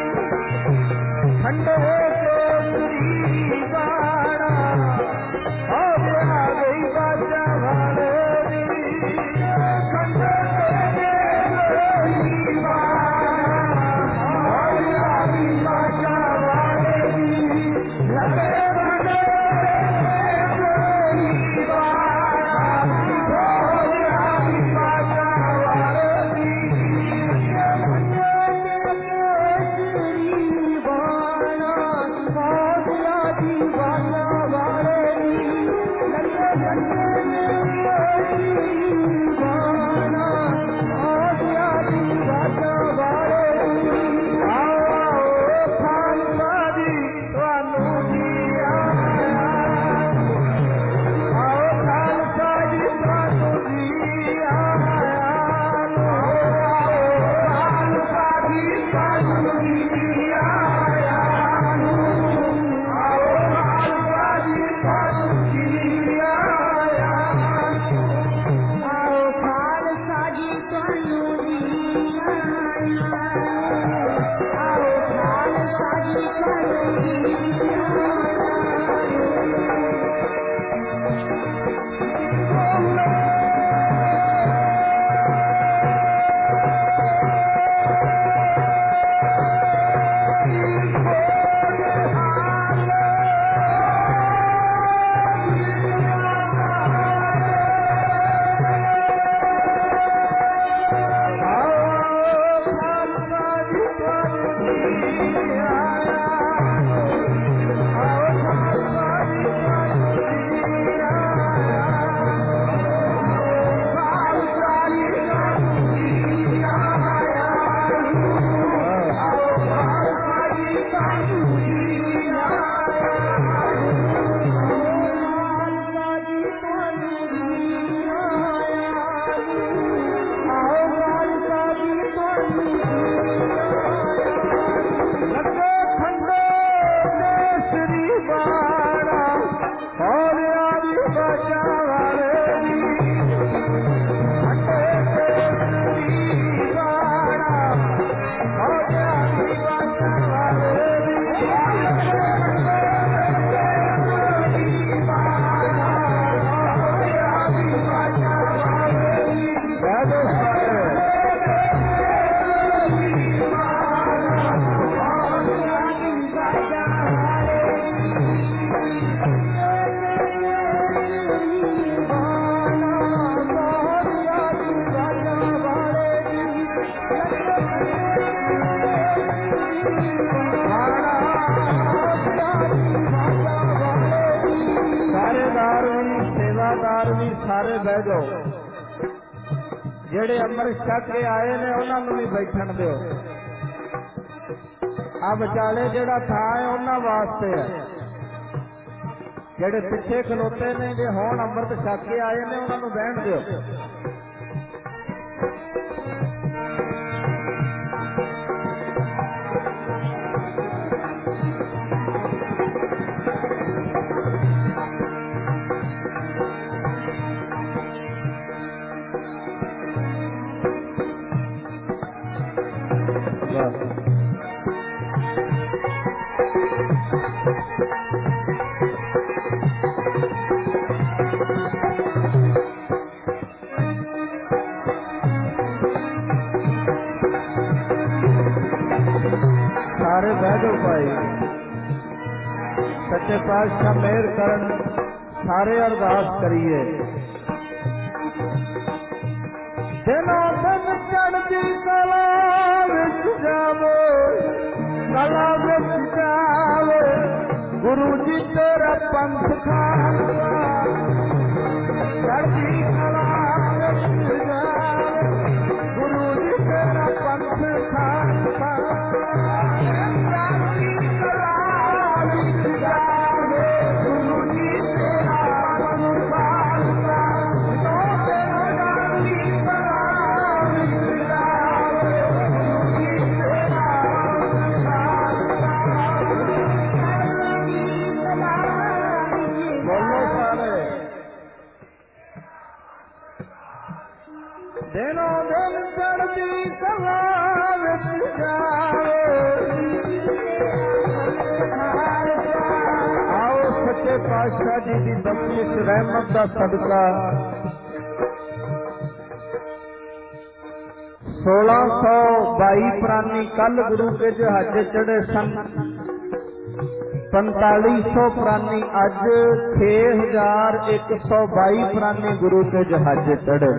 S1: खंडे केसरी बाड़ा, फौज आ गई बाजा वाले दी। खंडे केसरी बाड़ा, फौज आ गई बाजा वाले दी। बह जाओ। जेड़े अमृत छक के आए ने उन्होंने भी बैठन दो। आ विचाले जेड़ा था है उन्होंने वास्ते है। जेड़े पिछे खलोते ने जे हुण अमृत छक के आए ने उन्होंने बहन दो। सारे बहदो भाई सच्चे पातशाह मेहर करन, सारे अरदास करिए। दिनों दिन चढ़ती कला विच जावे, कला विच जावे, गुरु जी तेरा पंथ खालसा चढ़ती कला विच जावे, गुरु जी तेरा पंथ खालसा चढ़ती कला विच जावे, गुरु जी तेरा पंथ खालसा चढ़ती कला विच जावे, गुरु जी तेरा पंथ खालसा। बोलो सारे दिनों दिन चढ़ती कला विच जावे। आओ सच्चे पातशाह जी की बख्शिश रहमत का सदका 1622 प्राणी कल गुरु के जहाजे चढ़े सन, 4500 प्राणी अज 6122 प्राणी गुरु के जहाजे चढ़े।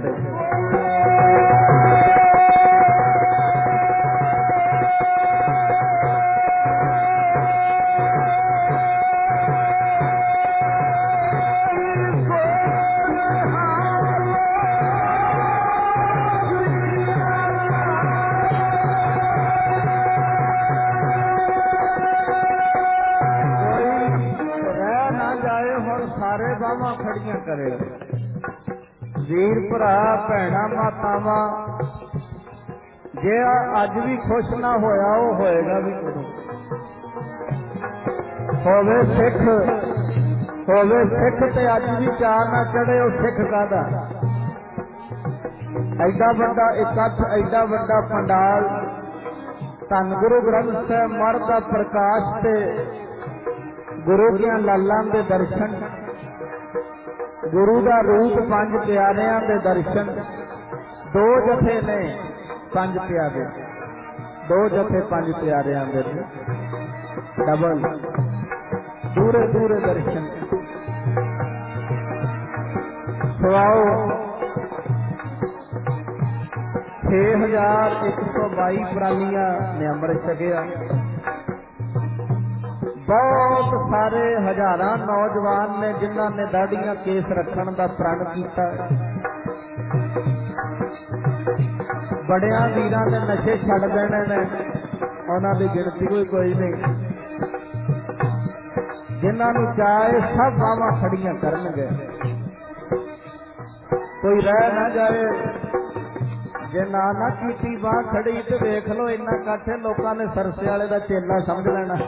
S1: सारे बावां खड़ियां करे वीर भरा भैणा मातावां, जे अज भी खुश ना होया वो होएगा भी कदों। होवे सिख ते अज भी चार ना चढ़े, वो सिख कादा एडा बड़ा इकट्ठ, एडा बड़ा पंडाल, धन गुरु ग्रंथ साहिब मर का प्रकाश ते गुरु दियां लालां दे दर्शन, गुरु का रूप पंज प्यारियां दे दर्शन, दो जथे ने पंज प्यारे, दो जथे पंज प्यारियां दे डबल दूरे दूरे दर्शन। सुआओ 6122 प्राणियां ने अमृत छकिया। बहुत सारे हजारां नौजवान ने जिन्हां ने दाढ़ियां केस रखण दा प्रण कीता। बड़ियां वीरां ने नशे छड्ड देने ने, उन्हां दी गिणती कोई नहीं। जिन्हां नूं चाहे सब बावां खड़ियां करनगे, कोई रह ना जाए। जे ना कीती बांह खड़ी तो वेख लो इन्ना इकट्ठ लोकां ने सरसे वाले दा चेला समझ लेना।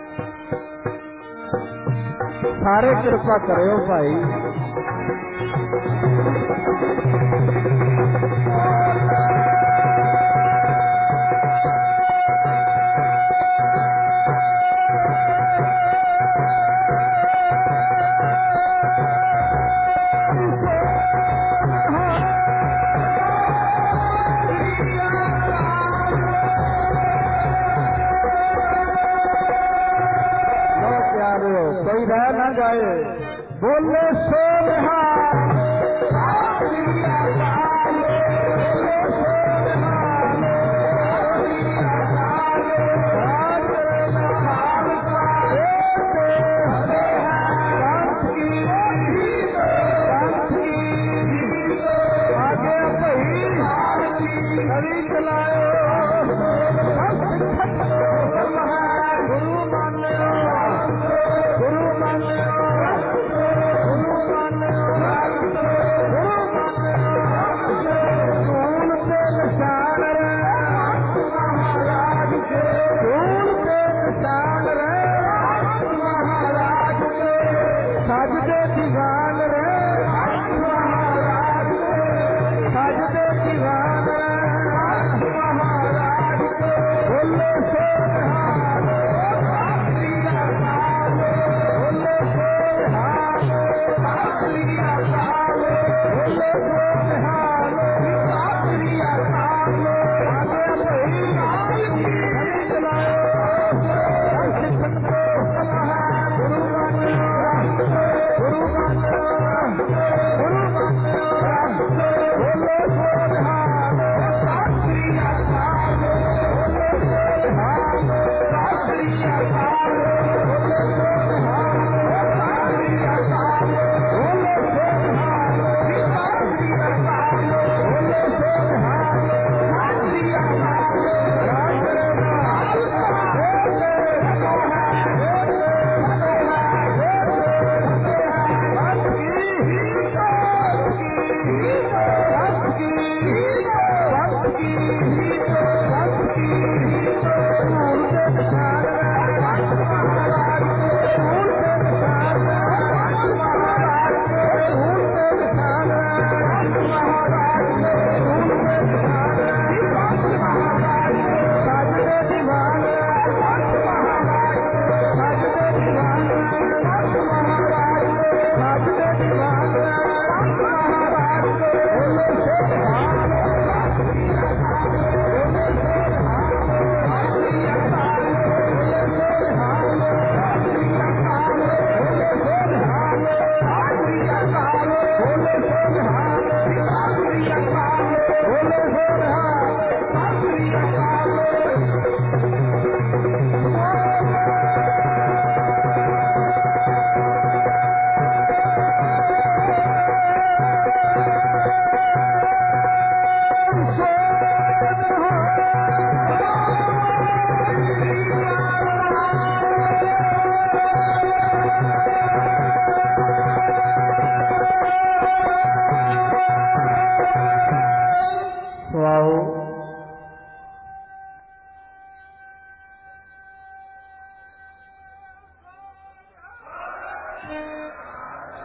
S1: सारे कृपा करो भाई। कोई रह ना जाए, बोले सो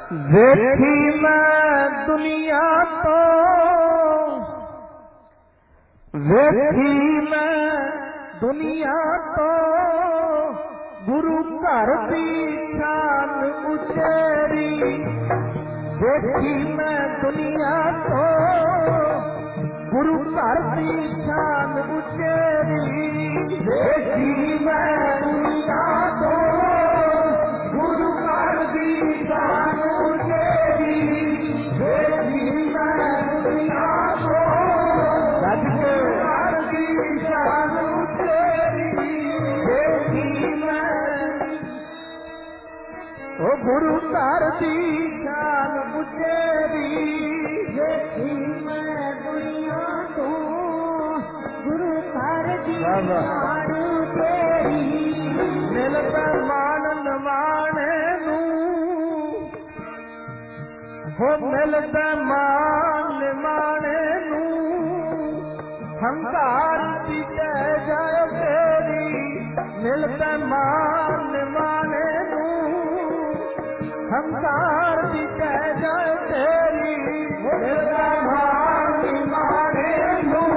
S1: ਵੇਖੀ ਮੈਂ ਦੁਨੀਆ ਤੋਂ, ਵੇਖੀ ਮੈਂ ਦੁਨੀਆ ਤੋਂ, ਗੁਰੂ ਘਰ ਦੀ ਸ਼ਾਨ ਉਚੇਰੀ। ਵੇਖੀ ਮੈਂ ਦੁਨੀਆ ਤੋਂ, ਗੁਰੂ ਘਰ ਦੀ ਸ਼ਾਨ ਉਚੇਰੀ। ਵੇਖੀ ਮੈਂ ਦੁਨੀਆ ਤੋਂ, ਗੁਰੂ ਘਰ ਦੀ ਸ਼ਾਨ ਉਚੇਰੀ। ਵੇਖੀ ਮੈਂ ਦੁਨੀਆ ਤੋਂ, ਗੱਜ ਕੇ ਘਰ ਦੀ ਸ਼ਾਨ ਉਚੇਰੀ। ਵੇਖੀ ਮੈਂ ਉਹ ਗੁਰੂ ਘਰ ਦੀ ਸ਼ਾਨ ਉਚੇਰੀ। ਵੇਖੀ ਮੈਂ ਦੁਨੀਆ ਤੋਂ, ਗੁਰੂ ਘਰ ਦੀ ਸ਼ਾਨ ਉਚੇਰੀ। ਮਿਲਦਾ ਮਾਨ ਨਿਮਾਣੇ ਨੂੰ, ਹੋ ਮਿਲਦਾ ਮਾਨ ਨਿਮਾਣੇ ਨੂੰ, ਹੰਕਾਰ ਦੀ ਜੈ ਜੈ ਤੇਰੀ। ਮਿਲਦਾ ਮਾਨ ਨਿਮਾਣੇ ਨੂੰ, ਹੰਕਾਰ ਦੀ ਜੈ ਜੈ ਤੇਰੀ। ਮਿਲਦਾ ਮਾਨ ਨਿਮਾਣੇ ਨੂੰ,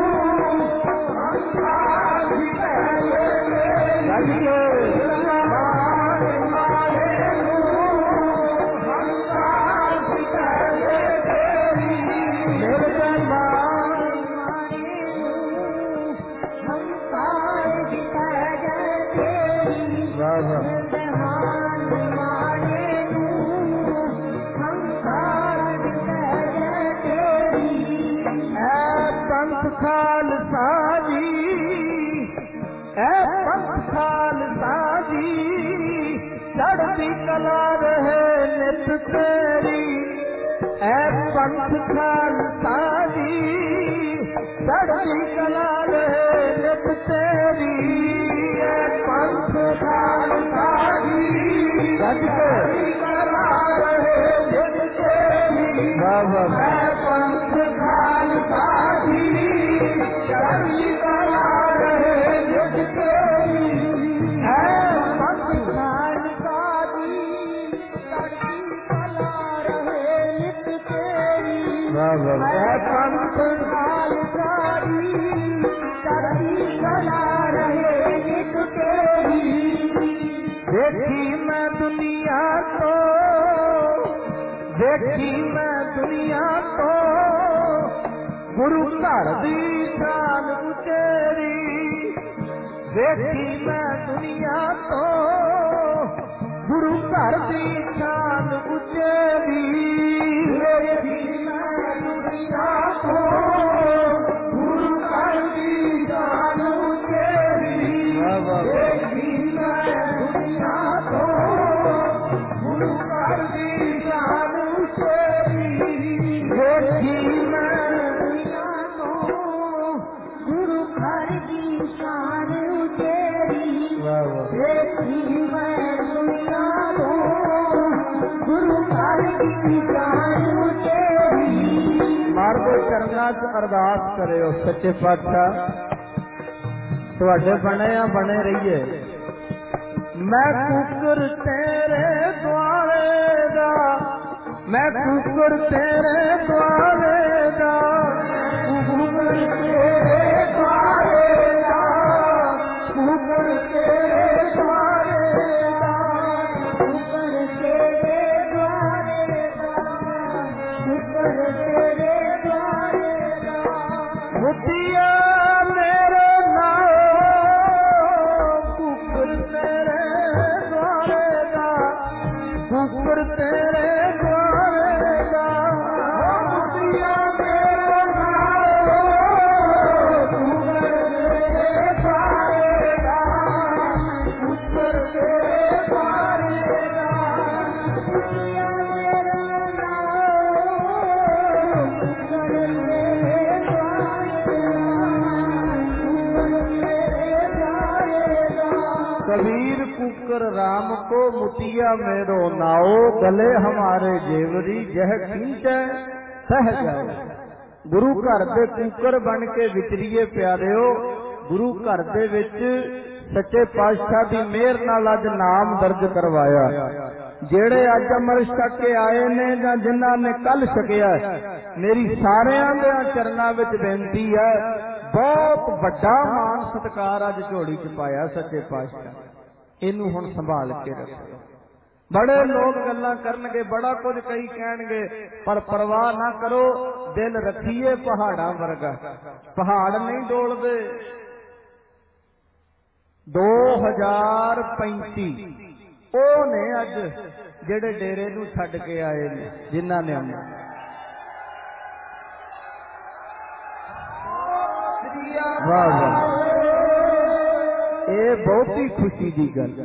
S1: ਹੰਕਾਰ ਦੀ ਜੈ ਜੈ ਤੇਰੀ। ਮਿਲਦਾ ਮਾਨ ਨਿਮਾਣੇ ਨੂੰ, ਹੰਕਾਰ ਦੀ ਜੈ ਜੈ ਤੇਰੀ। ਮਿਲਦਾ ਮਾਨ ਨਿਮਾਣੇ ਨੂੰ, ਹੰਕਾਰ ਦੀ ਜੈ ਜੈ ਤੇਰੀ। ਵਾਹ ਵਾਹ। ਖਾਲਸਾ ਜੀ, ਐ ਪੰਥ ਖਾਲਸਾ ਜੀ, ਚੜ੍ਹਦੀ ਕਲਾ ਰਹੇ ਨਿਤ ਤੇਰੀ। ਐ ਪੰਥ ਖਾਲਸਾ ਜੀ, ਚੜ੍ਹਦੀ ਕਲਾ ਰਹੇ ਨਿਤ ਤੇਰੀ। ਐ ਪੰਥ ਖਾਲਸਾ ਜੀ, ਚੜ੍ਹਦੀ ਕਲਾ ਰਹੇ ਨਿਤ ਤੇਰੀ। ਵਾਹ ਵਾਹ। ਐ ਪੰਥ ਖਾਲਸਾ ਜੀ, ਚੜ੍ਹਦੀ ਕਲਾ ਰਹੇ ਨਿਤ ਤੇਰੀ। ਐ ਪੰਥ ਖਾਲਸਾ ਜੀ, ਚੜ੍ਹਦੀ ਕਲਾ ਰਹੇ ਨਿਤ ਤੇਰੀ। ਵਾਹ ਵਾਹ। ਐ ਪੰਥ ਖਾਲਸਾ ਜੀ, ਚੜ੍ਹਦੀ ਕਲਾ ਰਹੇ ਨਿਤ ਤੇਰੀ। ਵੇਖੀ ਮੈਂ ਦੁਨੀਆ ਤੋਂ, ਵੇਖੀ ਮੈਂ ਦੁਨੀਆ ਤੋਂ, ਗੁਰੂ ਘਰ ਦੀ ਸ਼ਾਨ ਉਚੇਰੀ। ਵੇਖੀ ਮੈਂ ਦੁਨੀਆ ਤੋਂ, ਗੁਰੂ ਘਰ ਦੀ ਸ਼ਾਨ ਉਚੇਰੀ। ਵੇਖੀ ਮੈਂ ਦੁਨੀਆ ਤੋਂ, ਗੁਰੂ ਘਰ ਦੀ ਸ਼ਾਨ ਉਚੇਰੀ। ਵੇਖੀ ਮੈਂ ਦੁਨੀਆ ਤੋਂ, ਗੁਰੂ ਘਰ ਦੀ ਸ਼ਾਨ ਉਚੇਰੀ। ਵੇਖੀ ਮੈਂ ਦੁਨੀਆ ਤੋਂ, ਗੁਰੂ ਘਰ ਦੀ ਸ਼ਾਨ ਉਚੇਰੀ। ਵੇਖੀ ਮੈਂ ਦੁਨੀਆ ਤੋਂ, ਗੁਰੂ ਘਰ ਦੀ ਸ਼ਾਨ ਉਚੇਰੀ। ਮਾਰ ਦੇ ਚਰਨਾਂ 'ਚ ਅਰਦਾਸ ਕਰਿਓ ਸੱਚੇ ਪਾਤਸ਼ਾਹ ਤੁਹਾਡੇ ਬਣੇ ਆ ਬਣੇ ਰਹੀਏ। ਮੈਂ ਕੁਕਰ ਤੇਰੇ ਦੁਆਰੇ ਦਾ, ਮੈਂ ਕੁਕਰ ਤੇਰੇ ਦੁਆਰੇ ਦਾ, ਕੁਕਰ ਤੇਰੇ ਦੁਆਰੇ ਦਾ, ਕੁਕਰ ਤੇਰੇ ਦੁਆਰੇ ਦਾ, ਕੁਕਰ ਤੇਰੇ ਦੁਆਰੇ ਦਾ, ਕੁਕਰ ਤੇਰੇ ਦੁਆਰੇ ਦਾ। ਮੁੱਤੀਆ ਮੇਰੇ ਨਾਲ, ਕੁਕਰ ਤੇਰੇ ਦੁਆਰੇ ਦਾ, ਕੁਕਰ ਤੇਰੇ ਦੁਆਰੇ ਦਾ। ਮੁੱਤੀਆ ਮੇਰੇ ਨਾਲ, ਕੁਕਰ ਤੇਰੇ ਦੁਆਰੇ ਦਾ, ਕੁਕਰ ਤੇਰੇ ਦੁਆਰੇ ਦਾ। ਮੁੱਤੀਆ ਮੇਰੇ ਨਾਲ, ਕੁਕਰ ਤੇਰੇ कबीर कुकर राम को मुतिया मेरो नाओ, गले हमारे जेवरी जह खींचे सह जाओ। गुरु घर दे कुकर बन के विचरीए प्यारिओ, गुरु घर दे विच सच्चे पातशाह दी मेहर नाल अज नाम दर्ज करवाया। ਜਿਹੜੇ ਅੱਜ ਅੰਮ੍ਰਿਤ ਛਕ ਕੇ ਆਏ ਨੇ ਜਾਂ ਜਿਨ੍ਹਾਂ ਨੇ ਕੱਲ ਛਕਿਆ, ਮੇਰੀ ਸਾਰਿਆਂ ਦੇ ਚਰਨਾਂ ਵਿੱਚ ਬੇਨਤੀ ਹੈ, ਬਹੁਤ ਵੱਡਾ ਮਾਣ ਸਤਿਕਾਰ ਅੱਜ ਝੋਲੀ ਚ ਪਾਇਆ ਸੱਚੇ ਪਾਤਸ਼ਾਹ, ਇਹਨੂੰ ਹੁਣ ਸੰਭਾਲ ਕੇ ਰੱਖੋ। ਬੜੇ ਲੋਕ ਗੱਲਾਂ ਕਰਨਗੇ, ਬੜਾ ਕੁਝ ਕਈ ਕਹਿਣਗੇ, ਪਰ ਪਰਵਾਹ ਨਾ ਕਰੋ, ਦਿਲ ਰੱਖੀਏ ਪਹਾੜਾਂ ਵਰਗਾ। ਪਹਾੜ ਨਹੀਂ ਡੋਲਦੇ। 2035 ਉਹ ਨੇ ਅੱਜ ਜਿਹੜੇ ਡੇਰੇ ਨੂੰ ਛੱਡ ਕੇ ਆਏ ਨੇ, ਜਿਨ੍ਹਾਂ ਨੇ ਵਾਹ ਵਾਹ, ਇਹ ਬਹੁਤੀ ਖੁਸ਼ੀ ਦੀ ਗੱਲ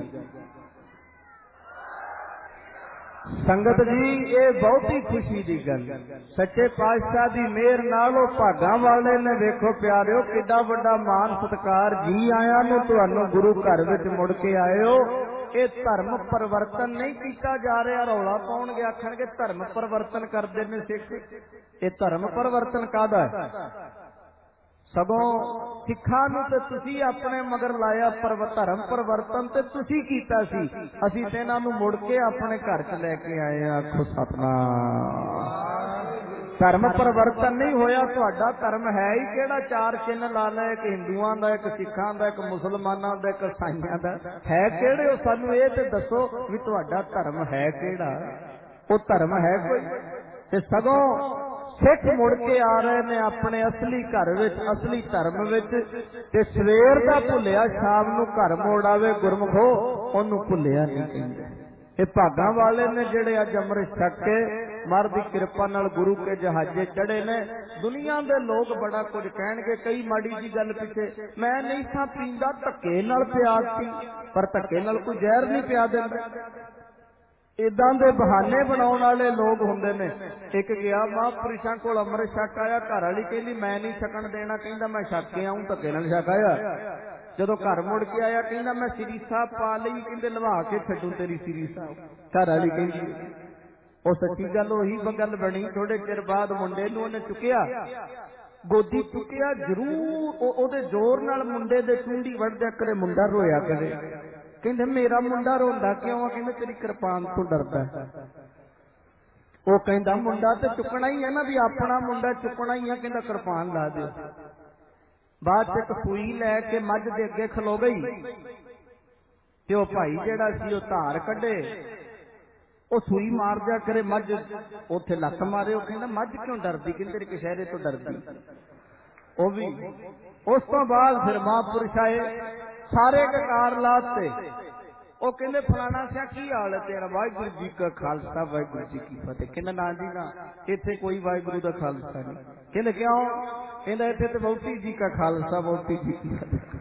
S1: ਸੰਗਤ ਜੀ, ਇਹ ਬਹੁਤੀ ਖੁਸ਼ੀ ਦੀ ਗੱਲ। ਸੱਚੇ ਪਾਤਸ਼ਾਹ ਦੀ ਮਿਹਰ ਨਾਲ ਉਹ ਭਾਗਾਂ ਵਾਲੇ ਨੇ, ਵੇਖੋ ਪਿਆਰਿਓ, ਕਿੱਡਾ ਵੱਡਾ ਮਾਣ ਸਤਿਕਾਰ, ਜੀ ਆਇਆਂ ਨੂੰ ਤੁਹਾਨੂੰ ਗੁਰੂ ਘਰ ਵਿੱਚ ਮੁੜ ਕੇ ਆਏ ਹੋ। ਇਹ ਧਰਮ ਪਰਿਵਰਤਨ ਨਹੀਂ ਕੀਤਾ ਜਾ ਰਿਹਾ, ਰੌਲਾ ਪਾਉਣਗੇ, ਆਖਣਗੇ ਧਰਮ ਪਰਿਵਰਤਨ ਕਰਦੇ ਨੇ ਸਿੱਖ। ਇਹ ਧਰਮ ਪਰਿਵਰਤਨ ਕਾਹਦਾ ਹੈ? ਸਗੋਂ ਸਿੱਖਾਂ ਨੂੰ ਤੇ ਤੁਸੀਂ ਆਪਣੇ ਮਗਰ ਲਾਇਆ, ਧਰਮ ਪਰਿਵਰਤਨ ਤੇ ਤੁਸੀਂ ਕੀਤਾ ਸੀ, ਅਸੀਂ ਤੇ ਇਹਨਾਂ ਨੂੰ ਮੁੜ ਕੇ ਆਪਣੇ ਘਰ ਚ ਲੈ ਕੇ ਆਏ। ਆਖੋ ਸਤਿਨਾਮ। ਧਰਮ ਪਰਿਵਰਤਨ ਨਹੀਂ ਹੋਇਆ। ਤੁਹਾਡਾ ਧਰਮ ਹੈ ਹੀ ਕਿਹੜਾ? ਚਾਰ ਚਿੰਨ੍ਹ ਲਾ ਲੈ, ਇੱਕ ਹਿੰਦੂਆਂ ਦਾ, ਇੱਕ ਸਿੱਖਾਂ ਦਾ, ਇੱਕ ਮੁਸਲਮਾਨਾਂ ਦਾ, ਇੱਕ ਈਸਾਈਆਂ ਦਾ, ਹੈ ਕਿਹੜੇ ਹੋ? ਸਾਨੂੰ ਇਹ ਤੇ ਦੱਸੋ ਵੀ ਤੁਹਾਡਾ ਧਰਮ ਹੈ ਕਿਹੜਾ? ਉਹ ਧਰਮ ਹੈ ਕੋਈ? ਤੇ ਸਗੋਂ ਸਿੱਖ ਮੁੜ ਕੇ ਆ ਰਹੇ ਨੇ ਆਪਣੇ ਅਸਲੀ ਘਰ ਵਿੱਚ, ਅਸਲੀ ਧਰਮ ਵਿੱਚ। ਤੇ ਸਵੇਰ ਦਾ ਭੁੱਲਿਆ ਸ਼ਾਮ ਨੂੰ ਘਰ ਮੋੜ ਆਵੇ, ਗੁਰਮਖੋ ਉਹਨੂੰ ਭੁੱਲਿਆ ਨਹੀਂ ਕਹਿੰਦੇ। ਇਹ ਭਾਗਾਂ ਵਾਲੇ ਨੇ ਜਿਹੜੇ ਅੱਜ ਅੰਮ੍ਰਿਤ ਛਕ ਕੇ ਮਹਾਰਾਜ ਦੀ ਕਿਰਪਾ ਨਾਲ ਗੁਰੂ ਕੇ ਜਹਾਜ਼ੇ ਚੜੇ ਨੇ। ਦੁਨੀਆ ਦੇ ਲੋਕ ਬੜਾ ਕੁਝ ਕਹਿਣਗੇ, ਕਈ ਮਾੜੀ ਜੀ ਗੱਲ ਪਿੱਛੇ, ਮੈਂ ਨਹੀਂ ਸਾਂ ਪੀਂਦਾ, ਧੱਕੇ ਨਾਲ ਪਿਆ ਸੀ, ਪਰ ਧੱਕੇ ਨਾਲ ਕੋਈ ਜ਼ਹਿਰ ਨਹੀਂ ਪਿਆ ਦਿੰਦਾ। ਇਦਾਂ ਦੇ ਬਹਾਨੇ ਬਣਾਉਣ ਵਾਲੇ ਲੋਕ ਹੁੰਦੇ ਨੇ। ਇੱਕ ਗਿਆ ਮਹਾਂਪੁਰਸ਼ਾਂ ਕੋਲ ਅੰਮ੍ਰਿਤ ਛਕ ਆਇਆ, ਘਰ ਵਾਲੀ ਕਹਿੰਦੀ ਮੈਂ ਨਹੀਂ ਛਕਣ ਦੇਣਾ, ਕਹਿੰਦਾ ਮੈਂ ਛਕ ਕੇ ਆਊਂ, ਧੱਕੇ ਨਾਲ ਛਕ ਆਇਆ। ਜਦੋਂ ਘਰ ਮੁੜ ਕੇ ਆਇਆ ਕਹਿੰਦਾ ਮੈਂ ਸ੍ਰੀ ਸਾਹਿਬ ਪਾ ਲਈ, ਕਹਿੰਦੇ ਲਵਾ ਕੇ ਛੱਡੂ ਤੇਰੀ ਸ੍ਰੀ ਸਾਹਿਬ। ਘਰ ਵਾਲੀ ਕਹਿੰਦੀ ਉਹ ਸੱਚੀ ਗੱਲ, ਉਹੀ ਗੱਲ ਬਣੀ। ਥੋੜੇ ਚਿਰ ਬਾਅਦ ਮੁੰਡੇ ਨੂੰ ਉਹਨੇ ਚੁੱਕਿਆ, ਗੋਦੀ ਚੁੱਕਿਆ, ਜ਼ਰੂਰ ਉਹਦੇ ਜ਼ੋਰ ਨਾਲ ਮੁੰਡੇ ਦੇ ਚੁੰਡੀ ਵੜਦਿਆ ਕਰੇ, ਮੁੰਡਾ ਰੋਇਆ ਕਰੇ। ਕਹਿੰਦੇ ਮੇਰਾ ਮੁੰਡਾ ਰੋਂਦਾ ਕਿਉਂ ਆ? ਕਹਿੰਦੇ ਤੇਰੀ ਕਿਰਪਾਨ ਤੋਂ ਡਰਦਾ। ਉਹ ਕਹਿੰਦਾ ਮੁੰਡਾ ਤੇ ਚੁੱਕਣਾ ਹੀ ਹੈ ਨਾ, ਵੀ ਆਪਣਾ ਮੁੰਡਾ ਚੁੱਕਣਾ ਹੀ ਹੈ, ਕਹਿੰਦਾ ਕਿਰਪਾਨ ਲਾ ਦਿਓ। ਬਾਅਦ ਚ ਇੱਕ ਸੂਈ ਲੈ ਕੇ ਮੱਝ ਦੇ ਅੱਗੇ ਖਲੋ ਗਈ, ਤੇ ਉਹ ਭਾਈ ਜਿਹੜਾ ਸੀ ਉਹ ਧਾਰ ਕੱਢੇ, ਉਹ ਸੂਈ ਮਾਰ ਜਾ ਕਰੇ, ਮੱਝ ਉੱਥੇ ਲੱਤ ਮਾਰੇ। ਉਹ ਕਹਿੰਦਾ ਮੱਝ ਕਿਉਂ ਡਰਦੀ? ਕਹਿੰਦੇ ਤੇਰੇ ਕਸ਼ਹਿਰੇ ਤੋਂ ਡਰਦੀ। ਉਹ ਵੀ ਉਸ ਤੋਂ ਬਾਅਦ ਫਿਰ ਮਹਾਂਪੁਰਸ਼ ਆਏ, ਸਾਰੇ ਕਕਾਰ ਲਾਤੇ। ਉਹ ਕਹਿੰਦੇ ਫਲਾਣਾ ਸਿਆ ਕੀ ਹਾਲ ਹੈ ਤੇਰਾ? ਵਾਹਿਗੁਰੂ ਜੀ ਕਾ ਖਾਲਸਾ ਵਾਹਿਗੁਰੂ ਜੀ ਕੀ ਫਤਿਹ। ਕਹਿੰਦਾ ਨਾ ਜੀ ਨਾ, ਇੱਥੇ ਕੋਈ ਵਾਹਿਗੁਰੂ ਦਾ ਖਾਲਸਾ ਨਹੀਂ। ਕਹਿੰਦੇ ਕਿਉਂ? ਕਹਿੰਦਾ ਇੱਥੇ ਤੇ ਬਹੁਤੀ ਜੀ ਕਾ ਖਾਲਸਾ, ਬਹੁਤੀ ਜੀ ਕੀ ਫਤਿਹ,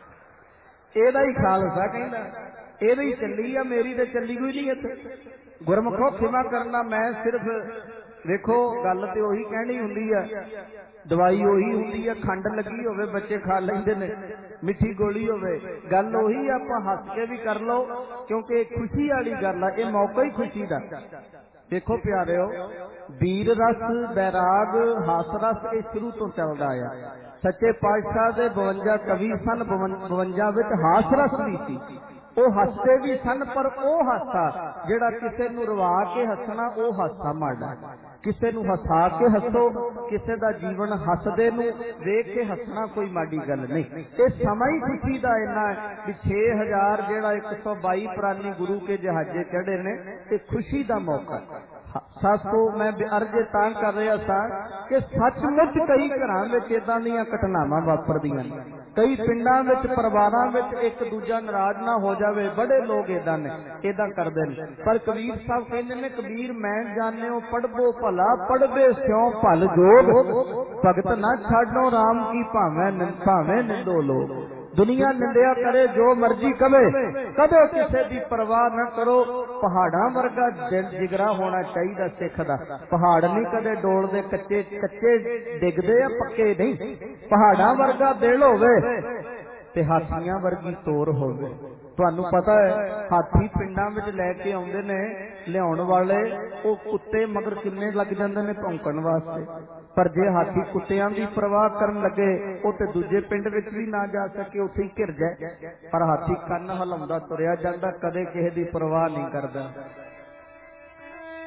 S1: ਇਹਦਾ ਹੀ ਖਾਲਸਾ। ਕਹਿੰਦਾ ਇਹਦੇ ਹੀ ਚੱਲੀ ਆ, ਮੇਰੀ ਤੇ ਚੱਲੀ ਕੋਈ ਨਹੀਂ ਇੱਥੇ। ਗੁਰਮੁਖੋ ਖਿਮਾ ਕਰਨਾ, ਮੈਂ ਸਿਰਫ ਵੇਖੋ ਗੱਲ ਤੇ ਉਹੀ ਕਹਿਣੀ ਹੁੰਦੀ ਆ, ਦਵਾਈ ਉਹੀ ਹੁੰਦੀ ਆ, ਖੰਡ ਲੱਗੀ ਹੋਵੇ ਬੱਚੇ ਖਾ ਲੈਂਦੇ ਨੇ, ਮਿੱਠੀ ਗੋਲੀ ਹੋਵੇ, ਗੱਲ ਉਹੀ। ਆਪਾਂ ਹੱਸ ਕੇ ਵੀ ਕਰ ਲਓ, ਕਿਉਂਕਿ ਇਹ ਖੁਸ਼ੀ ਵਾਲੀ ਗੱਲ ਆ, ਇਹ ਮੌਕਾ ਹੀ ਖੁਸ਼ੀ ਦਾ। ਦੇਖੋ ਪਿਆਰਿਓ, ਵੀਰ ਰਸ, ਬੈਰਾਗ, ਹਾਸ ਰਸ ਇਹ ਸ਼ੁਰੂ ਤੋਂ ਚੱਲਦਾ ਆ। ਸੱਚੇ ਪਾਤਸ਼ਾਹ ਦੇ 52 ਕਵੀ ਸਨ, 52 ਵਿੱਚ ਹਾਸ ਰਸ ਵੀ ਸੀ। ਉਹ ਹੱਸਦੇ ਵੀ ਸਨ, ਪਰ ਉਹ ਹਾਸਾ ਜਿਹੜਾ ਕਿਸੇ ਨੂੰ ਰਵਾ ਕੇ ਹੱਸਣਾ, ਉਹ ਹਾਸਾ ਮਾੜਾ। ਕਿਸੇ ਨੂੰ ਹਸਾ ਕੇ ਹੱਸੋ, ਕਿਸੇ ਦਾ ਜੀਵਨ ਹੱਸਦੇ ਨੂੰ ਵੇਖ ਕੇ ਹੱਸਣਾ ਕੋਈ ਮਾੜੀ ਗੱਲ ਨਹੀਂ। ਇਹ ਸਮਾਂ ਹੀ ਖੁਸ਼ੀ ਦਾ ਇੰਨਾ ਹੈ ਵੀ 6000 ਜਿਹੜਾ 122 ਪ੍ਰਾਨੀ ਗੁਰੂ ਕੇ ਜਹਾਜ਼ੇ ਚੜੇ ਨੇ, ਇਹ ਖੁਸ਼ੀ ਦਾ ਮੌਕਾ। ਸਾਸੋ ਮੈਂ ਅਰਜ਼ ਤਾਂ ਕਰ ਰਿਹਾ ਸਾਂ ਕਿ ਸੱਚਮੁੱਚ ਕਈ ਘਰਾਂ ਵਿੱਚ ਇਦਾਂ ਦੀਆਂ ਘਟਨਾਵਾਂ ਵਾਪਰਦੀਆਂ ਨੇ। ਕਈ ਪਿੰਡਾਂ ਵਿੱਚ, ਪਰਿਵਾਰਾਂ ਵਿੱਚ ਇੱਕ ਦੂਜਾ ਨਾਰਾਜ਼ ਨਾ ਹੋ ਜਾਵੇ, ਬੜੇ ਲੋਕ ਇਦਾਂ ਨੇ, ਇਦਾਂ ਕਰਦੇ ਨੇ। ਪਰ ਕਬੀਰ ਸਾਹਿਬ ਕਹਿੰਦੇ ਨੇ, ਕਬੀਰ ਮੈਂ ਜਾਣਿਓ ਪੜਬੋ ਭਲਾ, ਪੜਵੇ ਸਿਉ ਭਲ ਜੋਗ, ਭਗਤ ਨਾ ਛਾਡੋ ਰਾਮ ਕੀ ਭਾਵੇਂ ਨਿੰਦੋ ਲੋਗ। ਦੁਨੀਆ ਨਿੰਦਿਆ ਕਰੇ ਜੋ ਮਰਜੀ ਕਵੇ, ਕਦੇ ਕਿਸੇ ਦੀ ਪਰਵਾਹ ਨਾ ਕਰੋ। ਪਹਾੜਾਂ ਵਰਗਾ ਜਿਗਰਾ ਹੋਣਾ ਚਾਹੀਦਾ ਸਿੱਖ ਦਾ। ਪਹਾੜ ਨਹੀਂ ਕਦੇ ਡੋਲਦੇ, ਕੱਚੇ ਡਿੱਗਦੇ ਆ, ਪੱਕੇ ਨਹੀਂ। ਪਹਾੜਾਂ ਵਰਗਾ ਦਿਲ ਹੋਵੇ ਤੇ ਹਾਥੀਆਂ ਵਰਗੀ ਤੋਰ ਹੋਵੇ। ਤੁਹਾਨੂੰ ਪਤਾ ਹੈ ਹਾਥੀ ਪਿੰਡਾਂ ਵਿੱਚ ਲੈ ਕੇ ਆਉਂਦੇ ਨੇ ਲਿਆਉਣ ਵਾਲੇ, ਉਹ ਕੁੱਤੇ ਮਗਰ ਕਿੰਨੇ ਲੱਗ ਜਾਂਦੇ ਨੇ ਭੌਂਕਣ ਵਾਸਤੇ। ਪਰ ਜੇ ਹਾਥੀ ਕੁੱਤਿਆਂ ਦੀ ਪਰਵਾਹ ਕਰਨ ਲੱਗੇ, ਉਹ ਤੇ ਦੂਜੇ ਪਿੰਡ ਵਿੱਚ ਵੀ ਨਾ ਜਾ ਸਕੇ, ਉੱਥੇ ਹੀ ਘਿਰ ਜਾਏ। ਪਰ ਹਾਥੀ ਕੰਨ ਹਿਲਾਉਂਦਾ ਤੁਰਿਆ ਜਾਂਦਾ, ਕਦੇ ਕਿਸੇ ਦੀ ਪਰਵਾਹ ਨਹੀਂ ਕਰਦਾ।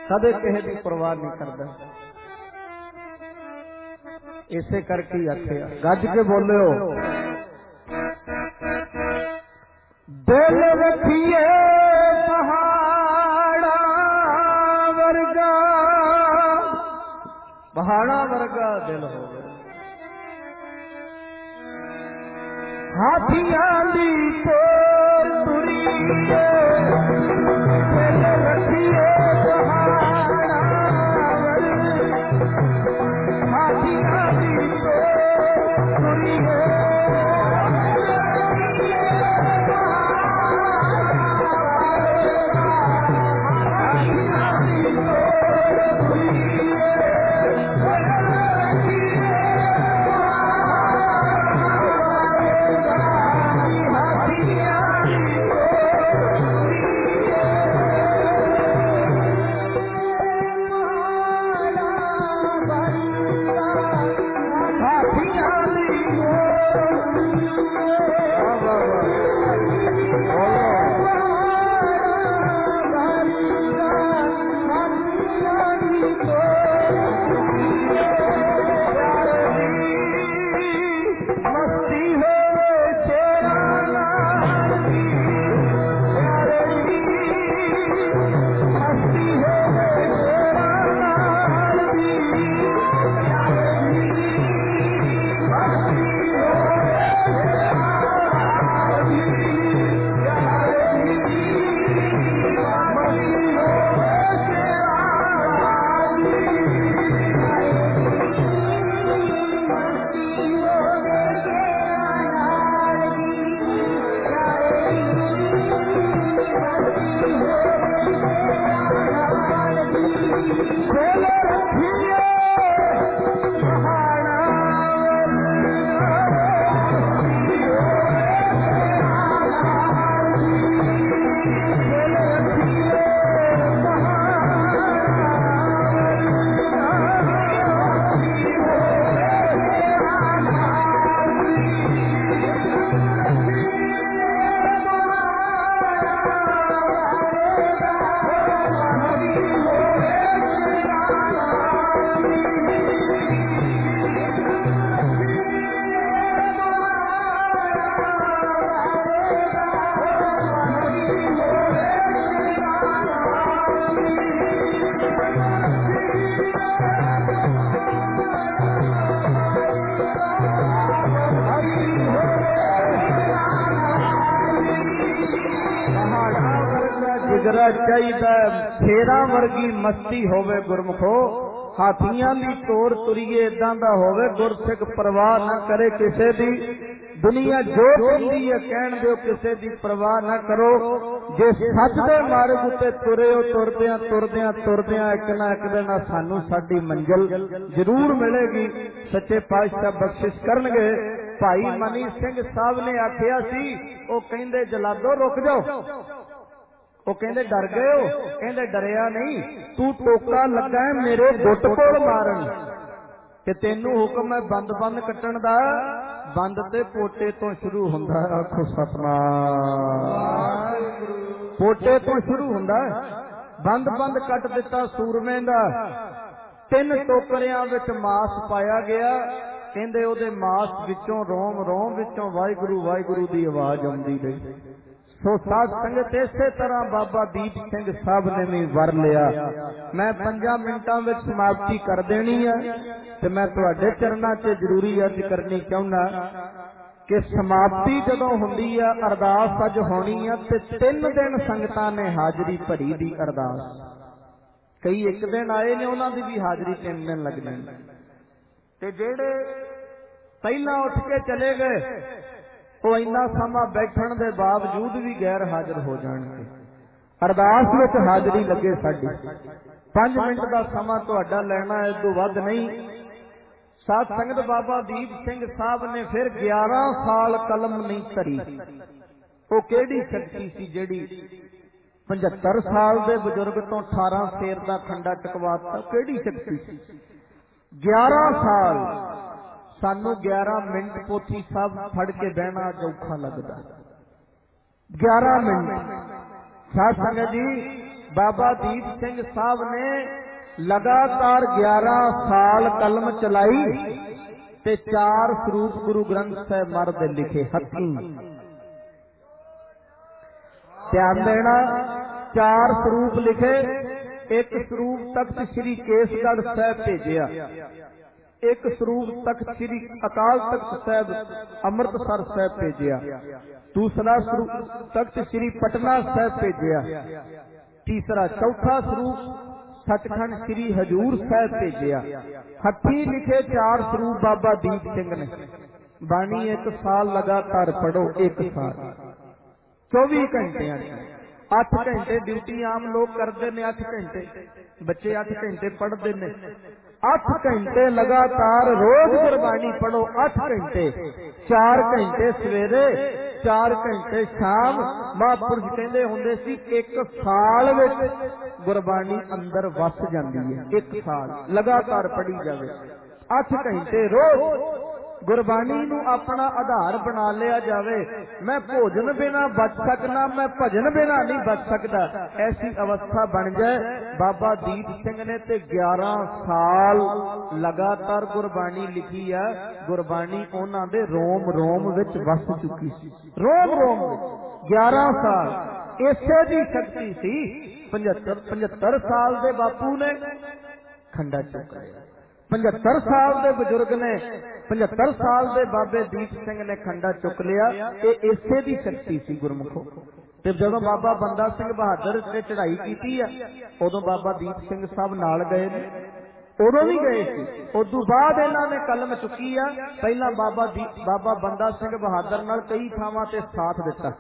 S1: कदे किसी की परवाह नहीं करता। इसे करके आखिया गज के बोलियो, दिल रखिए पहाड़ा वर्गा, पहाड़ा वर्गा दिल हो गया, हाथियां दी तोर तुरी दिल रखिए पहाड़ा वर्गा, हाथियां दी तोर तुरी चाहिए फेरा वर्गी मस्ती होवे गुरमुखो, हाथियां दी तोर तुरीए इदां दा होवे गुरसिख परवाह ना करे किसे दी, दुनिया जो कहती है कहन दो किसे दी परवाह ना करो, जे सच दे मार्ग उते तुरे हो तुरदियां तुरदियां तुरदियां एक ना एक दिन सानू साडी मंजिल जरूर मिलेगी, सच्चे पातशाह बख्शिश करनगे। भाई मनी सिंह साहब ने आखिया सी, ओ कहंदे जलादो रुक जाओ, वो कहते डर गए हो, कहते डरिया नहीं, तू टोका लगा है मेरे गुट कोल मारन ते तेनू हुक्म है बंद बंद कट्टण दा, बंद ते पोटे तो शुरू हुंदा है। आखो सतनाम, पोटे तो शुरू हुंदा है, बंद बंद कट दिता सूरमे दा, 3 टोकरियां विच मास पाया गया, कहंदे ओदे मास विचों रोम रोम विचों वाहिगुरू वाहिगुरू दी आवाज आउंदी रही। सो साध संगत इसे तरह बाबा दीप सिंह साहब ने भी वर लिया। मैं 5 मिनटां विच समाप्ति कर देनी है ते मैं तुहाडे चरनां 'च जरूरी अर्ज करनी चाहुंदा कि समाप्ति जदों हुंदी है, अरदास अज होनी है ते 3 दिन संगतां ने हाजरी भरी दी अरदास। कई एक दिन आए ने उन्हां दी भी हाजरी 3 दिन लग जाणी ते जेड़े पहला उठ के चले गए वो इन्ना समा बैठण दे बावजूद भी गैर हाजिर हो जाणगे। अरदास विच हाजरी लगे साडी 5 मिनट का समा तुहाडा लेना, इस तों वध नहीं। साध संगत बाबा दीप सिंह साहब ने फिर 11 साल कलम नहीं धरी। वो केड़ी शक्ति सी जिहड़ी 75 साल दे बजुर्ग तो 18 शेर का खंडा चकवाता? केड़ी शक्ति सी? 11 साल सानू 11 मिनट पोथी साहब फड़ के बहना औखा लगता। 11 मिनट साध संगत जी बाबा दीप सिंह साहब ने लगातार 11 साल कलम चलाई ते 4 स्वरूप गुरु ग्रंथ साहिब महाराज दे लिखे हथी। ध्यान देना, 4 स्वरूप लिखे। एक स्वरूप तख्त श्री केसगढ़ साहिब भेजिया, एक स्वरूप तख्त श्री अकाल तख्त साहिब अमृतसर साहिब भेजिया, दूसरा स्वरूप तख्त श्री पटना साहिब भेजिया, तीसरा चौथा स्वरूप सचखंड श्री हजूर साहिब भेजिया। हथी लिखे 4 स्वरूप बाबा दीप सिंह ने। बाणी 1 साल लगातार पढ़ो, 1 साल 24 घंटे 8 घंटे ड्यूटी आम लोग करते हैं, 8 घंटे बच्चे 8 घंटे पढ़ते हैं। 8 घंटे लगातार रोज गुरबाणी पढ़ो, 8 घंटे, 4 घंटे सवेरे, 4 घंटे शाम। महापुरुष कहते होंगे सी 1 साल विच गुरबाणी अंदर वस जाती है। 1 साल लगातार पढ़ी जाए, 8 घंटे रोज गुरबाणी नूं अपना आधार बना लिया जाए। मैं भोजन बिना बच सकना, मैं भजन बिना नहीं बच सकता, ऐसी अवस्था बन जाए। बाबा दीप सिंह ने ते 11 साल लगातार गुरबाणी लिखी है। गुरबाणी उन्हां दे रोम रोम विच वस चुकी सी, रोम रोम 11 साल। इसे दी शक्ति सी। 75 साल दे बापू ने खंडा चुक लिया, 75 साल दे बुजुर्ग ने, 75 साल दे बाबे दीप सिंह ने खंडा चुक लिया। ये इसे दी शक्ति सी गुरमुखो। ते जदों बाबा बंदा सिंह बहादुर ते चढ़ाई कीती है, उदों बाबा दीप सिंह साहब नाल गए ने, उदों भी गए सी। उदों बाद इन्हां ने कलम चुकी है। पहला बाबा बंदा सिंह बहादुर नाल कई थावां ते साथ दिता।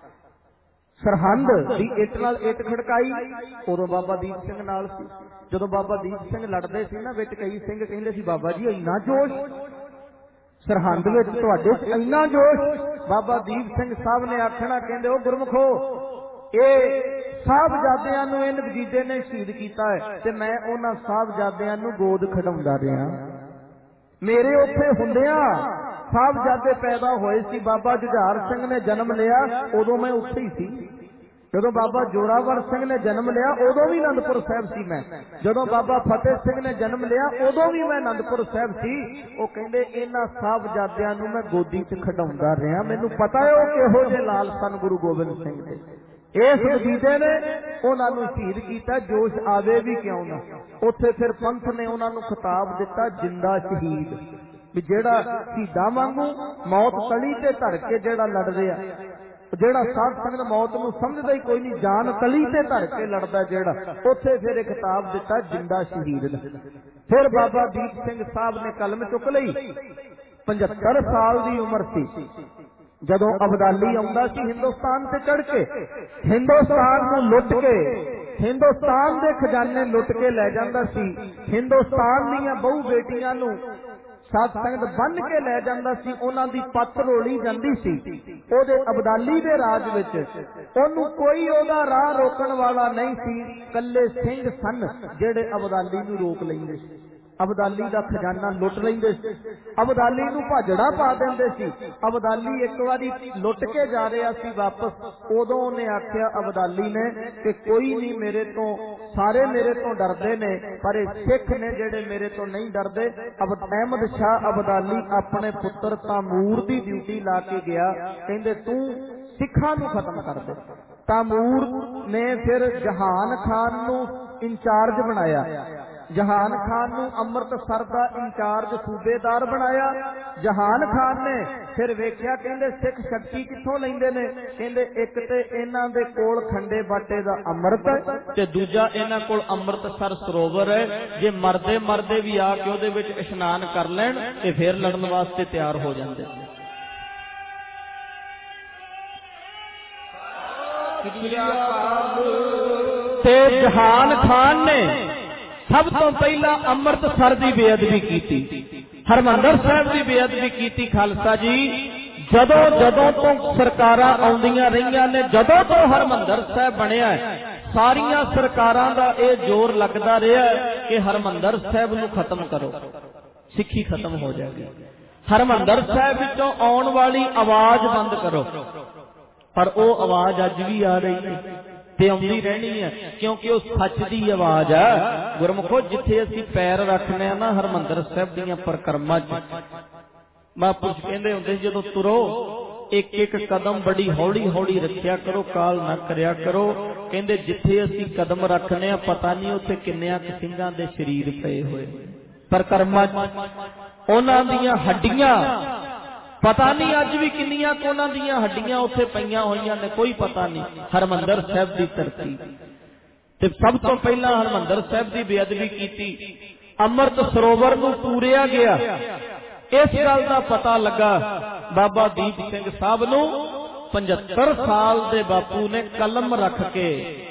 S1: सरहंद दी इट नाल इट खड़काई, उदों बाबा दीप सिंह नाल सी। जदों बाबा दीप सिंह लड़दे सी ना, विच कई सिंह कहंदे सी बाबा जी इन्ना जोश सरहंद विच तुहाडे इन्ना जोश। बाबा दीप सिंह साहब ने आखना, कहंदे ओ गुरमुखो, ये साहबजादियां नूं इन वजीदे ने शहीद कीता है ते मैं उन्हां साहबजादियां नूं गोद खड़ाउंदा रहा। मेरे उत्थे हुंदियां साहबजादे पैदा होए सी। बाबा जुझार सिंह ने जन्म लिया, उदों मैं उत्थे ही सी। जदों बाबा जोरावर सिंह ने जन्म लिया, उदों भी आनंदपुर साहिब सी मैं। जदों बाबा फतेह सिंह ने जन्म लिया, उदों भी मैं आनंदपुर साहिब सी। वो कहंदे इन्हां साहबजादियां नूं मैं गोदी च खड़ाउंदा रहा। मैनूं पता है वो किहो जिहे लाल सन गुरु गोबिंद सिंह दे। इस वजीदे ने उन्हां नूं शहीद कीता, जोश आवे भी क्यों ना। उत्थे फिर पंथ ने उन्हां नूं खिताब दिता जिंदा शहीद, भी जेड़ा शहीदां वांगू मौत तली ते धर के जेड़ा लड़ रहा, जेड़ा साध संगत मौत नूं समझदा ही कोई नहीं, जान तली ते धर के लड़दा जेड़ा, उत्थे फिर एक खिताब दिता जिंदा शहीद दा। फिर बाबा दीप सिंह साहब ने कलम चुक लई। 75 साल दी उम्र सी जदों अबदाली आउंदा सी हिंदुस्तान ते चढ़ के, हिंदुस्तान नूं लुट के, हिंदुस्तान दे खजाने लुट के लै जांदा सी। हिंदुस्तान दीयां बहु बेटियां नूं साध संगत बन के लै जांदा सी, उन्हां दी पत रोली जांदी सी। ओदे अबदाली दे राज विच ओनू कोई ओदा राह रोकण वाला नहीं सी। कल्ले सिंह सन जेड़े अबदाली नूं रोक लैंदे सी, अबदाली दा खजाना लुट लैंदे सी, अबदाली नूं भाजड़ा पा दिंदे सी। अबदाली एक बारी लुट के जा रहा सी वापस, उदों उहने आख्या अबदाली ने कि कोई नहीं मेरे तो, सारे मेरे तो डरदे ने पर सिख ने जेड़े मेरे तो नहीं डरदे। अहमद शाह अबदाली अपने पुत्र तामूर दी ड्यूटी ला के गया, कहंदे तू सिखां नूं खत्म कर दे। तामूर ने फिर जहान खान नूं इंचार्ज बनाया, जहान खान नूं अमृतसर दा इंचार्ज सूबेदार बनाया। जहान खान ने फिर वेख्या, कहंदे सिख शक्ति कित्थों लैंदे ने, कहंदे एक ते इन्हां दे कोल खंडे बाटे दा अमृत ते दूजा इन्हां कोल अमृतसर सरोवर है, जे मरदे मरदे भी आके ओहदे विच इशनान कर लैण ते फिर लड़न वास्ते तैयार हो जांदे। ते जहान खान ने सब तो पहला अमृतसर की बेअदबी की, हरमंदर साहब की बेअदबी की। खालसा जी जदों जदों तो सरकारां आउंदियां रहियां ने, जदों तो हरमंदर साहब बनिया सारियां सरकारां दा ये जोर लगदा रहा कि हरमंदर साहब नूं खत्म करो, सिक्खी खत्म हो जाएगी। हरमंदर साहब विचों आउण वाली आवाज बंद करो, पर वो आवाज अज भी आ रही है। ते आउंदी रहनी है, क्योंकि उस सच की आवाज है। गुरमुखो जिथे असीं पैर रखने ना हरमंदर साहिब दीयां परिक्रमा च, महापुरुष कहंदे हुंदे जदों तुरो एक एक कदम बड़ी हौली हौली रखिया करो, काल ना करया करो। कहंदे जिथे असीं कदम रखने पता नहीं उत्थे किन्नियां सिंघां दे शरीर पए होए परिक्रमा च, उन्हां दीयां हड्डियां पता नहीं अज भी किन्नियां उन्हां दीयां हड्डियां उत्थे पईयां होईयां ने, कोई पता नहीं। हरमंदर साहिब दी धरती ते सब तो पहला हरमंदर साहिब दी बेअदबी कीती, अमृत सरोवर नूं पूरिया गया। इस गल का पता लगा बाबा दीप सिंह साहब नूं 75 साल दे बापू ने कलम रख के,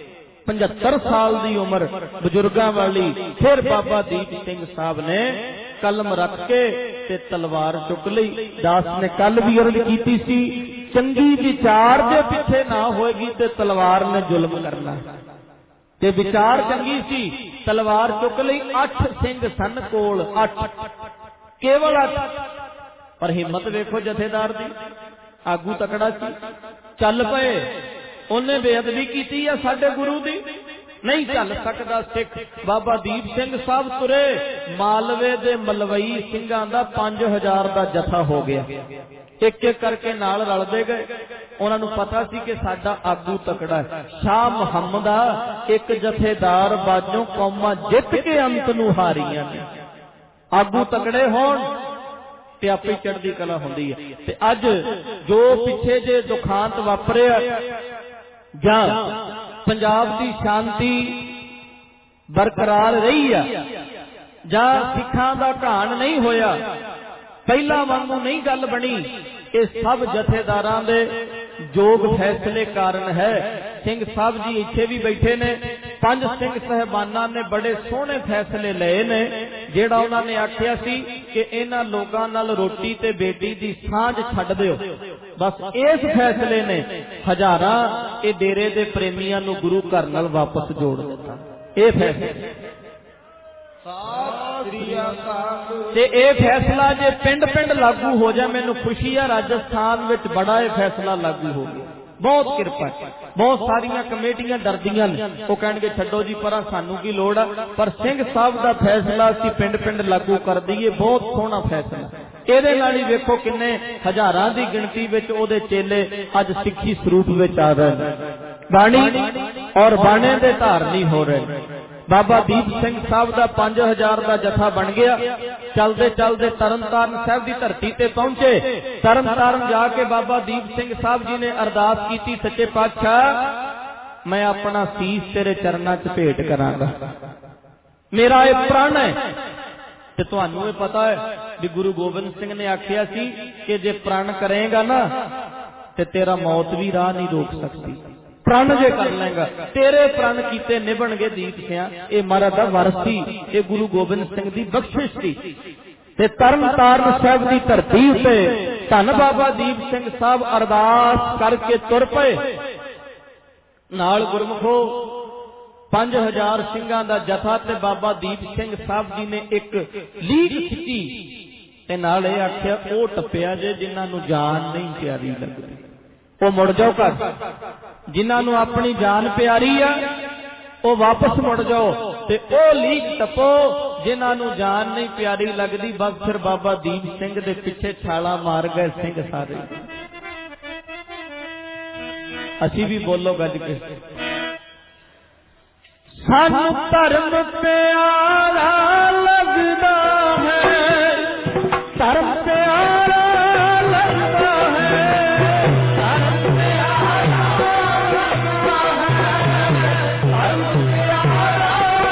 S1: 75 साल दी उम्र बजुर्गां वाली, फिर बाबा दीप सिंह साहब ने कलम रख के ते तलवार चुक लई। दास ने कल भी अर्ज कीती सी, चंगी विचार दे पिछे ना होएगी ते तलवार ने जुल्म करना, ते विचार चंगी सी, तलवार चुक लई। 8 सिंह सन कोल, 8 केवल 8, पर हिम्मत वेखो जथेदार दी, आगू तकड़ा सी, चल पे। उन्हें बेअदबी की है साडे गुरु दी, नहीं चल सकता सिख। बाबा दीप सिंह साहब तुरे, मालवे दे मलवई सिंघां दा 5000 दा जथा हो गया, एक एक करके नाल रलदे गए। उन्हां नूं पता सी कि साडा आगू तकड़ा है। शाह मुहम्मद एक जथेदार बाजों कौमां जित के अंत नूं हारीआं ने, आगू तकड़े होण ते आपे चढ़दी कला हुंदी है। ते अज जो पिछे जे दुखांत वापरिया जां पंजाब की शांति बरकरार रही है, जां सिखां दा घाण नहीं होया, पहला वांगू नहीं गल बनी, ये सब जथेदारां दे जोग फैसले कारण है। सिंह साहब जी इत्थे भी बैठे ने, 5 सिंह साहबाना ने बड़े सोहने फैसले लए ने। जेड़ा उन्होंने आख्या सी कि इन्हां लोकां नाल रोटी ते बेटी दी सांझ छड्ड दिओ, बस इस फैसले ने हजारां ये डेरे दे प्रेमियां नूं गुरु घर नाल वापस जोड़ दिता। ये फैसला ते ये फैसला जे पिंड पिंड लागू हो जाए, मैनूं खुशी है राजस्थान विच बड़ा ये फैसला लागू हो गया, बहुत किरपा। बहुत सारियां कमेटियां डरदियां ने, वो कहणगे छड्डो जी परां सानू की लोड़ है, पर सिंह साहब दा फैसला असीं पिंड पिंड लागू कर दईए, बहुत सोहना फैसला। ਇਹਦੇ ਨਾਲ ही वेखो किन्ने हजारां दी गिणती विच ओहदे चेले अज सिੱਖੀ ਸਰੂਪ विच आ रहे हैं, बाणी और बाणे दे धारनी हो रहे। बाबा दीप सिंह साहब का 5000 का जथा बन गया। चलते चलते तरनतारन साहब की धरती ते पहुंचे। तरनतारन जाके बाबा दीप सिंह साहब जी ने अरदास की, सच्चे पातशाह मैं अपना सीस तेरे चरणा च भेंट करांगा, मेरा ये प्रण है। ते तुहानू ये पता है कि गुरु गोबिंद सिंह ने आख्या सी कि जे प्रण करेगा ना ते तेरा मौत भी राह नहीं रोक सकती। प्रण जे कर लेगा, तेरे प्रण कीते निभणगे दीप सिंह। ये महाराज दा वरस सी, ये गुरु गोबिंद सिंह दी बख्शिश सी। ते तरनतारन साहब की धरती उत्ते धन बाबा दीप सिंह साहब अरदास करके तुर पे। नाल गुरमुखो 5000 सिंघां दा जथा ते बाबा दीप सिंह साहब जी ने एक लीक खिच्ची ते नाल ये आख्या ओ टप्पिया जे जिन्हां नूं जान नहीं प्यारी लगदी, ओ मुड़ जाओ घर। जिन्हां नूं अपनी जान प्यारी आ ओ वापस मुड़ जाओ, ते ओ लीक टपो जिन्हां नूं जान नहीं प्यारी लगदी। बस फिर बाबा दीप सिंह दे पिछे छाला मार गए सिंह सारे। असी भी बोलो गज के, सानू धर्म प्यारा लगदा है, धर्म प्यारा लगदा है, धर्म प्यारा लगदा है, धर्म प्यारा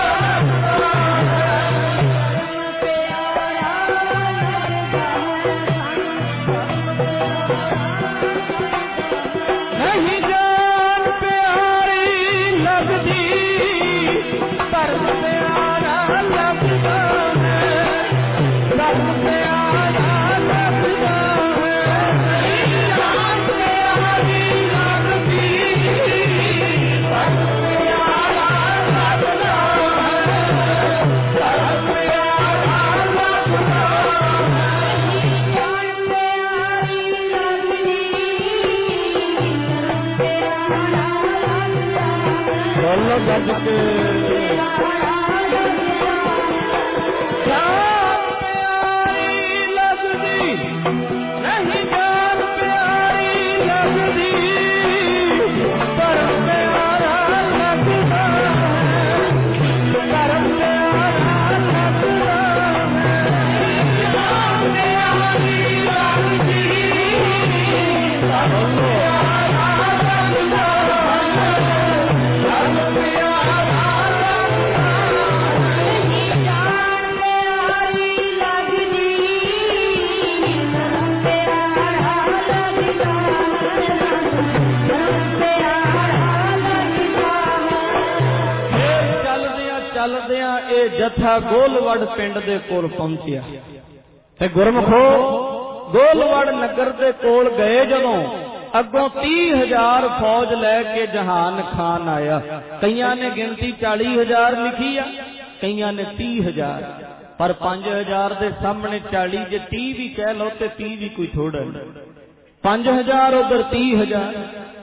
S1: नहीं जान प्यारी लगदी, धर्म प्यारा लगदा है, धर्म प्यारा लगदा है, नहीं जान प्यारी लगदी, धर्म प्यारा लगदा है, धर्म प्यारा लगदा है, नहीं जान प्यारी लगदी, सज के जान प्यारी लगदी नहीं जान प्यारी लगदी पर प्यारा लगदा कर प्यारा लगदा जान प्यारी लगदी जथा गोलवड़ पिंड दे कोल पहुंचिया ते गुरमुखो गोलवड़ नगर दे कोल गए जदों अगों 30,000 फौज लैके जहान खान आया। कईयां ने गिनती 40,000 लिखी आ, कईयां ने 30,000, पर 5,000 दे सामने 40 जे 30 भी कह लो ते 30 भी कोई थोड़ा 5,000 उधर 30,000।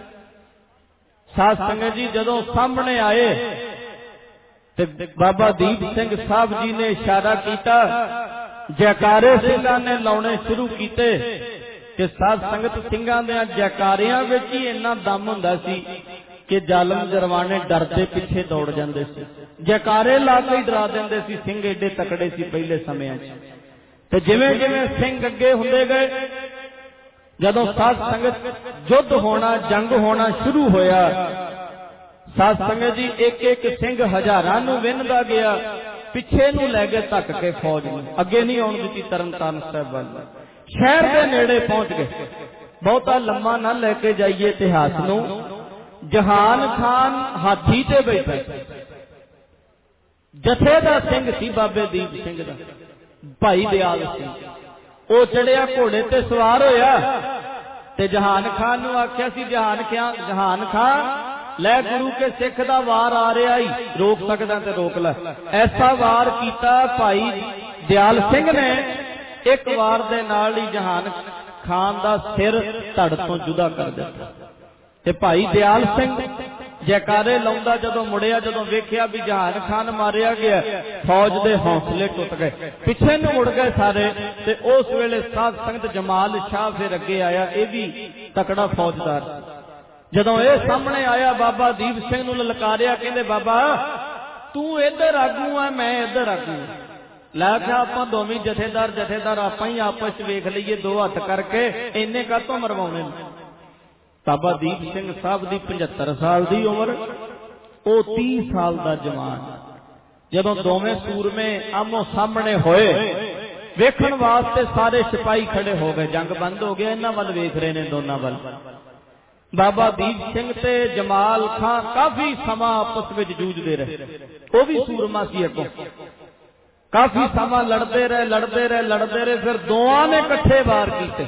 S1: साध संगत जी जदों सामने आए ते बाबा दीप सिंह साहब जी ने इशारा किया, जयकारे सिंघां ने लाने शुरू किए कि साध संगत सिंघां दे जयकारियां विच ही इन्ना दम हुंदा सी कि जालम जरवाने डरते पिछे दौड़ जांदे सी। जयकारे ला के ही डरा दिंदे सी। सिंह एडे तकड़े सी पहले समयां च। ते जिवें जिवें सिंह अगे हुंदे गए, जदों साध संगत युद्ध होना जंग होना शुरू होया, साध संगत जी एक एक सिंह हजारां नूं विन्हदा गया, पिछे नूं लै गए धक के फौज नूं, अगे नहीं आउण दित्ती तरनतारन साहिब वाल। शहर दे नेड़े पहुंच गए। बहुता लम्मा ना लैके जाइए इतिहास नूं। जहान खान हाथी ते बैठा, जथे दा सिंह सी बाबे दीप सिंह दा, भाई दयाल सिंह, वो चढ़िया घोड़े ते सवार होया ते जहान खान नूं आख्या सी, जहान खान लै गुरु के सिख दा वार आ रहा ही, रोक सकदा ते रोक लै। ऐसा वार कीता भाई दयाल सिंह ने, एक वार दे नाल ही जहान खान दा सिर धड़ तो जुदा कर दिता। ते भाई दयाल सिंह जयकारे लाउंदा जदों मुड़िया, जदों वेखिया भी जहान खान मारिया गया, फौज दे हौसले टुट गए, पिछे नूं मुड़ गए सारे। ते उस वेले साध संगत जमाल शाह फिर अगे आया, यह भी तकड़ा फौजदार। जदों ये सामने आया, बाबा दीप सिंह नूं ललकारिया, कहंदे बाबा तू इधर आगू है, मैं इधर आगू। लाख्या आपां दोवें जथेदार आपां ही आपस वेख लईए, दो हथ करके इन्ने कातों मरवाउणे। बाबा दीप सिंह साहब दी 75 साल दी उम्र, वो 30 साल दा जवान। जदों दोवें सूरमे आमो सामने होए, वेखण वास्ते सारे सिपाही खड़े हो गए। जंग बंद हो गया, इन्हां वल वेख रहे ने, दोनों वल। बाबा दीप सिंह ते जमाल खान काफी समा आपस में जूझते रहे, वो भी सूरमा सी अगों। काफी समा लड़ते रहे, फिर दोवां ने इकट्ठे वार कीते।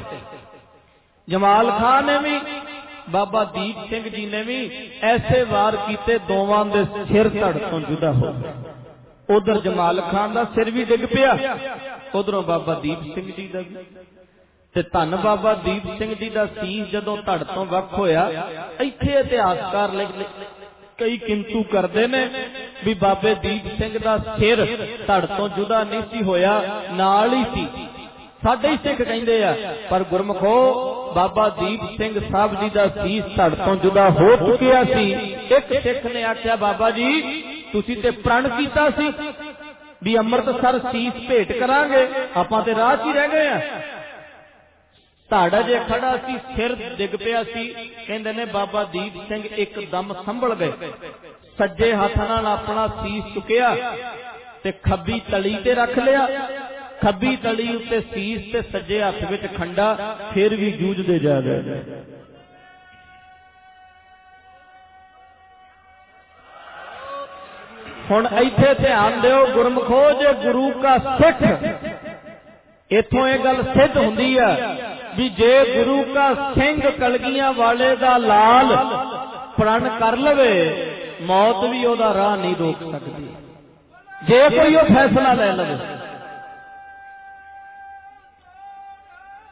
S1: जमाल खान ने भी, बाबा दीप सिंह जी ने भी ऐसे वार कीते, दोवां दे सिर धड़ तो जुदा हो गए। उधर जमाल खान दा सिर भी डिग पिया, उधरों बाबा दीप सिंह जी दा भी। ते धन बाबा दीप सिंह जी दा सीस जदों धड़ तो वख होया, इत्थे इतिहासकार कई किंतु करते ने भी बाबे दीप सिंह दा सिर धड़ तो जुदा नहीं सी होया, नाल ही सी। साडे ही सिख कहिंदे आ, पर गुरमुखो बाबा दीप सिंह साहब जी दा सीस धड़ तो जुदा हो चुकिया सी। एक सिख ने आख्या, बाबा जी तुसीं ते प्रण कीता सी भी अमृतसर सीस भेंट करांगे, आपां ते राह च ही रह गए आ। धड़ जे खड़ा सी, सिर डिग पिया सी। कहंदे ने बाबा दीप सिंह एकदम संभल गए, सज्जे हाथ नाल अपना सीस चुकिया ते खब्बी तली ते रख लिया, खब्बी तली उत्ते सीस ते सज्जे हाथ विच खंडा, फिर भी जूझदे जा गए। हुण इत्थे ध्यान दिओ गुरमुखो, जे गुरु का सिख, इथों यह गल सिद्ध हुंदी है भी जे गुरु का सिंह कलगियां वाले दा लाल प्रण कर लवे, मौत भी ओदा राह नहीं रोक सकती, जे कोई वो फैसला ले लवे।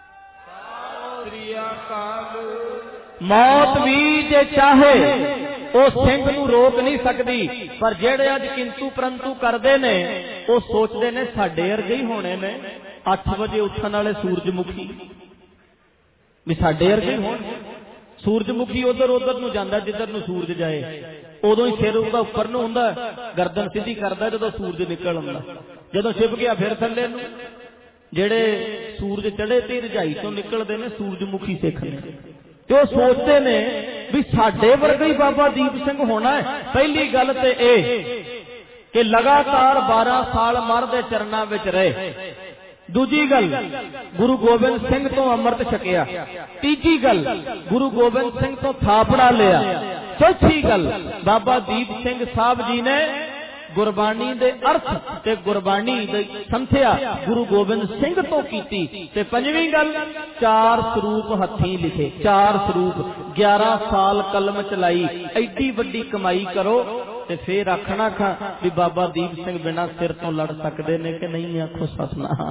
S1: मौत भी जे चाहे ਉਹ ਸਿੰਘ ਨੂੰ ਰੋਕ ਨਹੀਂ ਸਕਦੀ। ਪਰ ਜਿਹੜੇ ਅੱਜ ਕਿੰਤੂ ਪਰੰਤੂ ਕਰਦੇ ਨੇ ਉਹ ਸੋਚਦੇ ਨੇ ਸਾਡੇ ਵਰਗੇ ਹੀ ਹੋਣੇ ਨੇ 8 ਵਜੇ ਉੱਠਣ ਵਾਲੇ ਸੂਰਜਮੁਖੀ, ਵੀ ਸਾਡੇ ਵਰਗੇ ਹੋਣ। ਸੂਰਜਮੁਖੀ ਉਧਰ ਨੂੰ ਜਾਂਦਾ ਜਿੱਧਰ ਨੂੰ ਸੂਰਜ ਜਾਏ, ਉਦੋਂ ਹੀ ਸਿਰ ਉਹਦਾ ਉੱਪਰ ਨੂੰ ਹੁੰਦਾ, ਗਰਦਨ ਸਿੱਧੀ ਕਰਦਾ ਜਦੋਂ ਸੂਰਜ ਨਿਕਲ ਆਉਂਦਾ। ਜਦੋਂ ਛਿਪ ਗਿਆ ਫਿਰ ਥੱਲੇ ਨੂੰ। ਜਿਹੜੇ ਸੂਰਜ ਚੜੇ ਤੇ ਰਜਾਈ ਤੋਂ ਨਿਕਲਦੇ ਨੇ ਸੂਰਜਮੁਖੀ ਸਿੱਖ ਨੇ, ਤੇ ਉਹ ਸੋਚਦੇ ਨੇ ਵੀ ਸਾਡੇ ਵਰਗਾ ਹੀ ਬਾਬਾ ਦੀਪ ਸਿੰਘ ਹੋਣਾ ਹੈ। ਪਹਿਲੀ ਗੱਲ ਤੇ ਇਹ ਕਿ ਲਗਾਤਾਰ 12 ਸਾਲ ਮਰ ਦੇ ਚਰਨਾਂ ਵਿੱਚ ਰਹੇ। ਦੂਜੀ ਗੱਲ ਗੁਰੂ ਗੋਬਿੰਦ ਸਿੰਘ ਤੋਂ ਅੰਮ੍ਰਿਤ ਛਕਿਆ। ਤੀਜੀ ਗੱਲ ਗੁਰੂ ਗੋਬਿੰਦ ਸਿੰਘ ਤੋਂ ਥਾਪੜਾ ਲਿਆ। ਚੌਥੀ ਗੱਲ ਬਾਬਾ ਦੀਪ ਸਿੰਘ ਸਾਹਿਬ ਜੀ ਨੇ ਗੁਰਬਾਣੀ ਦੇ ਅਰਥ ਤੇ ਗੁਰਬਾਣੀ ਦੀ ਸੰਥਿਆ ਗੁਰੂ ਗੋਬਿੰਦ ਸਿੰਘ ਤੋਂ ਕੀਤੀ। ਤੇ ਪੰਜਵੀਂ ਗੱਲ 4 ਸਰੂਪ ਹੱਥੀਂ ਲਿਖੇ। 4 ਸਰੂਪ 11 ਸਾਲ ਕਲਮ ਚਲਾਈ। ਐਡੀ ਵੱਡੀ ਕਮਾਈ ਕਰੋ ਤੇ ਫੇਰ ਆਖਣਾ ਖਾਂ ਵੀ ਬਾਬਾ ਦੀਪ ਸਿੰਘ ਬਿਨਾਂ ਸਿਰ ਤੋਂ ਲੜ ਸਕਦੇ ਨੇ ਕਿ ਨਹੀਂ? ਆਖੋ ਸਤਿਨਾਮ।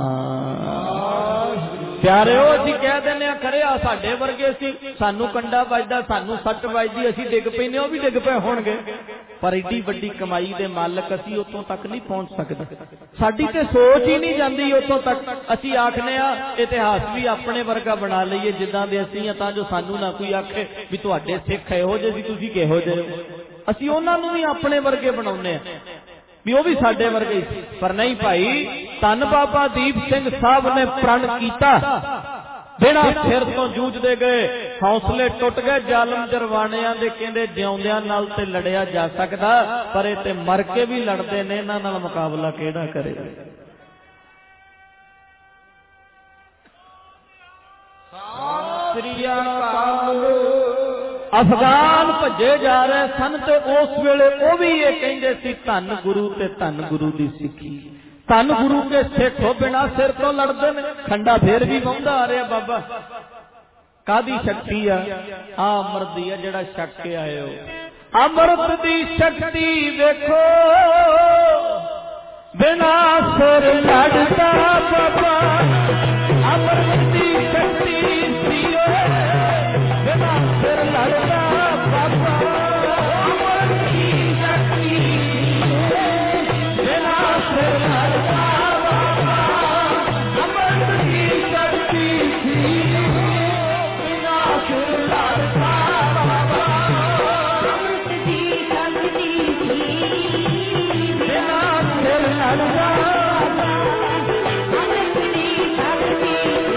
S1: ਪਿਆਰਿਓ ਅਸੀਂ ਕਹਿ ਦਿੰਦੇ ਆ ਕਰਿਆ ਸਾਡੇ ਵਰਗੇ ਸੀ, ਸਾਨੂੰ ਕੰਡਾ ਵੱਜਦਾ, ਸਾਨੂੰ ਸੱਟ ਵੱਜਦੀ, ਅਸੀਂ ਡਿੱਗ ਪੈਂਦੇ, ਉਹ ਵੀ ਡਿੱਗ ਪਏ ਹੋਣਗੇ। ਪਰ ਏਡੀ ਵੱਡੀ ਕਮਾਈ ਦੇ ਮਾਲਕ ਅਸੀਂ ਉੱਥੋਂ ਤੱਕ ਨਹੀਂ ਪਹੁੰਚ ਸਕਦੇ। ਸਾਡੀ ਤੇ ਸੋਚ ਹੀ ਨਹੀਂ ਜਾਂਦੀ ਉੱਥੋਂ ਤੱਕ। ਅਸੀਂ ਆਖਨੇ ਆ ਇਤਿਹਾਸ ਵੀ ਆਪਣੇ ਵਰਗਾ ਬਣਾ ਲਈਏ ਜਿੱਦਾਂ ਦੇ ਅਸੀਂ ਆ, ਤਾਂ ਜੋ ਸਾਨੂੰ ਨਾ ਕੋਈ ਆਖੇ ਵੀ ਤੁਹਾਡੇ ਸਿੱਖ ਇਹੋ ਜਿਹੇ ਸੀ, ਤੁਸੀਂ ਕਿਹੋ ਜਿਹੇ ਹੋ। ਅਸੀਂ ਉਹਨਾਂ ਨੂੰ ਵੀ ਆਪਣੇ ਵਰਗੇ ਬਣਾਉਂਦੇ ਆ ਵੀ ਉਹ ਵੀ ਸਾਡੇ ਵਰਗੇ ਹੀ ਸੀ। ਪਰ ਨਹੀਂ ਭਾਈ, ਧੰਨ ਬਾਬਾ ਦੀਪ ਸਿੰਘ ਸਾਹਿਬ ਨੇ ਪ੍ਰਣ ਕੀਤਾ, ਬਿਨਾਂ ਸਿਰ ਤੋਂ ਜੂਝਦੇ ਗਏ, ਹੌਸਲੇ ਟੁੱਟ ਗਏ। ਜ਼ਾਲਮ ਜਰਵਾਣਿਆਂ ਦੇ ਕਹਿੰਦੇ ਜਿਉਂਦਿਆਂ ਨਾਲ ਤੇ ਲੜਿਆ ਜਾ ਸਕਦਾ, ਪਰ ਇਹ ਤੇ ਮਰ ਕੇ ਵੀ ਲੜਦੇ ਨੇ, ਇਹਨਾਂ ਨਾਲ ਮੁਕਾਬਲਾ ਕਿਹੜਾ ਕਰੇ। ਸ੍ਰੀ ਅਕਾਲ। ਅਫਗਾਨ ਭੱਜੇ ਜਾ ਰਹੇ ਸਨ ਤੇ ਉਸ ਵੇਲੇ ਉਹ ਵੀ ਇਹ ਕਹਿੰਦੇ ਸੀ ਧੰਨ ਗੁਰੂ ਤੇ ਧੰਨ ਗੁਰੂ ਦੀ ਸਿੱਖੀ, ਧੰਨ ਗੁਰੂ ਕੇ ਸਿੱਖੋ ਬਿਨਾਂ ਸਿਰ ਤੋਂ ਲੜਦੇ ਨੇ। ਖੰਡਾ ਫੇਰ ਵੀ ਵਹੁੰਦਾ ਆ ਰਿਹਾ ਬਾਬਾ। ਕਾਦੀ ਸ਼ਕਤੀ ਆ? ਆ ਅੰਮ੍ਰਿਤ ਦੀ ਆ ਜਿਹੜਾ ਛਕ ਕੇ ਆਏ ਹੋ। ਅੰਮ੍ਰਿਤ ਦੀ ਸ਼ਕਤੀ ਵੇਖੋ, ਬਿਨਾਂ ਸਿਰ ਲੜਦਾ ਬਾਬਾ। ਅੰਮ੍ਰਿਤ ਦੀ ਸ਼ਕਤੀ ਸੀ ਬਿਨਾਂ ਸਿਰ ਲੜਦਾ ਬਾਬਾ। ਅੰਮ੍ਰਿਤ ਦੀ ਸ਼ਕਤੀ ਬਿਨਾਂ ਸਿਰ ਲੜਦਾ ਬਾਬਾ। ਅੰਮ੍ਰਿਤ ਦੀ ਸ਼ਕਤੀ ਸੀ ਬਿਨਾਂ ਸਿਰ ਲੜਦਾ ਬਾਬਾ। ਅੰਮ੍ਰਿਤ ਦੀ ਸ਼ਕਤੀ ਸੀ ਬਿਨਾਂ ਸਿਰ ਲੜਦਾ ਬਾਬਾ। ਅੰਮ੍ਰਿਤ ਦੀ ਸ਼ਕਤੀ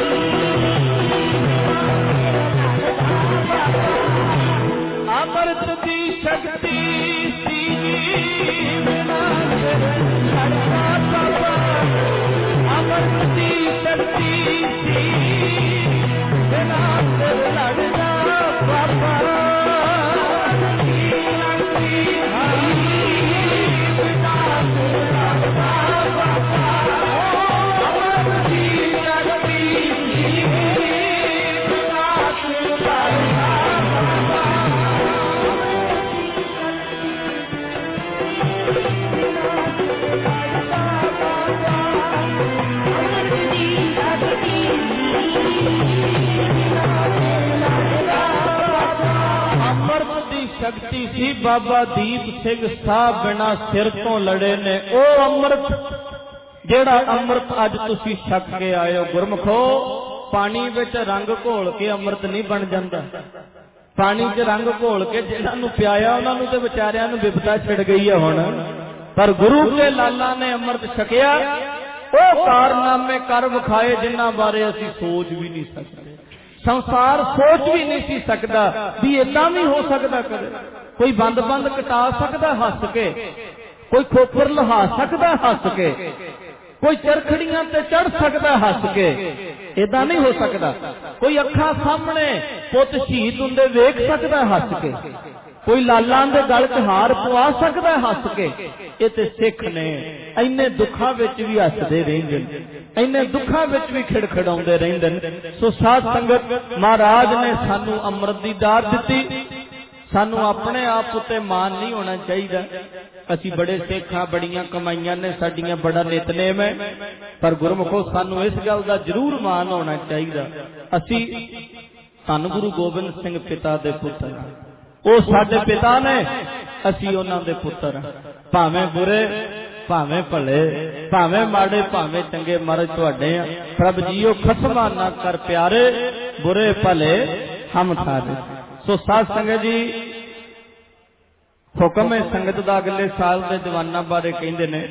S1: ਅੰਮ੍ਰਿਤ ਦੀ ਸ਼ਕਤੀ ਸੀ ਬਿਨਾਂ ਸਿਰ ਲੜਦਾ ਬਾਬਾ। ਅੰਮ੍ਰਿਤ ਦੀ ਸ਼ਕਤੀ ਸੀ ਬਿਨਾਂ ਸਿਰ ਲੜਦਾ ਬਾਬਾ। ਸ਼ਕਤੀ ਸੀ ਬਾਬਾ ਦੀਪ ਸਿੰਘ ਸਾਹਿਬ ਬਿਨਾਂ ਸਿਰ ਤੋਂ ਲੜੇ ਨੇ। ਉਹ ਅੰਮ੍ਰਿਤ ਜਿਹੜਾ ਅੰਮ੍ਰਿਤ ਅੱਜ ਤੁਸੀਂ ਛਕ ਕੇ ਆਏ ਹੋ ਗੁਰਮਖੋ, ਪਾਣੀ ਵਿੱਚ ਰੰਗ ਘੋਲ ਕੇ ਅੰਮ੍ਰਿਤ ਨਹੀਂ ਬਣ ਜਾਂਦਾ। ਪਾਣੀ 'ਚ ਰੰਗ ਘੋਲ ਕੇ ਜਿਹਨਾਂ ਨੂੰ ਪਿਆਇਆ ਉਹਨਾਂ ਨੂੰ ਤੇ ਵਿਚਾਰਿਆਂ ਨੂੰ ਵਿਪਤਾ ਛਿੜ ਗਈ ਹੈ ਹੁਣ। ਪਰ ਗੁਰੂ ਕੇ ਲਾਲਾਂ ਨੇ ਅੰਮ੍ਰਿਤ ਛਕਿਆ, ਉਹ ਕਾਰਨਾਮੇ ਕਰ ਵਿਖਾਏ ਜਿਨ੍ਹਾਂ ਬਾਰੇ ਅਸੀਂ ਸੋਚ ਵੀ ਨਹੀਂ ਸਕਦੇ। ਸੰਸਾਰ ਸੋਚ ਵੀ ਨਹੀਂ ਸੀ ਸਕਦਾ ਵੀ ਏਦਾਂ ਵੀ ਹੋ ਸਕਦਾ। ਕਦੇ ਕੋਈ ਬੰਦ ਕਟਾ ਸਕਦਾ ਹੱਸ ਕੇ, ਕੋਈ ਖੋਪਰ ਲਹਾ ਸਕਦਾ ਹੱਸ ਕੇ, ਕੋਈ ਚਰਖੜੀਆਂ ਤੇ ਚੜ ਸਕਦਾ ਹੱਸ ਕੇ। ਏਦਾਂ ਨਹੀਂ ਹੋ ਸਕਦਾ। ਕੋਈ ਅੱਖਾਂ ਸਾਹਮਣੇ ਪੁੱਤ ਸ਼ਹੀਦ ਹੁੰਦੇ ਵੇਖ ਸਕਦਾ ਹੱਸ ਕੇ, ਕੋਈ ਲਾਲਾਂ ਦੇ ਗਲ 'ਚ ਹਾਰ ਪਵਾ ਸਕਦਾ ਹੱਸ ਕੇ। ਇਹ ਤੇ ਸਿੱਖ ਨੇ ਇੰਨੇ ਦੁੱਖਾਂ ਵਿੱਚ ਵੀ ਹੱਸਦੇ ਰਹਿੰਦੇ ਨੇ, ਇੰਨੇ ਦੁੱਖਾਂ ਵਿੱਚ ਵੀ ਖਿੜਖਿੜਾਉਂਦੇ ਰਹਿੰਦੇ ਨੇ। ਸੋ ਸਾਧ ਸੰਗਤ, ਮਹਾਰਾਜ ਨੇ ਸਾਨੂੰ ਅੰਮ੍ਰਿਤ ਦੀ ਦਾਤ ਦਿੱਤੀ। ਸਾਨੂੰ ਆਪਣੇ ਆਪ ਉੱਤੇ ਮਾਣ ਨਹੀਂ ਹੋਣਾ ਚਾਹੀਦਾ। ਅਸੀਂ ਬੜੇ ਸਿੱਖਾਂ, ਬੜੀਆਂ ਕਮਾਈਆਂ ਨੇ ਸਾਡੀਆਂ, ਬੜਾ ਨਿਤਨੇਮ ਹੈ, ਪਰ ਗੁਰਮੁਖੋ ਸਾਨੂੰ ਇਸ ਗੱਲ ਦਾ ਜ਼ਰੂਰ ਮਾਣ ਹੋਣਾ ਚਾਹੀਦਾ ਅਸੀਂ ਧੰਨ ਗੁਰੂ ਗੋਬਿੰਦ ਸਿੰਘ ਪਿਤਾ ਦੇ ਪੁੱਤਰ, वो साडे पिता ने, असी उन्हां दे पुत्तर। भावें बुरे भावें भले, भावें माड़े भावें चंगे, महाराज तुहाडे आ। प्रभ जीओ खसमा ना कर प्यारे, बुरे भले हम थारे। सो साध संगत जी, हुक्म है संगत दा अगले साल दे जवानां बारे कहिंदे ने,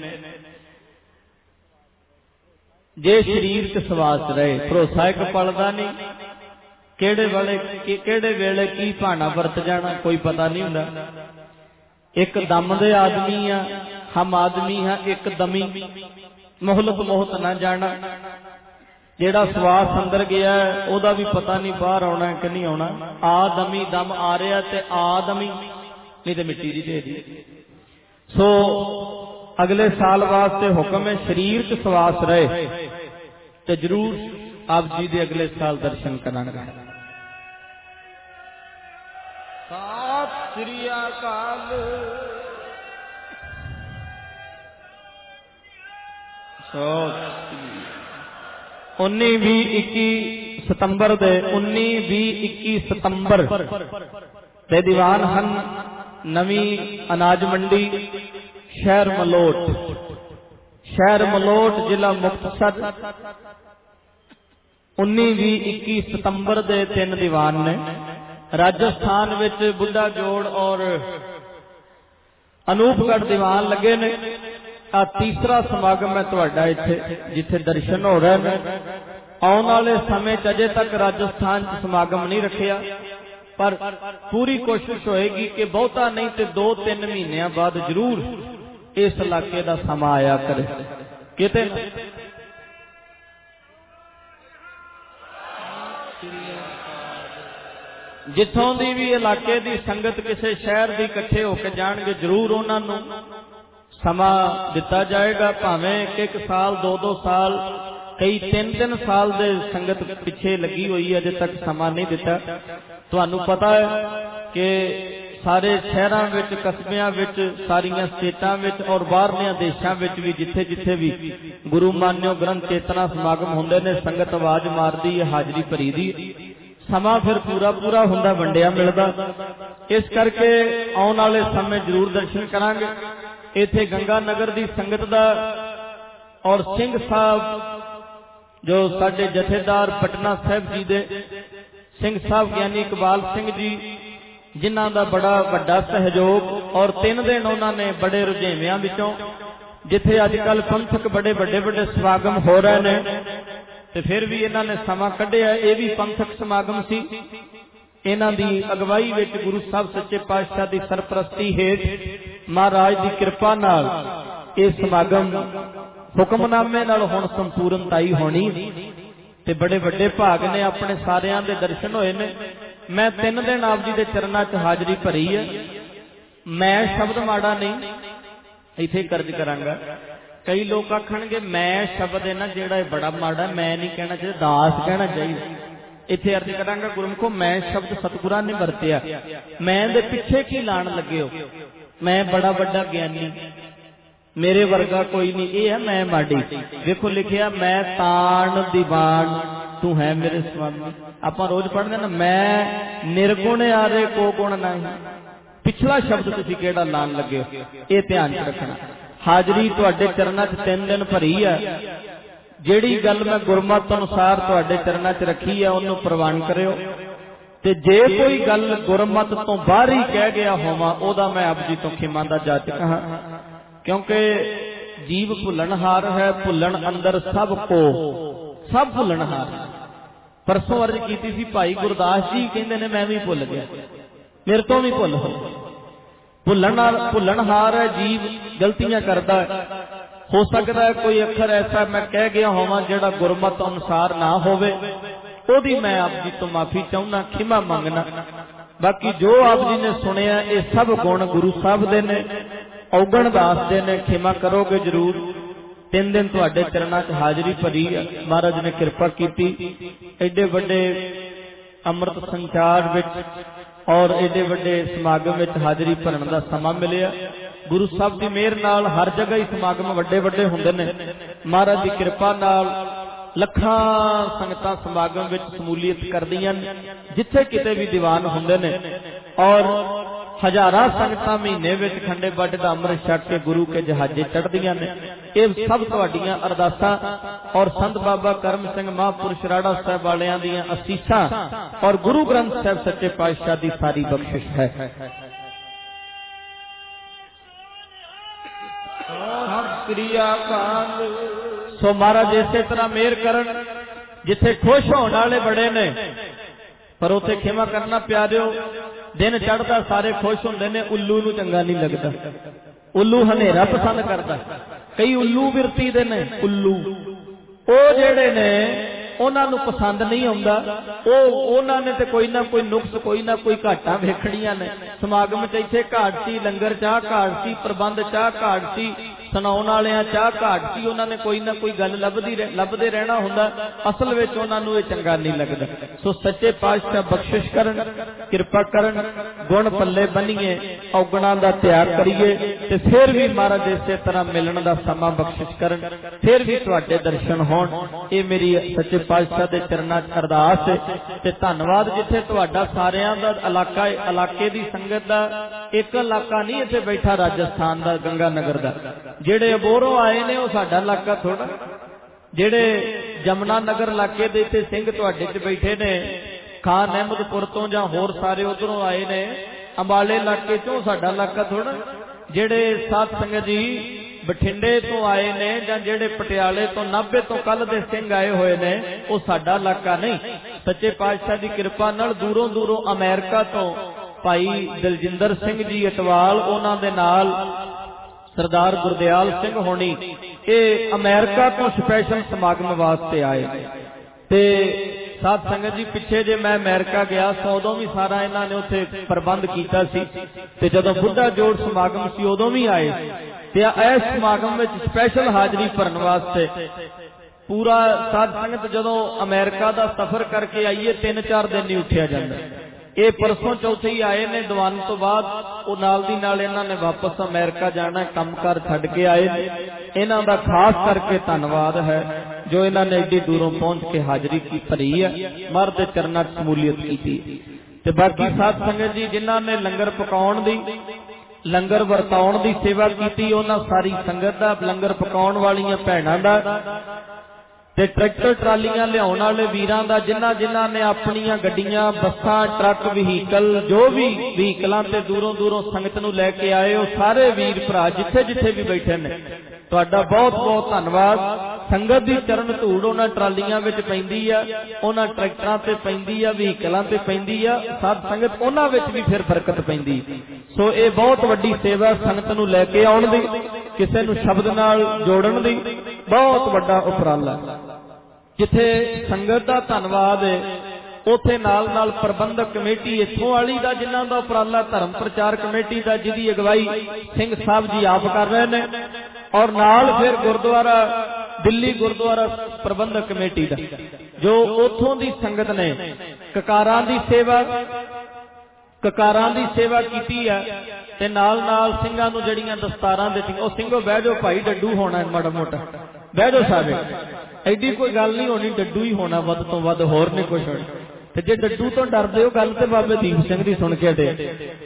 S1: जे शरीर च सवास रहे, भरोसा एक पल दा नहीं, केड़े वेले की भाना वरत जाना कोई पता नहीं हुंदा। एक दम दे आदमी आ, हम आदमी हाँ एक दमी, मोहलत मोहत ना जाना। जेड़ा सवास अंदर गया ओदा भी पता नहीं बाहर आना कि नहीं आना। आदमी दम आ रहा ते आदमी नहीं तो मिट्टी दी ढेरी। सो अगले साल वास्ते हुक्म है शरीर च सवास रहे तो जरूर आप जी दे अगले साल दर्शन करांगे। सत श्री अकाल। 19-20-21 सितंबर दे 19-20-21 सितंबर ते दीवान हन नवी अनाज मंडी शहर मलोट जिला मुक्तसर। 19-20-21 सितंबर दे 3 दीवान ने। राजस्थान विच बुढ़ा जोड़ और अनूपगढ़ दीवान लगे ने। आ तीसरा समागम है तुहाडा इत्थे जिथे दर्शन हो रहे हैं। आने वाले समय अजे तक राजस्थान च समागम नहीं रखिया, पर पूरी कोशिश होएगी कि बहुता नहीं तो 2-3 महीनों बाद जरूर इस इलाके का समा आया करे। किते जिथों दी भी इलाके की संगत किसी शहर की इकट्ठे होकर जाणगे जरूर उन्होंने समा दिता जाएगा। भावें एक साल 2-2 साल, कई 3-3 साल दे संगत पिछे लगी हुई है, अजे तक समा नहीं दिता। तुहानू पता है कि सारे शहरों विच कस्बियां विच सारियां स्टेटां विच और बाहरलियां देशां विच भी जिथे जिथे भी गुरु मान्यो ग्रंथ चेतना समागम होंदे ने, संगत आवाज मारदी है, हाजरी भरी दी, समा फिर पूरा हुंदा, वंडिया मिलदा। इस करके आने वाले समय जरूर दर्शन करांगे। इत्थे गंगा नगर दी संगत दा और सिंह साहब जो साडे जथेदार पटना साहब जी दे सिंह साहब यानी इकबाल सिंह जी, जिन्हां दा बड़ा वड्डा सहयोग और 3 दिन उन्होंने बड़े रुझेवियां विचों जिथे अजकल पंथक बड़े बड़े समागम हो रहे ने ते फिर भी इन्हां ने समा कढिया। यह भी पंथक समागम सी। इन्हां दी अगवाई विच गुरु साहब सच्चे पातशाह दी सरपरस्ती हेठ महाराज दी कृपा नाल यह समागम हुक्मनामे नाल हुण संपूर्णताई होनी ते बड़े बड़े भाग ने अपने सारियां दे दर्शन होए ने। मैं 3 दिन आप जी दे चरनां च हाजरी भरी है। मैं शब्द माड़ा नहीं इत्थे कर्ज करांगा। कई लोग आखणगे मैं शब्द है ना जिहड़ा बड़ा माड़ा, मैं नहीं कहना चाहिए, दास कहना चाहिए। इत्थे अर्ज करांगा गुरमुखो, मैं शब्द सतगुरां ने वरतिया। मैं दे पिछे की लाण लगे हो, मैं बड़ा बड़ा ज्ञानी, मेरे वर्गा कोई नहीं, ये है मैं माड़ी। देखो लिखिया मैं तान दीवान तू है मेरे स्वामी। आप रोज पढ़ने ना, मैं निर्गुण आरे को गुण नहीं। पिछला शब्द तुसीं किहड़ा लाण लगे हो, ये ध्यान च रखना। हाजरी तुहाडे चरनां च 3 दिन भरी है। जिहड़ी गल मैं गुरमत अनुसार तुहाडे चरनां च रखी है उन्होंने प्रवान करियो, ते जे कोई गल गुरमत तो बाहर ही कह गया होवां ओदा मैं आप जी तो खिमा दा जाचक हां, क्योंकि जीव भुलनहार है, भुलन अंदर सब भुलनहार। परसों अर्ज की सी भाई गुरदास जी कहते ने मैं भी भुल गया, मेरे तो भी भुल हो। भुलनहार है जीव, गलतियां करता है। हो सकता है कोई अखर ऐसा मैं कह गया होवां जिहड़ा गुरमत अनुसार ना होवे, ओदी मैं आप जी तो माफी चाहना, खिमा मंगना। बाकी जो आप जी ने सुनिया ये सब गुण गुरु साहब दे ने, औगण दास दे ने, खिमा करोगे जरूर। 3 दिन तुहाडे चरनां च हाजरी भरी है, महाराज ने कृपा की। एडे वड्डे अमृत संचार विच और एडे वड्डे समागम विच हाजरी भरन दा समां मिलिया। गुरु साहब की मेहर नाल हर जगह ही समागम वड्डे वड्डे हुंदे ने। महाराज की कृपा नाल लखां संगतां समागम विच समूलीयत करदियां जिथे किते भी दीवान हुंदे ने। और हजारां संगतां महीने विच खंडे बाटे दा अमृत छक के गुरु के जहाजे चढ़दियां ने। ਇਹ सब तुहाडीਆਂ अरदासां और संत बाबा करम सिंह महापुरुष राड़ा साहब वालियां दीयां असीसां और गुरु ग्रंथ साहब सच्चे पातशाह दी सारी बख्शिश है। सो महाराज इसे तरह मेहर करन, जिथे खुश होने वाले बड़े ने पर उथे खेमा करना प्यारिओ, दिन चढ़ता सारे खुश होंदे ने, उल्लू नूं चंगा नहीं लगता। उल्लू हनेरा पसंद करता। कई उल्लू बिरती दे ने, उल्लू ओ जेड़े ने उन्हां नूं पसंद नहीं आउंदा। उन्हां ने ते कोई ना कोई नुक्स, कोई ना कोई घाटां वेखणीआं ने। समागम च इत्थे घाट सी, लंगर चाह घाट सी, प्रबंध चाह घाट सी, सुनाउण वालियां चाह घाट सी। उन्हां ने कोई ना कोई गल लभदे रहना हुंदा। असल विच उन्हां नूं इह चंगा नहीं लगदा। सो सच्चे पातशाह बख्शिश करन, किरपा करन, गुण पल्ले बनीए, औगणां दा त्याग करिए ते फिर भी महाराज इसे तरह मिलण दा समां बख्शिश करन, फिर भी तुहाडे दर्शन होण। इह मेरी सच्चे पातशाह दे चरनां च अरदास है ते धन्नवाद। जिथे तुहाडा सारियां दा इलाके दी संगत दा एक इलाका नहीं इत्थे बैठा, राजस्थान दा गंगानगर दा, जेड़े अबोरों आए ने वो साडा इलाका थोड़ा, जेड़े जमुना नगर इलाके दे इत्थे सिंह तुहाडे च बैठे ने, खान अहमदपुर तो जां होर सारे उधरों आए ने, अंबाले इलाके चों साडा इलाका थोड़ा, जेड़े साध संगत जी बठिंडे तो आए ने जां जेड़े पटियाले तो नाभे तो कल दे सिंह आए हुए ने, वो साडा इलाका नहीं। सच्चे पातशाह दी कृपा नाल दूरों दूरों अमेरिका तो भाई दलजिंदर सिंह जी अटवाल, उन्हां दे नाल सरदार गुरदयाल सिंह होनी, ये अमेरिका तो स्पैशल समागम वास्ते आए। ते साध संगत जी पिछे जे मैं अमेरिका गया उदों भी सारा इन्हां ने उत्थे प्रबंध कीता सी, ते जदों बुढ़ा जोड़ समागम सी उदों भी आए ते इस समागम में स्पैशल हाजरी भरन वास्ते पूरा साध संगत जदों अमेरिका दा सफर करके आईए 3-4 दिन नहीं उठिया जांदा। ये परसों चौथे ही आए ने दीवान तो बाद, वो नाल दी नाल इन्हां ने वापस अमेरिका जाना, कामकार छड्ड के आए। इन्हां दा खास करके धन्नवाद है जो इन्हां ने एडी दूरों पहुंच के हाजरी की भरी है, महाराज दे चरनां च शमूलियत कीती। ते बाकी साध संगत जी जिन्हां ने लंगर पकाउण दी, लंगर वरताउण दी सेवा कीती, उन्हां सारी संगत दा, लंगर पकाउण वालियां भैणां दा ते ट्रैक्टर ट्रालियां लियाउण वाले वीरां दा, जिन्हां जिन्हां ने अपनियां गड्डियां, बसां, ट्रक, व्हीकल जो भी व्हीकलां ते दूरों दूरों संगत नूं लैके आए, वो सारे वीर भरा जिथे जिथे भी बैठे ने, तुहाडा बहुत बहुत धन्नवाद। संगत दी चरण धूड़ उन्हां ट्रालियां विच पैंदी आ, उन्हां ट्रैक्टरां ते पैंदी आ, व्हीकलां ते पैंदी आ, साध संगत उन्हां विच भी फिर बरकत पैंदी। सो ये बहुत वड्डी सेवा संगत नूं लैके आउण दी, किसे नूं शब्द नाल जोड़न दी बहुत वड्डा उपराला। जिथे संगत दा धन्नवाद है उथे नाल नाल प्रबंधक कमेटी इत्थों वाली दा, जिन्हां दा उपराला धर्म प्रचार कमेटी दा, जिहदी अगवाई सिंह साहब जी आप कर रहे ने, और नाल फिर गुरुद्वारा दिल्ली गुरुद्वारा प्रबंधक कमेटी दा जो उथों दी संगत ने ककारां दी सेवा कीती है ते नाल नाल सिंघां नूं जड़ियां दस्तारां दित्तियां। ओ सिंघो बह जाओ, भाई डड्डू होना है माड़ा मोटा, बह जाओ साहब, एडी कोई गल नहीं होनी, डड्डू ही होना वध तो वध, होर नहीं कुछ होना। ते जे डड्डू तो डरदे हो गल ते बाबे दीप सिंह दी सुन के हटे,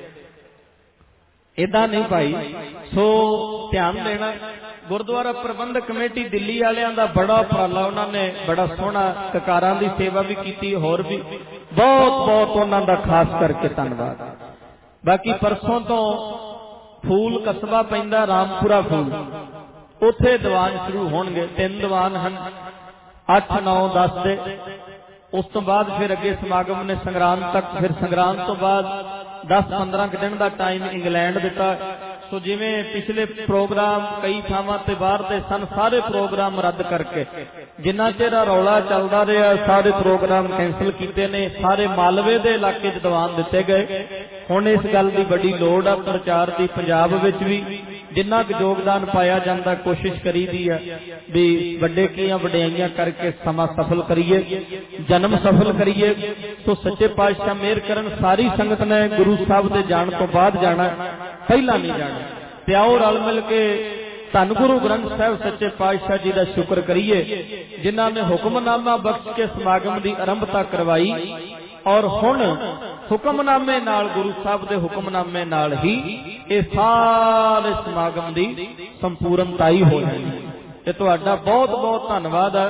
S1: इदा नहीं भाई। सो ध्यान देना, गुरुद्वारा प्रबंधक कमेटी दिल्ली वालियां दा बड़ा उपराला, उन्होंने बड़ा सोहना ककारां दी सेवा भी की, होर भी बहुत बहुत उन्हां दा खास करके धन्नवाद। बाकी परसों तो फूल कस्बा पैंदा रामपुरा फूल, उत्थे दीवान शुरू होणगे, 3 दीवान हैं 8, 9, 10 दे। उस तो बाद फिर अगे समागम ने संग्राम तक, फिर संग्राम तो बाद 10-15 दिन का टाइम इंग्लैंड दिता। सो जिवें पिछले प्रोग्राम कई थावां ते बाहर दे सन, सारे प्रोग्राम रद्द करके जिन्ना चिर रौला चलदा रहा सारे प्रोग्राम कैंसल कीते ने। सारे मालवे दे इलाके च दीवान दिते गए। हुण इस गल दी बड़ी लोड़ आ प्रचार दी, पंजाब विच भी जिन्ना क योगदान पाया जाता कोशिश करी दी है भी वड्डे कीआं वड्डियाइयां करके समा सफल करिए, जन्म सफल करिए। तो सच्चे पातशाह मेहर करन, सारी संगत ने गुरु साहब दे जाण तो बाद जाना, पहला नहीं जाना। ते आओ रल मिल के धन गुरु ग्रंथ साहब सच्चे पातशाह जी का शुक्र करिए जिन्हां ने हुक्मनामा बख्श के समागम की आरंभता करवाई और हुण हुक्मनामे नाल, गुरु साहब दे हुक्मनामे नाल ही ये सारे समागम दी संपूर्णताई हो जाएगी। ते तुहाडा बहुत बहुत धन्नवाद है।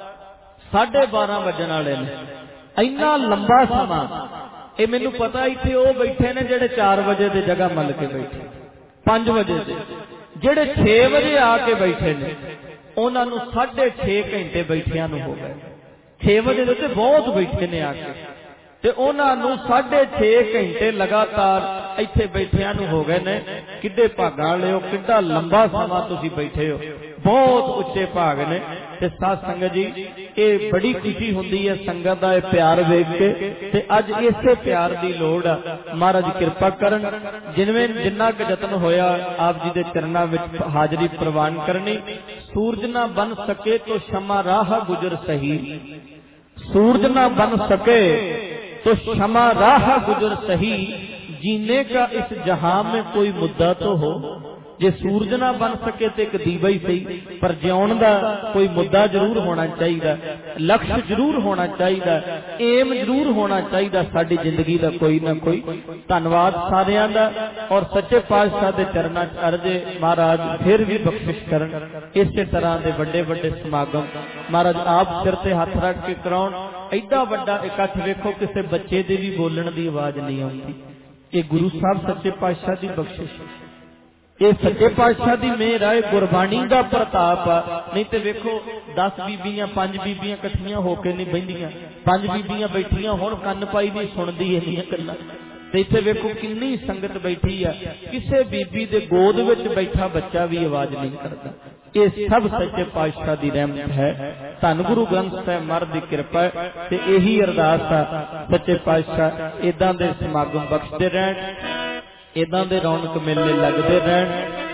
S1: 12:30 वजन वाले ने इन्ना लंबा समा, ये मैनू पता इत्थे वो बैठे ने जेडे 4 बजे की जगह मल के बैठे, 5 बजे से जेडे 6 बजे आके बैठे ने उन्होंने 6.5 घंटे बैठिया हो गए। 6 बजे तो बहुत बैठे ने आके, ते उन्होंने 6.5 घंटे लगातार इत्थे बैठिया हो गए ने। किड्डे भागां वाले हो, किड्डा लंबा समा तुसीं बैठे हो, बहुत उच्चे भाग ने। ते साध संगत जी, ये बड़ी खुशी हुंदी है संगत दा प्यार वेख के। ते अज इसे प्यार दी लोड़ आ, महाराज किरपा करन। जिन्ना क जतन होया आप जी दे चरनां विच हाजरी प्रवान करनी। सूरज ना बन सके तो क्षमा राह गुजर सही, सूरज ना बन सके तो क्षमा राह गुजर सही। जीने का इस जहां में कोई मुद्दा तो हो, जे सूरज ना बन सके तो एक दीवा ही सही, पर जिउण दा कोई मुद्दा जरूर होना चाहिए, लक्ष्य जरूर होना चाहिए, एम जरूर होना चाहिए साडी जिंदगी का कोई ना कोई। धन्नवाद सारियां दा। और सच्चे पातशाह दे चरनां च अर्ज है, महाराज फिर भी बख्शिश करन। इस तरह के बड़े बड़े समागम महाराज आप सिर ते हथ रख के कराउण। एडा वड्डा इकट्ठ वेखो, किसी बच्चे दे भी बोलण दी आवाज नहीं आउंदी। ये गुरु साहब सच्चे पातशाह की बख्शिश, ये सच्चे पातशाह की मेहर है, गुरबाणी का प्रताप आ। नहीं तो वेखो 10 बीबियां 5 बीबियां इकट्ठियां होकर नहीं बहिंदियां, 5 बीबियां बैठियां होण कन्न पाई नहीं सुनदी इहदियां गल्लां। ते इत्थे वेखो किन्नी संगत बैठी है, किसी बीबी दे गोद विच बैठा बच्चा भी आवाज नहीं करता। ये सब सच्चे पातशाह की रहमत है। धन गुरु ग्रंथ साहिब महाराज की कृपा है। ते यही अरदास है सच्चे पातशाह इदां दे समागम बख्शते रहन, इदां दे रौनक मेले लगते रहन,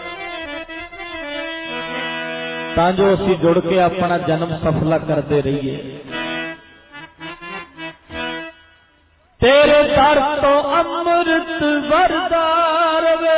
S1: तां जो असीं जुड़ के अपना जन्म सफला करते रहिए। तेरे दर तो अमृत वरदार वे,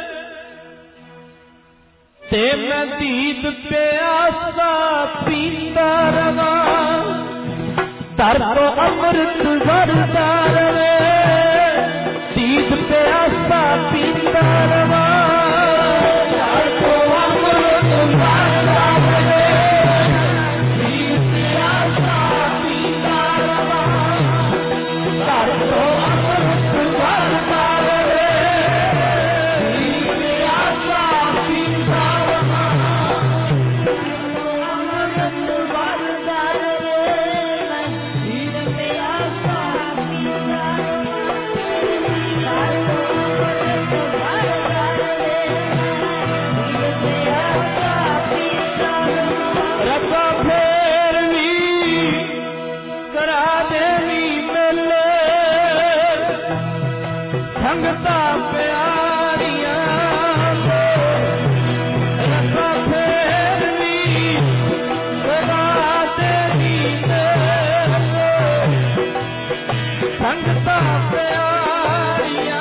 S1: ते मैं दीद प्यासा पीता रवा। दर तो अमृत वरदार वे, दीद प्यासा पीता रवा। दर तो अमृत वरदार वे, दीद प्यासा पीता रवा। दर तो अमृत वरदार वे, दीद प्यासा पीता रवा। अमृत वरदार वे, दीद प्यासा पीता रवा। फेर भी करा देवी मेले, संगता प्यारियां रवा। फेर भी करा देवी मेले, संगता प्यारियां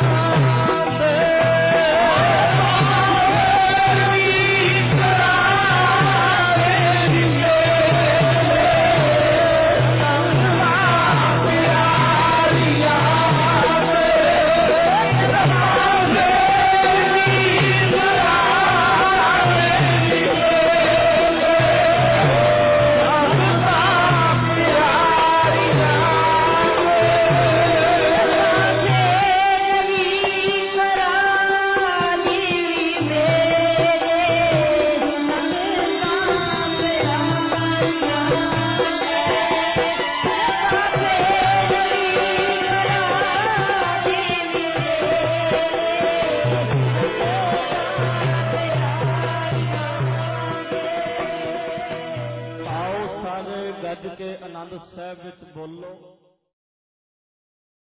S1: गज के आनंद साहिब विच बोलो।